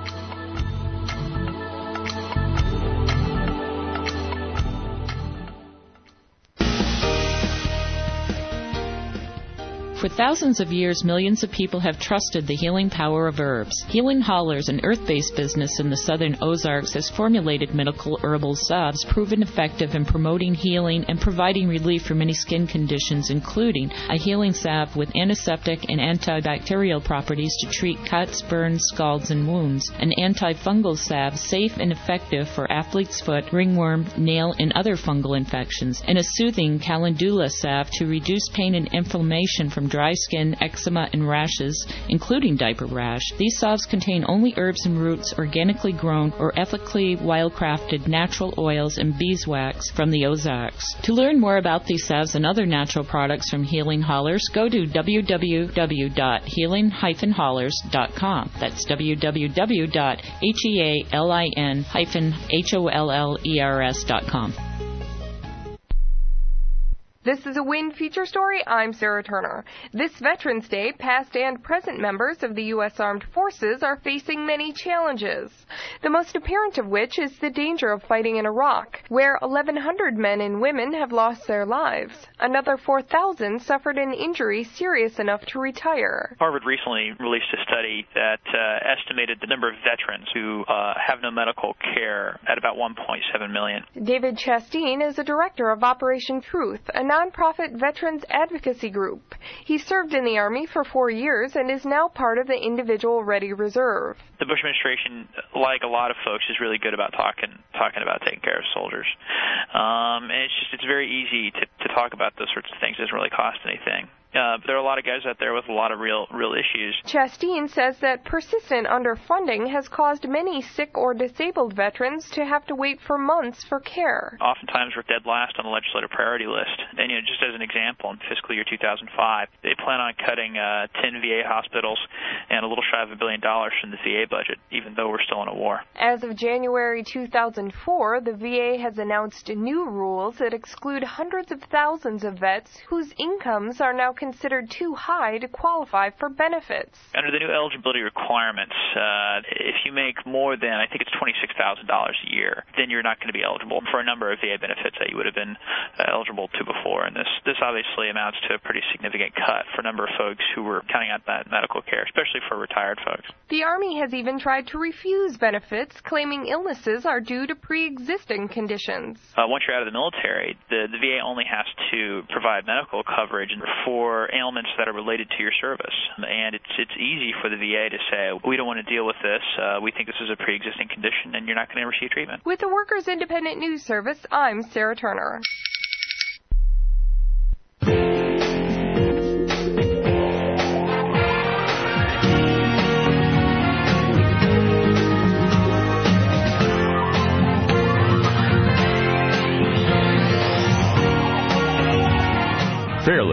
For thousands of years, millions of people have trusted the healing power of herbs. Healing Hollers, an earth-based business in the southern Ozarks, has formulated medical herbal salves proven effective in promoting healing and providing relief for many skin conditions, including a healing salve with antiseptic and antibacterial properties to treat cuts, burns, scalds, and wounds, an antifungal salve safe and effective for athlete's foot, ringworm, nail, and other fungal infections, and a soothing calendula salve to reduce pain and inflammation from dry skin, eczema, and rashes, including diaper rash. These salves contain only herbs and roots organically grown or ethically wild-crafted natural oils and beeswax from the Ozarks. To learn more about these salves and other natural products from Healing Hollers, go to w w w dot healing dash hollers dot com. That's w w w dot healing dash hollers dot com.
This is a WIN feature story. I'm Sarah Turner. This Veterans Day, past and present members of the U S Armed Forces are facing many challenges, the most apparent of which is the danger of fighting in Iraq, where eleven hundred men and women have lost their lives. Another four thousand suffered an injury serious enough to retire.
Harvard recently released a study that uh, estimated the number of veterans who uh, have no medical care at about one point seven million.
David Chastain is a director of Operation Truth, a nonprofit veterans advocacy group. He served in the Army for four years and is now part of the Individual Ready Reserve.
The Bush administration, like a lot of folks, is really good about talking talking about taking care of soldiers. Um, and it's just it's very easy to, to talk about those sorts of things. It doesn't really cost anything. Uh, but there are a lot of guys out there with a lot of real real issues.
Chastain says that persistent underfunding has caused many sick or disabled veterans to have to wait for months for care.
Oftentimes we're dead last on the legislative priority list. And, you know, just as an example, in fiscal year two thousand five, they plan on cutting uh, ten V A hospitals and a little shy of a billion dollars from the V A budget, even though we're still in a war.
As of January two thousand four, the V A has announced new rules that exclude hundreds of thousands of vets whose incomes are now considered too high to qualify for benefits.
Under the new eligibility requirements, uh, if you make more than, I think it's twenty-six thousand dollars a year, then you're not going to be eligible for a number of V A benefits that you would have been uh, eligible to before. And this, this obviously amounts to a pretty significant cut for a number of folks who were counting on that medical care, especially for retired folks.
The Army has even tried to refuse benefits, claiming illnesses are due to pre-existing conditions.
Uh, once you're out of the military, the, the V A only has to provide medical coverage for ailments that are related to your service. And it's it's easy for the V A to say, we don't want to deal with this, uh, we think this is a pre-existing condition, and you're not going to receive treatment.
With the Workers Independent News Service, I'm Sarah Turner.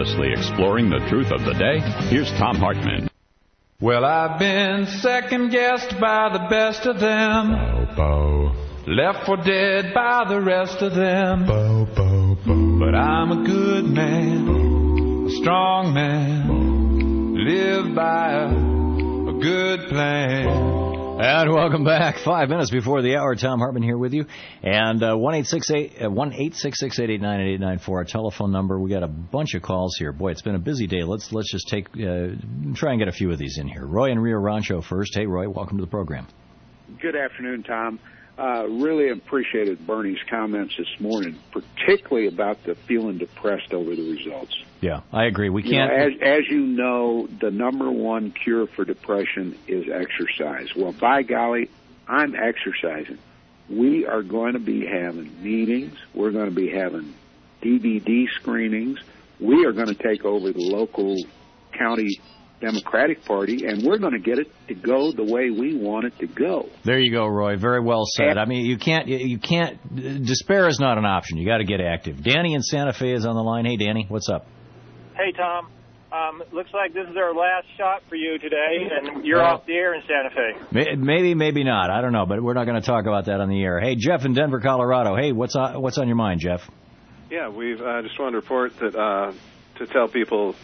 fearlessly exploring the truth of the day, here's Thom Hartmann.
Well, I've been second-guessed by the best of them.
Bow, bow.
Left for dead by the rest of them.
Bow, bow, bow.
But I'm a good man, a strong man, live by a, a good plan.
And welcome back. Five minutes before the hour, Thom Hartmann here with you. And uh, one eight six eight, eight eight nine, eight eight nine four, our telephone number. We got a bunch of calls here. Boy, it's been a busy day. Let's let's just take uh, try and get a few of these in here. Roy in Rio Rancho first. Hey, Roy, welcome to the program.
Good afternoon, Tom. Uh, really appreciated Bernie's comments this morning, particularly about the feeling depressed over the results.
Yeah, I agree. We
you
can't.
Know, as, as you know, the number one cure for depression is exercise. Well, by golly, I'm exercising. We are going to be having meetings. We're going to be having D V D screenings. We are going to take over the local county Democratic Party, and we're going to get it to go the way we want it to go.
There you go, Roy. Very well said.
And,
I mean, you can't, you can't, despair is not an option. You got to get active. Danny in Santa Fe is on the line. Hey, Danny, what's up?
Hey, Tom. Um, looks like this is our last shot for you today, and you're well, off the air in Santa Fe.
Maybe, maybe not. I don't know, but we're not going to talk about that on the air. Hey, Jeff in Denver, Colorado. Hey, what's on, what's on your mind, Jeff?
Yeah, we've uh, just wanted to report that uh, to tell people,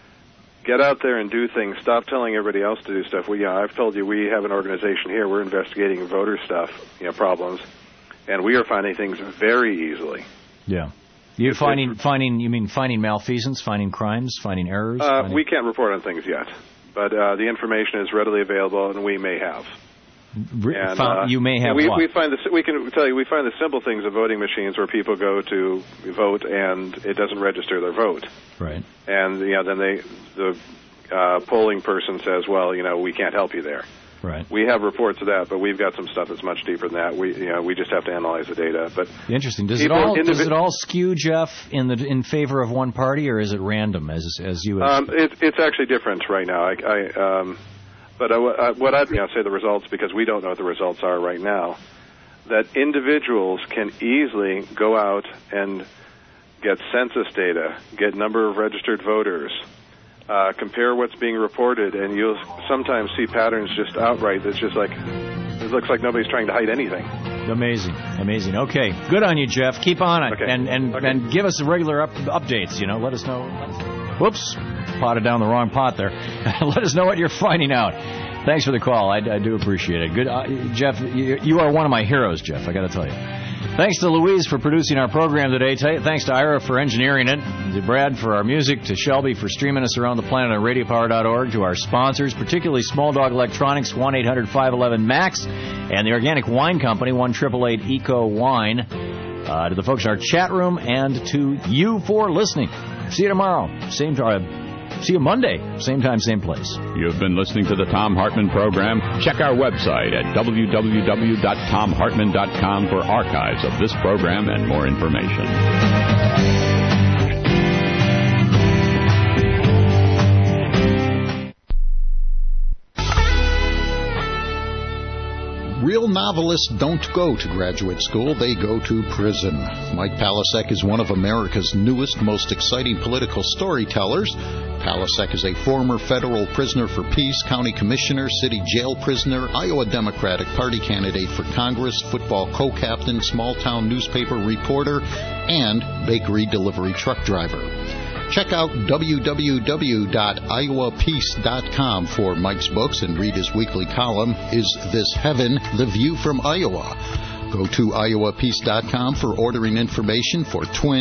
get out there and do things. Stop telling everybody else to do stuff. We, uh, I've told you we have an organization here. We're investigating voter stuff, you know, problems, and we are finding things very easily.
Yeah. You're finding, finding, you mean finding malfeasance, finding crimes, finding errors?
Uh,
finding...
We can't report on things yet, but uh, the information is readily available, and we may have.
And, uh, you may have
we,
what?
we find the, we can tell you we find the simple things of voting machines where people go to vote and it doesn't register their vote.
Right.
And you know, then they the uh, polling person says, well, you know, we can't help you there.
Right.
We have reports of that, but we've got some stuff that's much deeper than that. We you know we just have to analyze the data. But
interesting. Does it all indiv- does it all skew, Jeff, in the in favor of one party, or is it random as as you?
Um, it, it's actually different right now. I. I um, But uh, what I'd you know, say the results, because we don't know what the results are right now, that individuals can easily go out and get census data, get number of registered voters, uh, compare what's being reported, and you'll sometimes see patterns just outright that's just like, it looks like nobody's trying to hide anything.
Amazing, amazing. Okay, good on you, Jeff. Keep on it,
okay.
and and,
okay.
and give us regular up, updates. You know, let us know. Whoops. Potted down the wrong pot there. Let us know what you're finding out. Thanks for the call. I, I do appreciate it. Good, uh, Jeff. You, you are one of my heroes, Jeff. I got to tell you. Thanks to Louise for producing our program today. Thanks to Ira for engineering it. To Brad for our music. To Shelby for streaming us around the planet on radio power dot org. To our sponsors, particularly Small Dog Electronics, one eight hundred five one one MAX, and the Organic Wine Company, one eight eight eight ECO Wine. Uh, to the folks in our chat room, and to you for listening. See you tomorrow. Same time. See you Monday, same time, same place.
You've been listening to the Thom Hartmann Program. Check our website at w w w dot tom hartmann dot com for archives of this program and more information.
Real novelists don't go to graduate school, they go to prison. Mike Palasek is one of America's newest, most exciting political storytellers. Palasek is a former federal prisoner for peace, county commissioner, city jail prisoner, Iowa Democratic Party candidate for Congress, football co-captain, small-town newspaper reporter, and bakery delivery truck driver. Check out w w w dot iowa peace dot com for Mike's books and read his weekly column, Is This Heaven? The View from Iowa. Go to iowa peace dot com for ordering information for twin